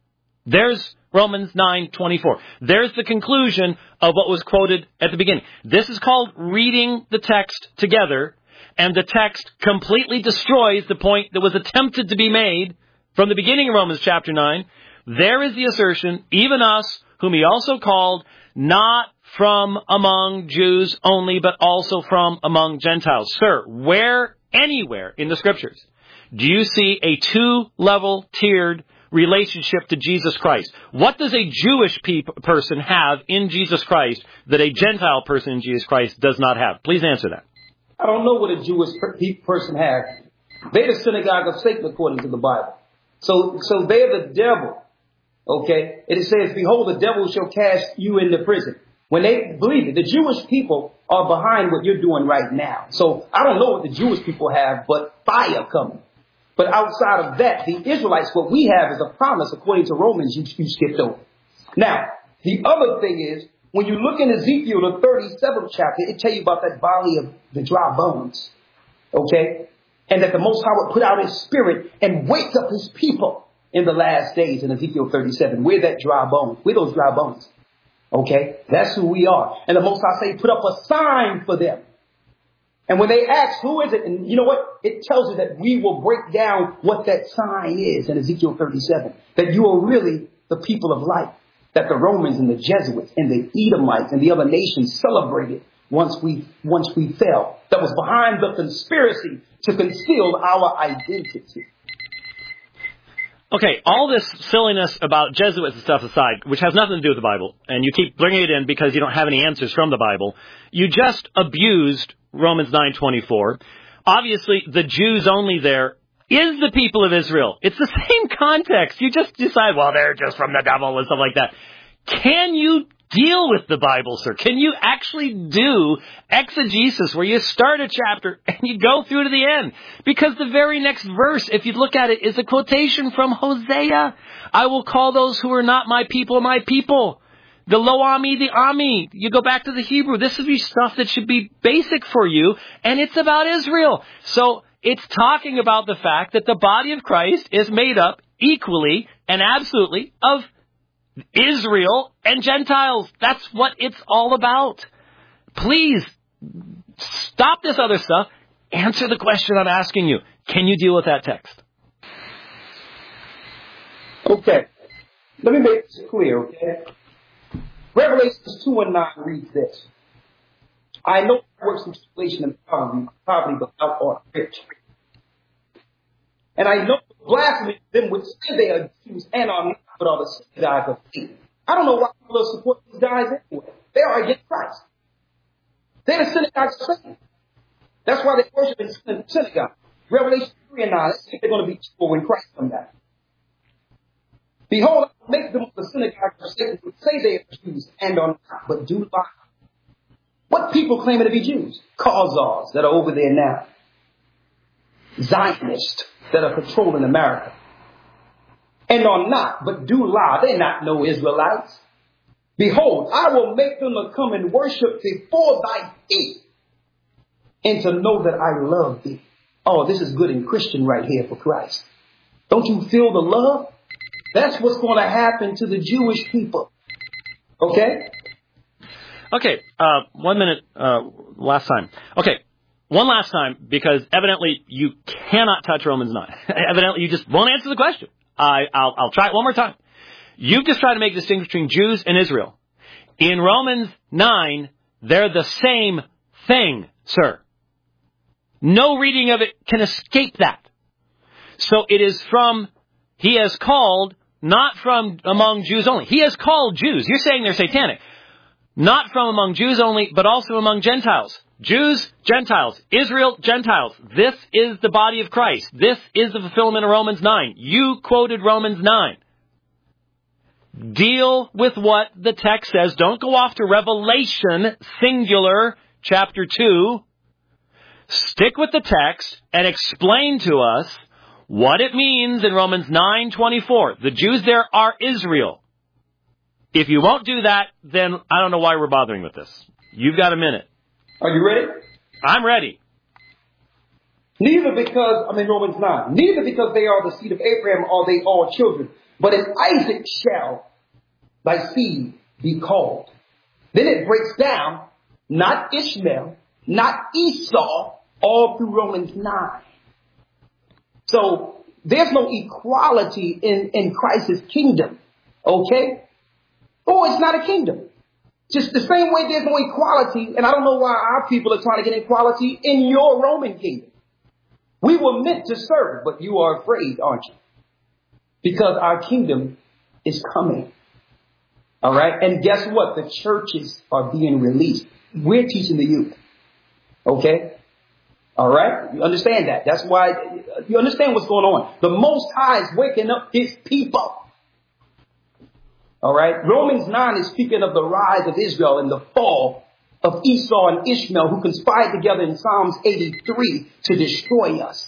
There's Romans nine twenty-four. There's the conclusion of what was quoted at the beginning. This is called reading the text together, and the text completely destroys the point that was attempted to be made from the beginning of Romans chapter nine. There is the assertion, even us, whom he also called, not from among Jews only, but also from among Gentiles. Sir, where, anywhere in the Scriptures, do you see a two-level tiered relationship to Jesus Christ? What does a Jewish pe- person have in Jesus Christ that a Gentile person in Jesus Christ does not have? Please answer that. I don't know what a Jewish per- person has. They're the synagogue of Satan according to the Bible. So, so they're the devil. Okay? And it says, behold, the devil shall cast you into prison. When they believe it, the Jewish people are behind what you're doing right now. So I don't know what the Jewish people have, but fire coming. But outside of that, the Israelites, what we have is a promise according to Romans you, you skipped over. Now, the other thing is, when you look in Ezekiel, the thirty-seventh chapter, it tells you about that valley of the dry bones. Okay? And that the Most High would put out his spirit and wake up his people in the last days in Ezekiel thirty-seven. We're that dry bone. We're those dry bones. Okay? That's who we are. And the Most High say, put up a sign for them. And when they ask, who is it? And you know what? It tells you that we will break down what that sign is in Ezekiel thirty-seven. That you are really the people of light. That the Romans and the Jesuits and the Edomites and the other nations celebrated once we, once we fell. That was behind the conspiracy to conceal our identity. Okay, all this silliness about Jesuits and stuff aside, which has nothing to do with the Bible, and you keep bringing it in because you don't have any answers from the Bible, you just abused Romans nine twenty-four. Obviously, the Jews only there is the people of Israel. It's the same context. You just decide, well, they're just from the devil and stuff like that. Can you deal with the Bible, sir? Can you actually do exegesis where you start a chapter and you go through to the end? Because the very next verse, if you look at it, is a quotation from Hosea. I will call those who are not my people, my people. The lo ami, the ami. You go back to the Hebrew. This would be stuff that should be basic for you, and it's about Israel. So it's talking about the fact that the body of Christ is made up equally and absolutely of Israel and Gentiles. That's what it's all about. Please, stop this other stuff. Answer the question I'm asking you. Can you deal with that text? Okay. Let me make this clear, okay? Revelations two and nine reads this. I know the works of tribulation and poverty, poverty, but thou art rich. And I know the blasphemy of them which say they are Jews and are not, but are the synagogue of Satan. I don't know why people are supporting these guys anyway. They are against Christ. They're the synagogue of Satan. That's why they worship in the synagogue. Revelation three and nine, they're going to be equal when Christ comes back. Behold, I will make them the synagogue of Satan who say they are Jews and are not, but do lie. What people claiming to be Jews? Khazars that are over there now. Zionists that are controlling America. And are not, but do lie. They're not no Israelites. Behold, I will make them to come and worship before thy gate, and to know that I love thee. Oh, this is good and Christian right here for Christ. Don't you feel the love? That's what's going to happen to the Jewish people. Okay? Okay, uh, one minute, uh, last time. Okay, one last time, because evidently you cannot touch Romans nine. Evidently you just won't answer the question. I, I'll, I'll try it one more time. You've just tried to make a distinction between Jews and Israel. In Romans nine, they're the same thing, sir. No reading of it can escape that. So it is from, he has called, not from among Jews only. He has called Jews. You're saying they're satanic. Not from among Jews only, but also among Gentiles. Jews, Gentiles. Israel, Gentiles. This is the body of Christ. This is the fulfillment of Romans nine. You quoted Romans nine. Deal with what the text says. Don't go off to Revelation, singular, chapter two. Stick with the text and explain to us what it means in Romans nine twenty-four. The Jews there are Israel. If you won't do that, then I don't know why we're bothering with this. You've got a minute. Are you ready? I'm ready. Neither because, I'm in Romans nine, neither because they are the seed of Abraham are they all children, but in Isaac shall thy seed be called. Then it breaks down, not Ishmael, not Esau, all through Romans nine. So there's no equality in, in Christ's kingdom. Okay? Oh, it's not a kingdom. Just the same way there's no equality, and I don't know why our people are trying to get equality in your Roman kingdom. We were meant to serve, but you are afraid, aren't you? Because our kingdom is coming. All right? And guess what? The churches are being released. We're teaching the youth. Okay? All right? You understand that. That's why you understand what's going on. The Most High is waking up his people. All right. Romans nine is speaking of the rise of Israel and the fall of Esau and Ishmael, who conspired together in Psalms eighty-three to destroy us.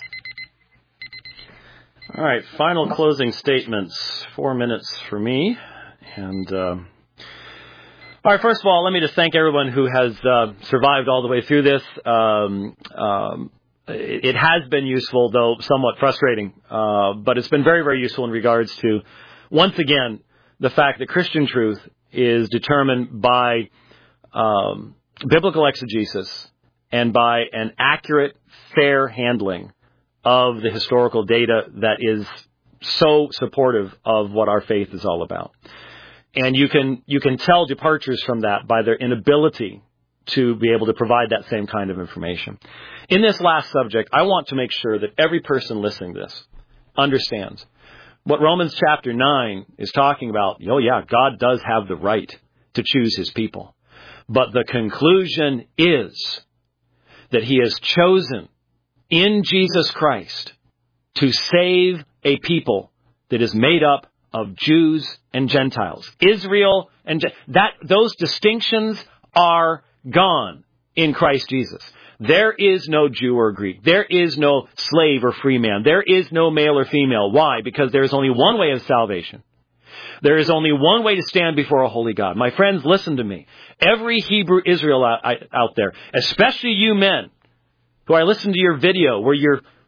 All right. Final closing statements. Four minutes for me. And, um, all right. First of all, let me just thank everyone who has uh, survived all the way through this. Um, um, it, it has been useful, though somewhat frustrating. Uh, but it's been very, very useful in regards to, once again, the fact that Christian truth is determined by um, biblical exegesis and by an accurate, fair handling of the historical data that is so supportive of what our faith is all about. And you can you can tell departures from that by their inability to be able to provide that same kind of information. In this last subject, I want to make sure that every person listening to this understands what Romans chapter nine is talking about. Oh yeah, God does have the right to choose his people. But the conclusion is that he has chosen in Jesus Christ to save a people that is made up of Jews and Gentiles. Israel and Gen- that those distinctions are gone in Christ Jesus. There is no Jew or Greek. There is no slave or free man. There is no male or female. Why? Because there is only one way of salvation. There is only one way to stand before a holy God. My friends, listen to me. Every Hebrew Israel out, out there, especially you men, who I listened to your video where you're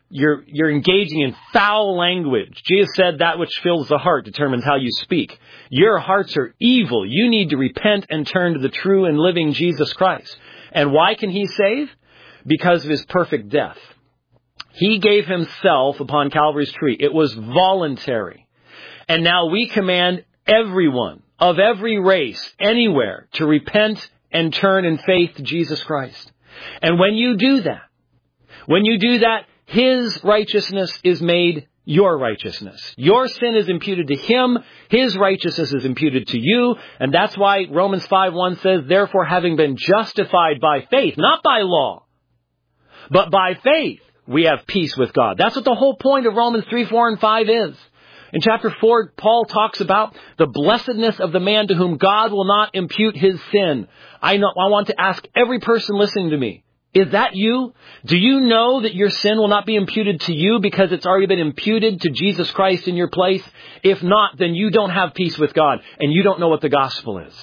you're, you're engaging in foul language. Jesus said that which fills the heart determines how you speak. Your hearts are evil. You need to repent and turn to the true and living Jesus Christ. And why can he save? Because of his perfect death. He gave himself upon Calvary's tree. It was voluntary. And now we command everyone of every race, anywhere, to repent and turn in faith to Jesus Christ. And when you do that, when you do that, his righteousness is made your righteousness. Your sin is imputed to him. His righteousness is imputed to you. And that's why Romans five one says, therefore, having been justified by faith, not by law, but by faith, we have peace with God. That's what the whole point of Romans three, four, and five is. In chapter four, Paul talks about the blessedness of the man to whom God will not impute his sin. I know, I want to ask every person listening to me, is that you? Do you know that your sin will not be imputed to you because it's already been imputed to Jesus Christ in your place? If not, then you don't have peace with God and you don't know what the gospel is.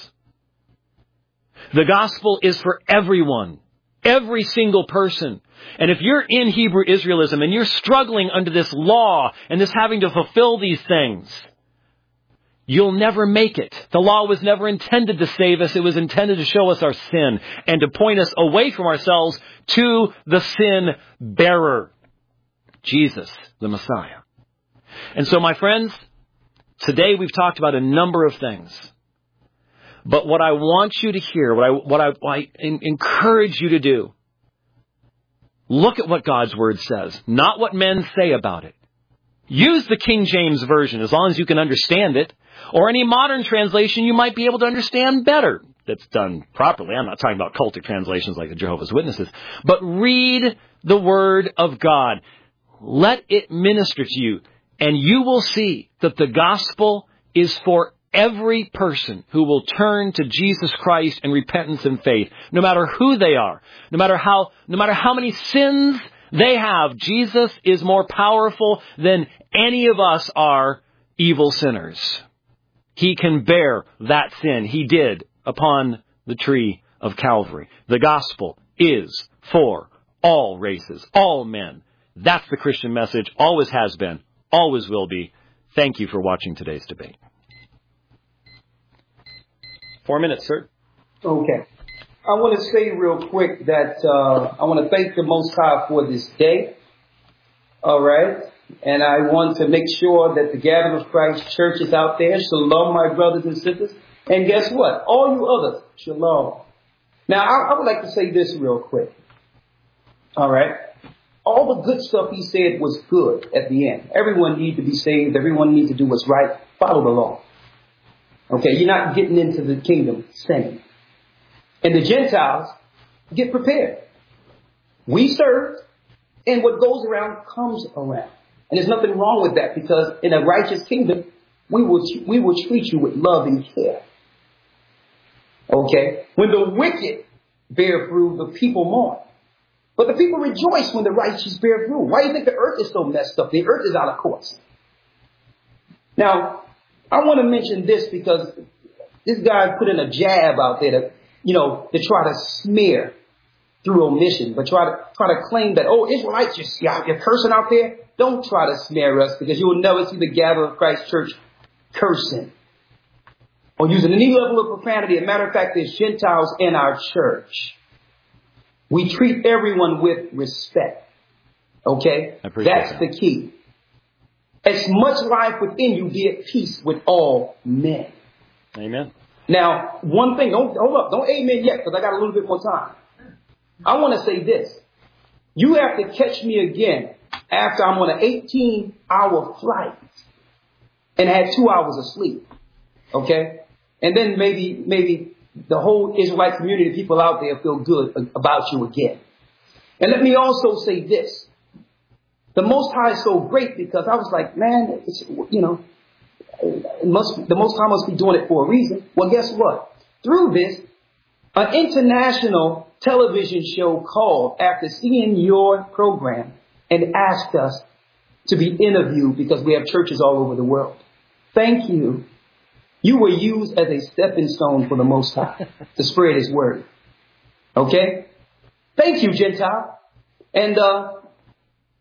The gospel is for everyone, every single person. And if you're in Hebrew Israelism and you're struggling under this law and this having to fulfill these things, you'll never make it. The law was never intended to save us. It was intended to show us our sin and to point us away from ourselves to the sin bearer, Jesus, the Messiah. And so, my friends, today we've talked about a number of things. But what I want you to hear, what I, what I, what I encourage you to do, look at what God's Word says, not what men say about it. Use the King James Version as long as you can understand it, or any modern translation you might be able to understand better that's done properly. I'm not talking about cultic translations like the Jehovah's Witnesses, but read the Word of God. Let it minister to you, and you will see that the gospel is for every person who will turn to Jesus Christ in repentance and faith, no matter who they are, no matter how, no matter how many sins they have. Jesus is more powerful than any of us are evil sinners. He can bear that sin. He did upon the tree of Calvary. The gospel is for all races, all men. That's the Christian message. Always has been, always will be. Thank you for watching today's debate. Four minutes, sir. Okay. I want to say real quick that uh, I want to thank the Most High for this day. All right. And I want to make sure that the Gathering of Christ Church is out there. Shalom, my brothers and sisters. And guess what? All you others, shalom. Now, I, I would like to say this real quick. All right. All the good stuff he said was good at the end. Everyone needs to be saved. Everyone needs to do what's right. Follow the law. Okay, you're not getting into the kingdom sinning. And the Gentiles, get prepared. We serve, and what goes around comes around. And there's nothing wrong with that, because in a righteous kingdom, we will, we will treat you with love and care. Okay? When the wicked bear fruit, the people mourn. But the people rejoice when the righteous bear fruit. Why do you think the earth is so messed up? The earth is out of course. Now, I want to mention this because this guy put in a jab out there to, you know, to try to smear through omission, but try to try to claim that, oh, Israelites, you're, you're cursing out there. Don't try to smear us, because you will never see the Gathering of Christ Church cursing or using any level of profanity. As a matter of fact, there's Gentiles in our church. We treat everyone with respect. Okay? That's that. the key. As much life within you, be at peace with all men. Amen. Now, one thing, don't hold up, don't amen yet, because I got a little bit more time. I want to say this. You have to catch me again after I'm on an eighteen hour flight and had two hours of sleep. Okay? And then maybe, maybe the whole Israelite community, people out there, feel good about you again. And let me also say this. The Most High is so great, because I was like, man, it's, you know, it must, the Most High must be doing it for a reason. Well, guess what? Through this, an international television show called after seeing your program and asked us to be interviewed, because we have churches all over the world. Thank you. You were used as a stepping stone for the Most High to spread His word. Okay? Thank you, Gentile. And, uh,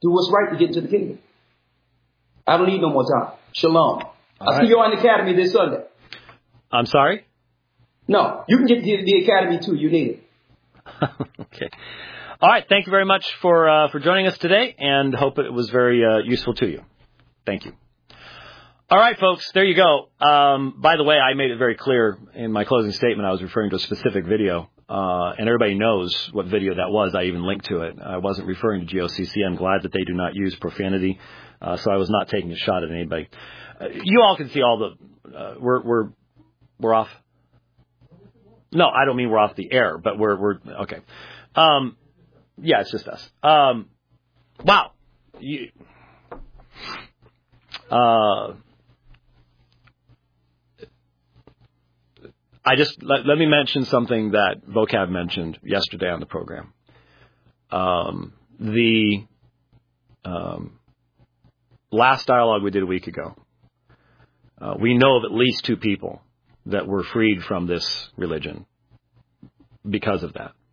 Do what's right to get into the kingdom. I don't need no more time. Shalom. All I'll right. see you on the academy this Sunday. I'm sorry? No, you can get to the academy too. You need it. Okay. All right. Thank you very much for uh, for joining us today, and hope it was very uh, useful to you. Thank you. All right, folks. There you go. Um, by the way, I made it very clear in my closing statement. I was referring to a specific video, uh, and everybody knows what video that was. I even linked to it. I wasn't referring to G O C C. I'm glad that they do not use profanity, uh, so I was not taking a shot at anybody. Uh, you all can see all the. Uh, we're we're we're off. No, I don't mean we're off the air, but we're we're okay. Um, yeah, it's just us. Um, wow. You, uh, I just let, let me mention something that Vocab mentioned yesterday on the program. Um, the um, last dialogue we did a week ago. Uh, we know of at least two people that were freed from this religion because of that.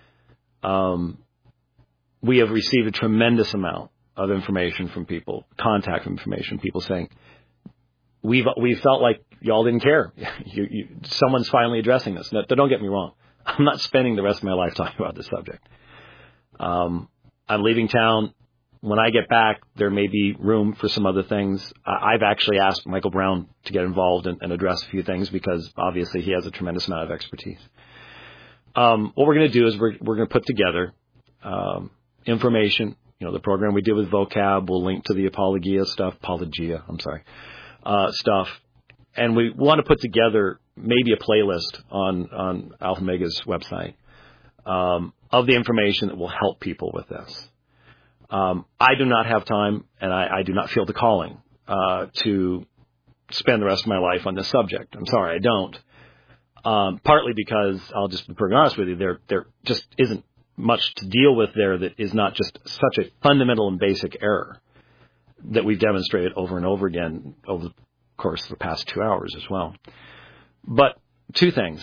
Um, we have received a tremendous amount of information from people, contact information, people saying, we've we felt like y'all didn't care. you, you, someone's finally addressing this. Now, don't get me wrong. I'm not spending the rest of my life talking about this subject. Um, I'm leaving town. When I get back, there may be room for some other things. I've actually asked Michael Brown to get involved and, and address a few things because obviously he has a tremendous amount of expertise. Um, what we're going to do is we're, we're going to put together um, information. You know, the program we did with Vocab, we'll link to the Apologia stuff, Apologia, I'm sorry, uh, stuff. And we want to put together maybe a playlist on, on Alpha Mega's website um, of the information that will help people with this. Um, I do not have time, and I, I do not feel the calling uh, to spend the rest of my life on this subject. I'm sorry, I don't. Um, partly because, I'll just be pretty honest with you, there there just isn't much to deal with there that is not just such a fundamental and basic error that we've demonstrated over and over again over the course of the past two hours as well. But two things.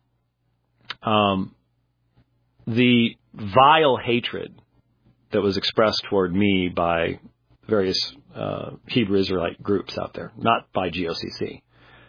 Um, the vile hatred that was expressed toward me by various uh, Hebrew Israelite groups out there, not by G O C C.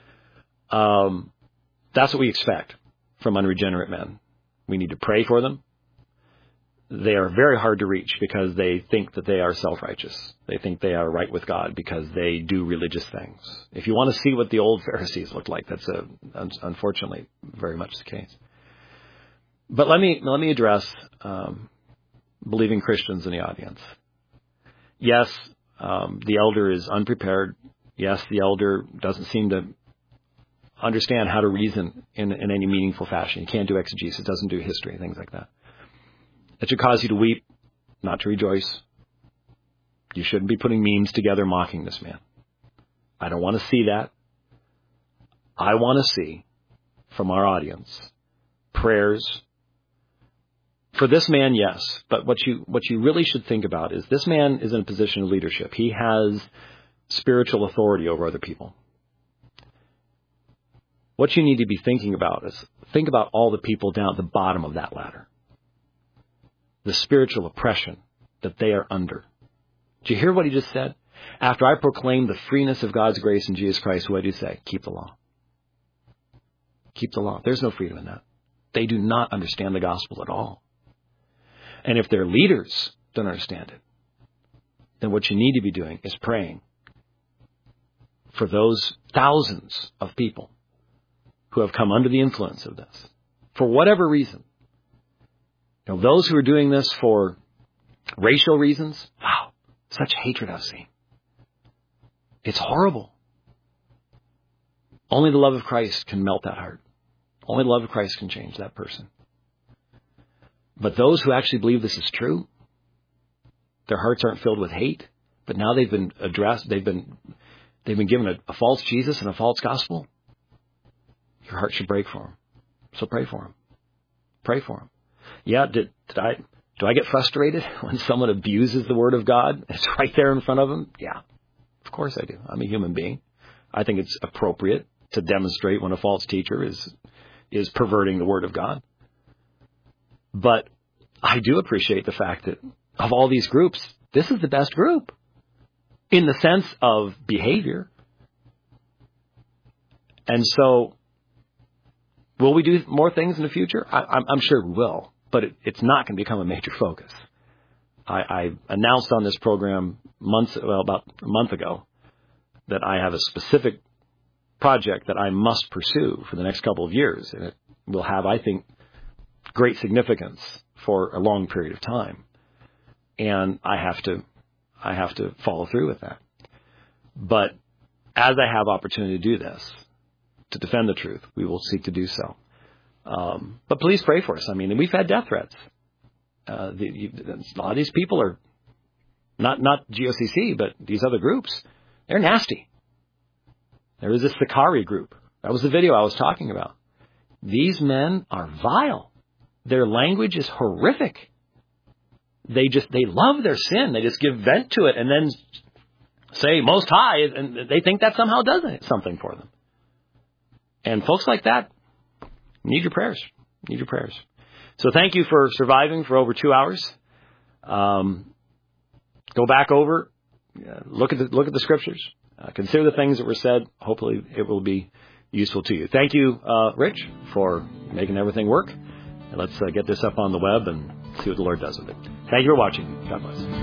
Um, that's what we expect from unregenerate men. We need to pray for them. They are very hard to reach because they think that they are self-righteous. They think they are right with God because they do religious things. If you want to see what the old Pharisees looked like, that's a, unfortunately very much the case. But let me let me address um, believing Christians in the audience. Yes, um, the elder is unprepared. Yes, the elder doesn't seem to understand how to reason in, in any meaningful fashion. He can't do exegesis, doesn't do history, things like that. It should cause you to weep, not to rejoice. You shouldn't be putting memes together mocking this man. I don't want to see that. I want to see from our audience prayers for this man, yes, but what you what you really should think about is this man is in a position of leadership. He has spiritual authority over other people. What you need to be thinking about is think about all the people down at the bottom of that ladder. The spiritual oppression that they are under. Did you hear what he just said? After I proclaim the freeness of God's grace in Jesus Christ, what did he say? Keep the law. Keep the law. There's no freedom in that. They do not understand the gospel at all. And if their leaders don't understand it, then what you need to be doing is praying for those thousands of people who have come under the influence of this, for whatever reason. You know, those who are doing this for racial reasons, wow, such hatred I've seen. It's horrible. Only the love of Christ can melt that heart. Only the love of Christ can change that person. But those who actually believe this is true, their hearts aren't filled with hate, but now they've been addressed, they've been they've been given a, a false Jesus and a false gospel. Your heart should break for them. So pray for them. Pray for them. Yeah, did, did I do I get frustrated when someone abuses the Word of God? It's right there in front of them. Yeah, of course I do. I'm a human being. I think it's appropriate to demonstrate when a false teacher is is perverting the Word of God. But I do appreciate the fact that of all these groups, this is the best group in the sense of behavior. And so, will we do more things in the future? I, I'm, I'm sure we will, but it, it's not going to become a major focus. I, I announced on this program months, well, about a month ago, that I have a specific project that I must pursue for the next couple of years, and it will have, I think, great significance for a long period of time. And I have to, I have to follow through with that. But as I have opportunity to do this, to defend the truth, we will seek to do so. Um, but please pray for us. I mean, we've had death threats. Uh, the, you, a lot of these people are not not G O C C, but these other groups. They're nasty. There was this Sicarii group. That was the video I was talking about. These men are vile. Their language is horrific. They just, they love their sin. They just give vent to it and then say Most High, and they think that somehow does something for them. And folks like that need your prayers. Need your prayers. So thank you for surviving for over two hours. Um, go back over, uh, look at the, look at the scriptures, uh, consider the things that were said. Hopefully it will be useful to you. Thank you, uh, Rich, for making everything work. And let's uh, get this up on the web and see what the Lord does with it. Thank you for watching. God bless.